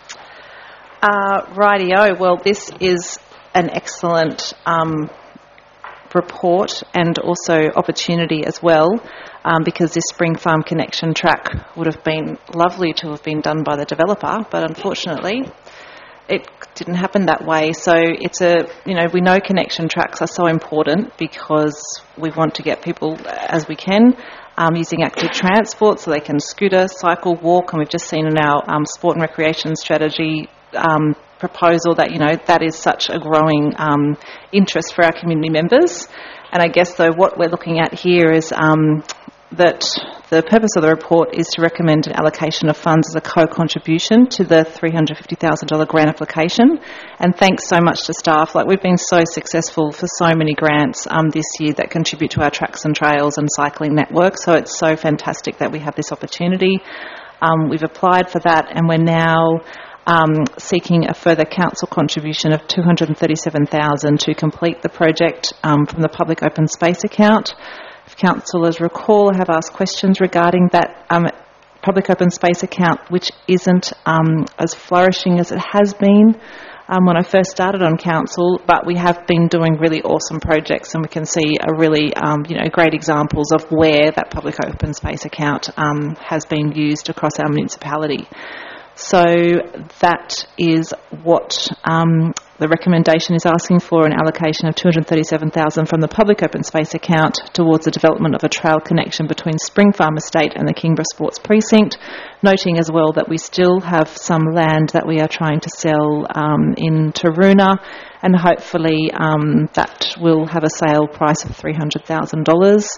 Uh, rightio. Well, this is an excellent um, report and also opportunity as well, um, because this Spring Farm Connection Track would have been lovely to have been done by the developer, but unfortunately it didn't happen that way. So it's a, you know, we know connection tracks are so important because we want to get people as we can um, using active transport so they can scooter, cycle, walk, and we've just seen in our um, sport and recreation strategy um, proposal that, you know, that is such a growing um, interest for our community members. And I guess, though, what we're looking at here is um, that the purpose of the report is to recommend an allocation of funds as a co-contribution to the three hundred fifty thousand dollars grant application. And thanks so much to staff. Like, we've been so successful for so many grants um, this year that contribute to our tracks and trails and cycling network. So it's so fantastic that we have this opportunity. Um, we've applied for that, and we're now Um, seeking a further council contribution of two hundred thirty-seven thousand dollars to complete the project um, from the public open space account. If councillors recall, I have asked questions regarding that um, public open space account, which isn't um, as flourishing as it has been um, when I first started on council, but we have been doing really awesome projects, and we can see a really um, you know, great examples of where that public open space account um, has been used across our municipality. So that is what um, the recommendation is asking for, an allocation of two hundred thirty-seven thousand dollars from the public open space account towards the development of a trail connection between Spring Farm Estate and the Kingborough Sports Precinct, noting as well that we still have some land that we are trying to sell um, in Taroona, and hopefully um, that will have a sale price of three hundred thousand dollars.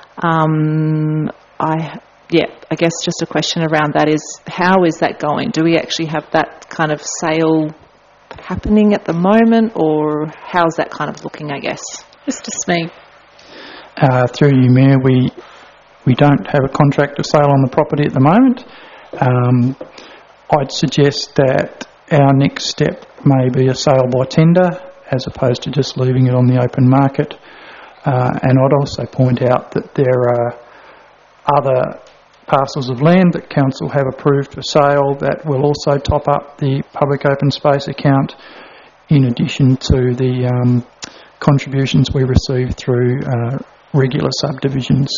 Um, I... Yeah, I guess just a question around that is, how is that going? Do we actually have that kind of sale happening at the moment, or how's that kind of looking, I guess? Mister Smee. Uh, through you, Mayor, we, we don't have a contract of sale on the property at the moment. Um, I'd suggest that our next step may be a sale by tender as opposed to just leaving it on the open market. Uh, and I'd also point out that there are other parcels of land that council have approved for sale that will also top up the public open space account, in addition to the um, contributions we receive through uh, regular subdivisions.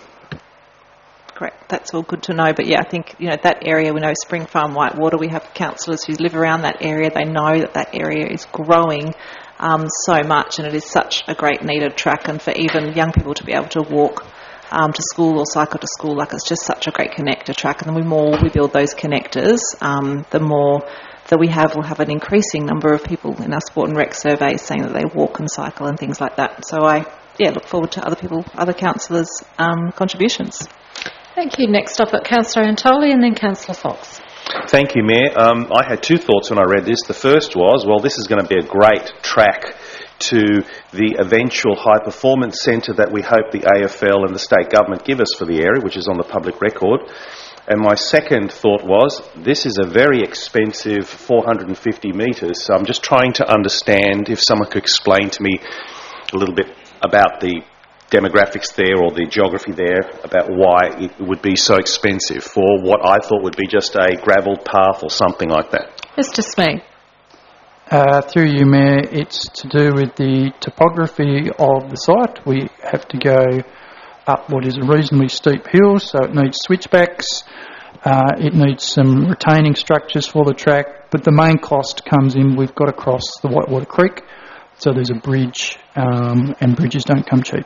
Great, that's all good to know. But yeah, I think, you know, that area, we know Spring Farm Whitewater, we have councillors who live around that area. They know that that area is growing um, so much, and it is such a great needed track, and for even young people to be able to walk Um, to school or cycle to school, like, it's just such a great connector track. And the more we build those connectors, um, the more that we have, we'll have an increasing number of people in our sport and rec surveys saying that they walk and cycle and things like that. So I, yeah, look forward to other people, other councillors' um, contributions. Thank you. Next up, at Councillor Antoli and then Councillor Fox. Thank you, Mayor. Um, I had two thoughts when I read this. The first was, well, this is going to be a great track to the eventual high performance centre that we hope the A F L and the state government give us for the area, which is on the public record. And my second thought was, this is a very expensive four hundred fifty metres, so I'm just trying to understand if someone could explain to me a little bit about the demographics there or the geography there about why it would be so expensive for what I thought would be just a gravelled path or something like that. Mister Smee. Uh, through you, Mayor, it's to do with the topography of the site. We have to go up what is a reasonably steep hill, so it needs switchbacks. Uh, it needs some retaining structures for the track, but the main cost comes in, we've got to cross the Whitewater Creek, so there's a bridge, um, and bridges don't come cheap.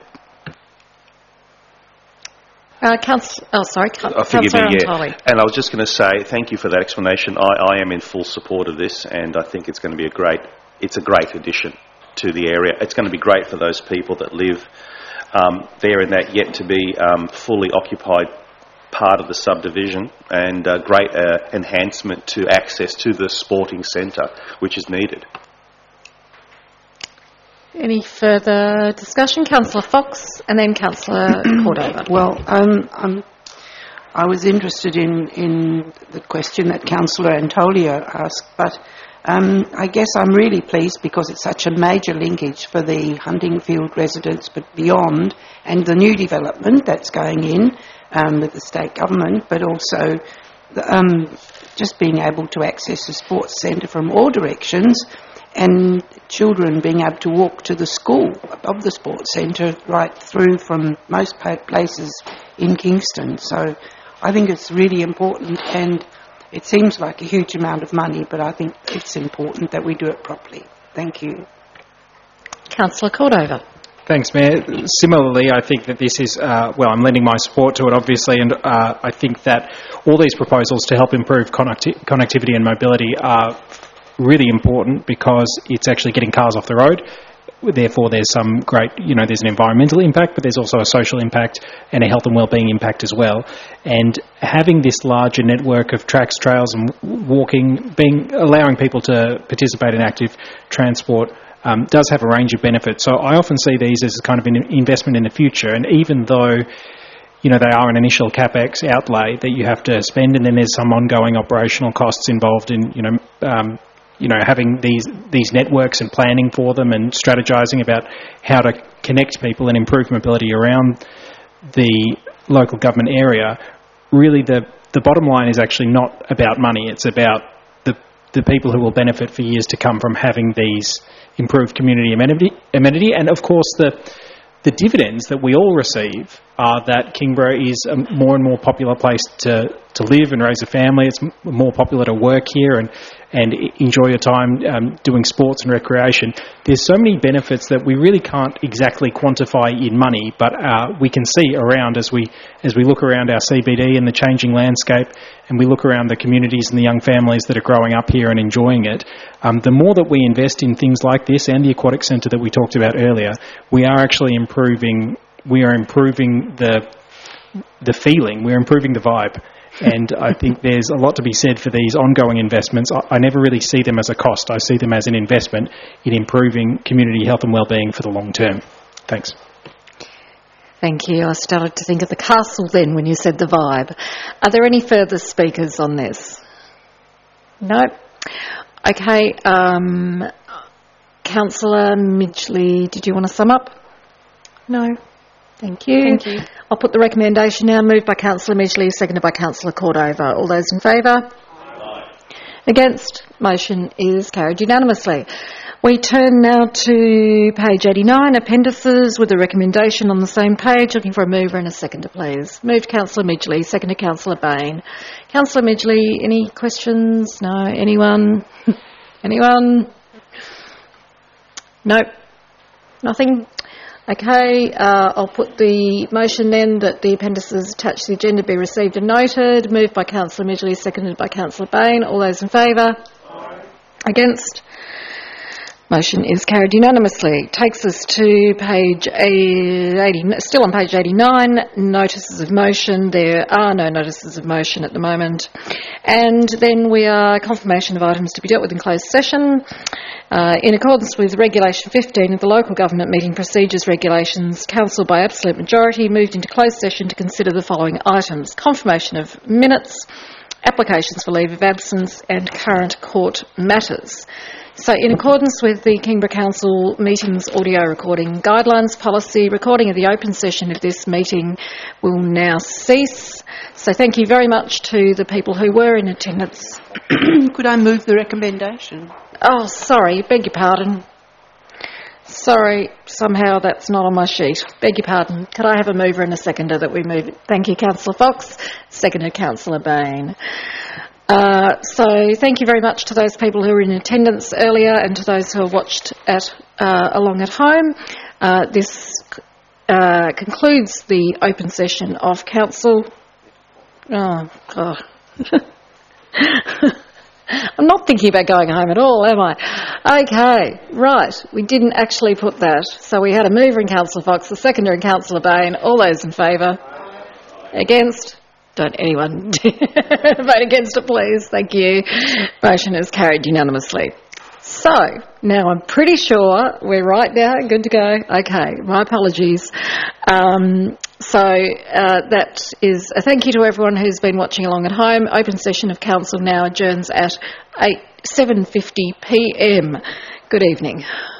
Uh, Council, oh, sorry, Council Oh, forgive me, yeah. Antoli. And I was just going to say thank you for that explanation. I, I am in full support of this, and I think it's going to be a great, it's a great addition to the area. It's going to be great for those people that live um, there in that yet to be um, fully occupied part of the subdivision, and a great uh, enhancement to access to the sporting centre, which is needed. Any further discussion? Councillor Fox and then Councillor Cordova. Well, um, um, I was interested in, in the question that Councillor Antolio asked, but um, I guess I'm really pleased because it's such a major linkage for the Huntingfield residents, but beyond, and the new development that's going in um, with the state government, but also the, um, just being able to access the sports centre from all directions, and children being able to walk to the school above the sports centre right through from most places in Kingston. So I think it's really important, and it seems like a huge amount of money, but I think it's important that we do it properly. Thank you. Councillor Cordova. Thanks, Mayor. Similarly, I think that this is, uh, well, I'm lending my support to it, obviously, and uh, I think that all these proposals to help improve connecti- connectivity and mobility are really important because it's actually getting cars off the road. Therefore, there's some great, you know, there's an environmental impact, but there's also a social impact and a health and wellbeing impact as well. And having this larger network of tracks, trails and walking, being allowing people to participate in active transport um, does have a range of benefits. So I often see these as kind of an investment in the future. And even though, you know, they are an initial capex outlay that you have to spend, and then there's some ongoing operational costs involved in, you know, um, you know, having these these networks and planning for them and strategising about how to connect people and improve mobility around the local government area, really the, the bottom line is actually not about money. It's about the the people who will benefit for years to come from having these improved community amenity, amenity. And, of course, the the dividends that we all receive are that Kingborough is a more and more popular place to, to live and raise a family. It's m- more popular to work here and, and enjoy your time um, doing sports and recreation. There's so many benefits that we really can't exactly quantify in money, but uh, we can see around as we as we look around our C B D and the changing landscape, and we look around the communities and the young families that are growing up here and enjoying it. Um, the more that we invest in things like this and the aquatic centre that we talked about earlier, we are actually improving. We are improving the the feeling. We're improving the vibe. And I think there's a lot to be said for these ongoing investments. I, I never really see them as a cost. I see them as an investment in improving community health and wellbeing for the long term. Thanks. Thank you. I started to think of the castle then when you said the vibe. Are there any further speakers on this? No? Okay. Um, Councillor Midgley, did you want to sum up? No? Thank you. Thank you. I'll put the recommendation now. Moved by Councillor Midgley, seconded by Councillor Cordova. All those in favour? Aye. Against? Motion is carried unanimously. We turn now to page eighty-nine, appendices, with a recommendation on the same page. Looking for a mover and a seconder, please. Moved Councillor Midgley, seconded Councillor Bain. Councillor Midgley, any questions? No? Anyone? Anyone? Nope. Nothing? Okay, uh, I'll put the motion then that the appendices attached to the agenda be received and noted. Moved by Councillor Midgley, seconded by Councillor Bain. All those in favour? Aye. Against? Motion is carried unanimously. Takes us to page eighty, still on page eighty-nine, notices of motion. There are no notices of motion at the moment. And then we are confirmation of items to be dealt with in closed session. Uh, in accordance with Regulation fifteen of the Local Government Meeting Procedures Regulations, Council by absolute majority moved into closed session to consider the following items. Confirmation of minutes, applications for leave of absence and current court matters. So in accordance with the Kingborough Council meetings audio recording guidelines policy, recording of the open session of this meeting will now cease. So thank you very much to the people who were in attendance. Could I move the recommendation? Oh, sorry, beg your pardon. Sorry, somehow that's not on my sheet. Beg your pardon. Could I have a mover and a seconder that we move it? Thank you, Councillor Fox. Seconded, Councillor Bain. Uh, so thank you very much to those people who were in attendance earlier and to those who have watched at uh, along at home. Uh, this uh, concludes the open session of Council. Oh, God. I'm not thinking about going home at all, am I? Okay, right. We didn't actually put that. So we had a mover in Councillor Fox, a seconder in Councillor Bain. All those in favour? Against? Don't anyone vote against it, please. Thank you. Motion is carried unanimously. So, now I'm pretty sure we're right now, good to go. Okay, my apologies. Um, so, uh, that is a thank you to everyone who's been watching along at home. Open session of Council now adjourns at seven fifty p m. Good evening.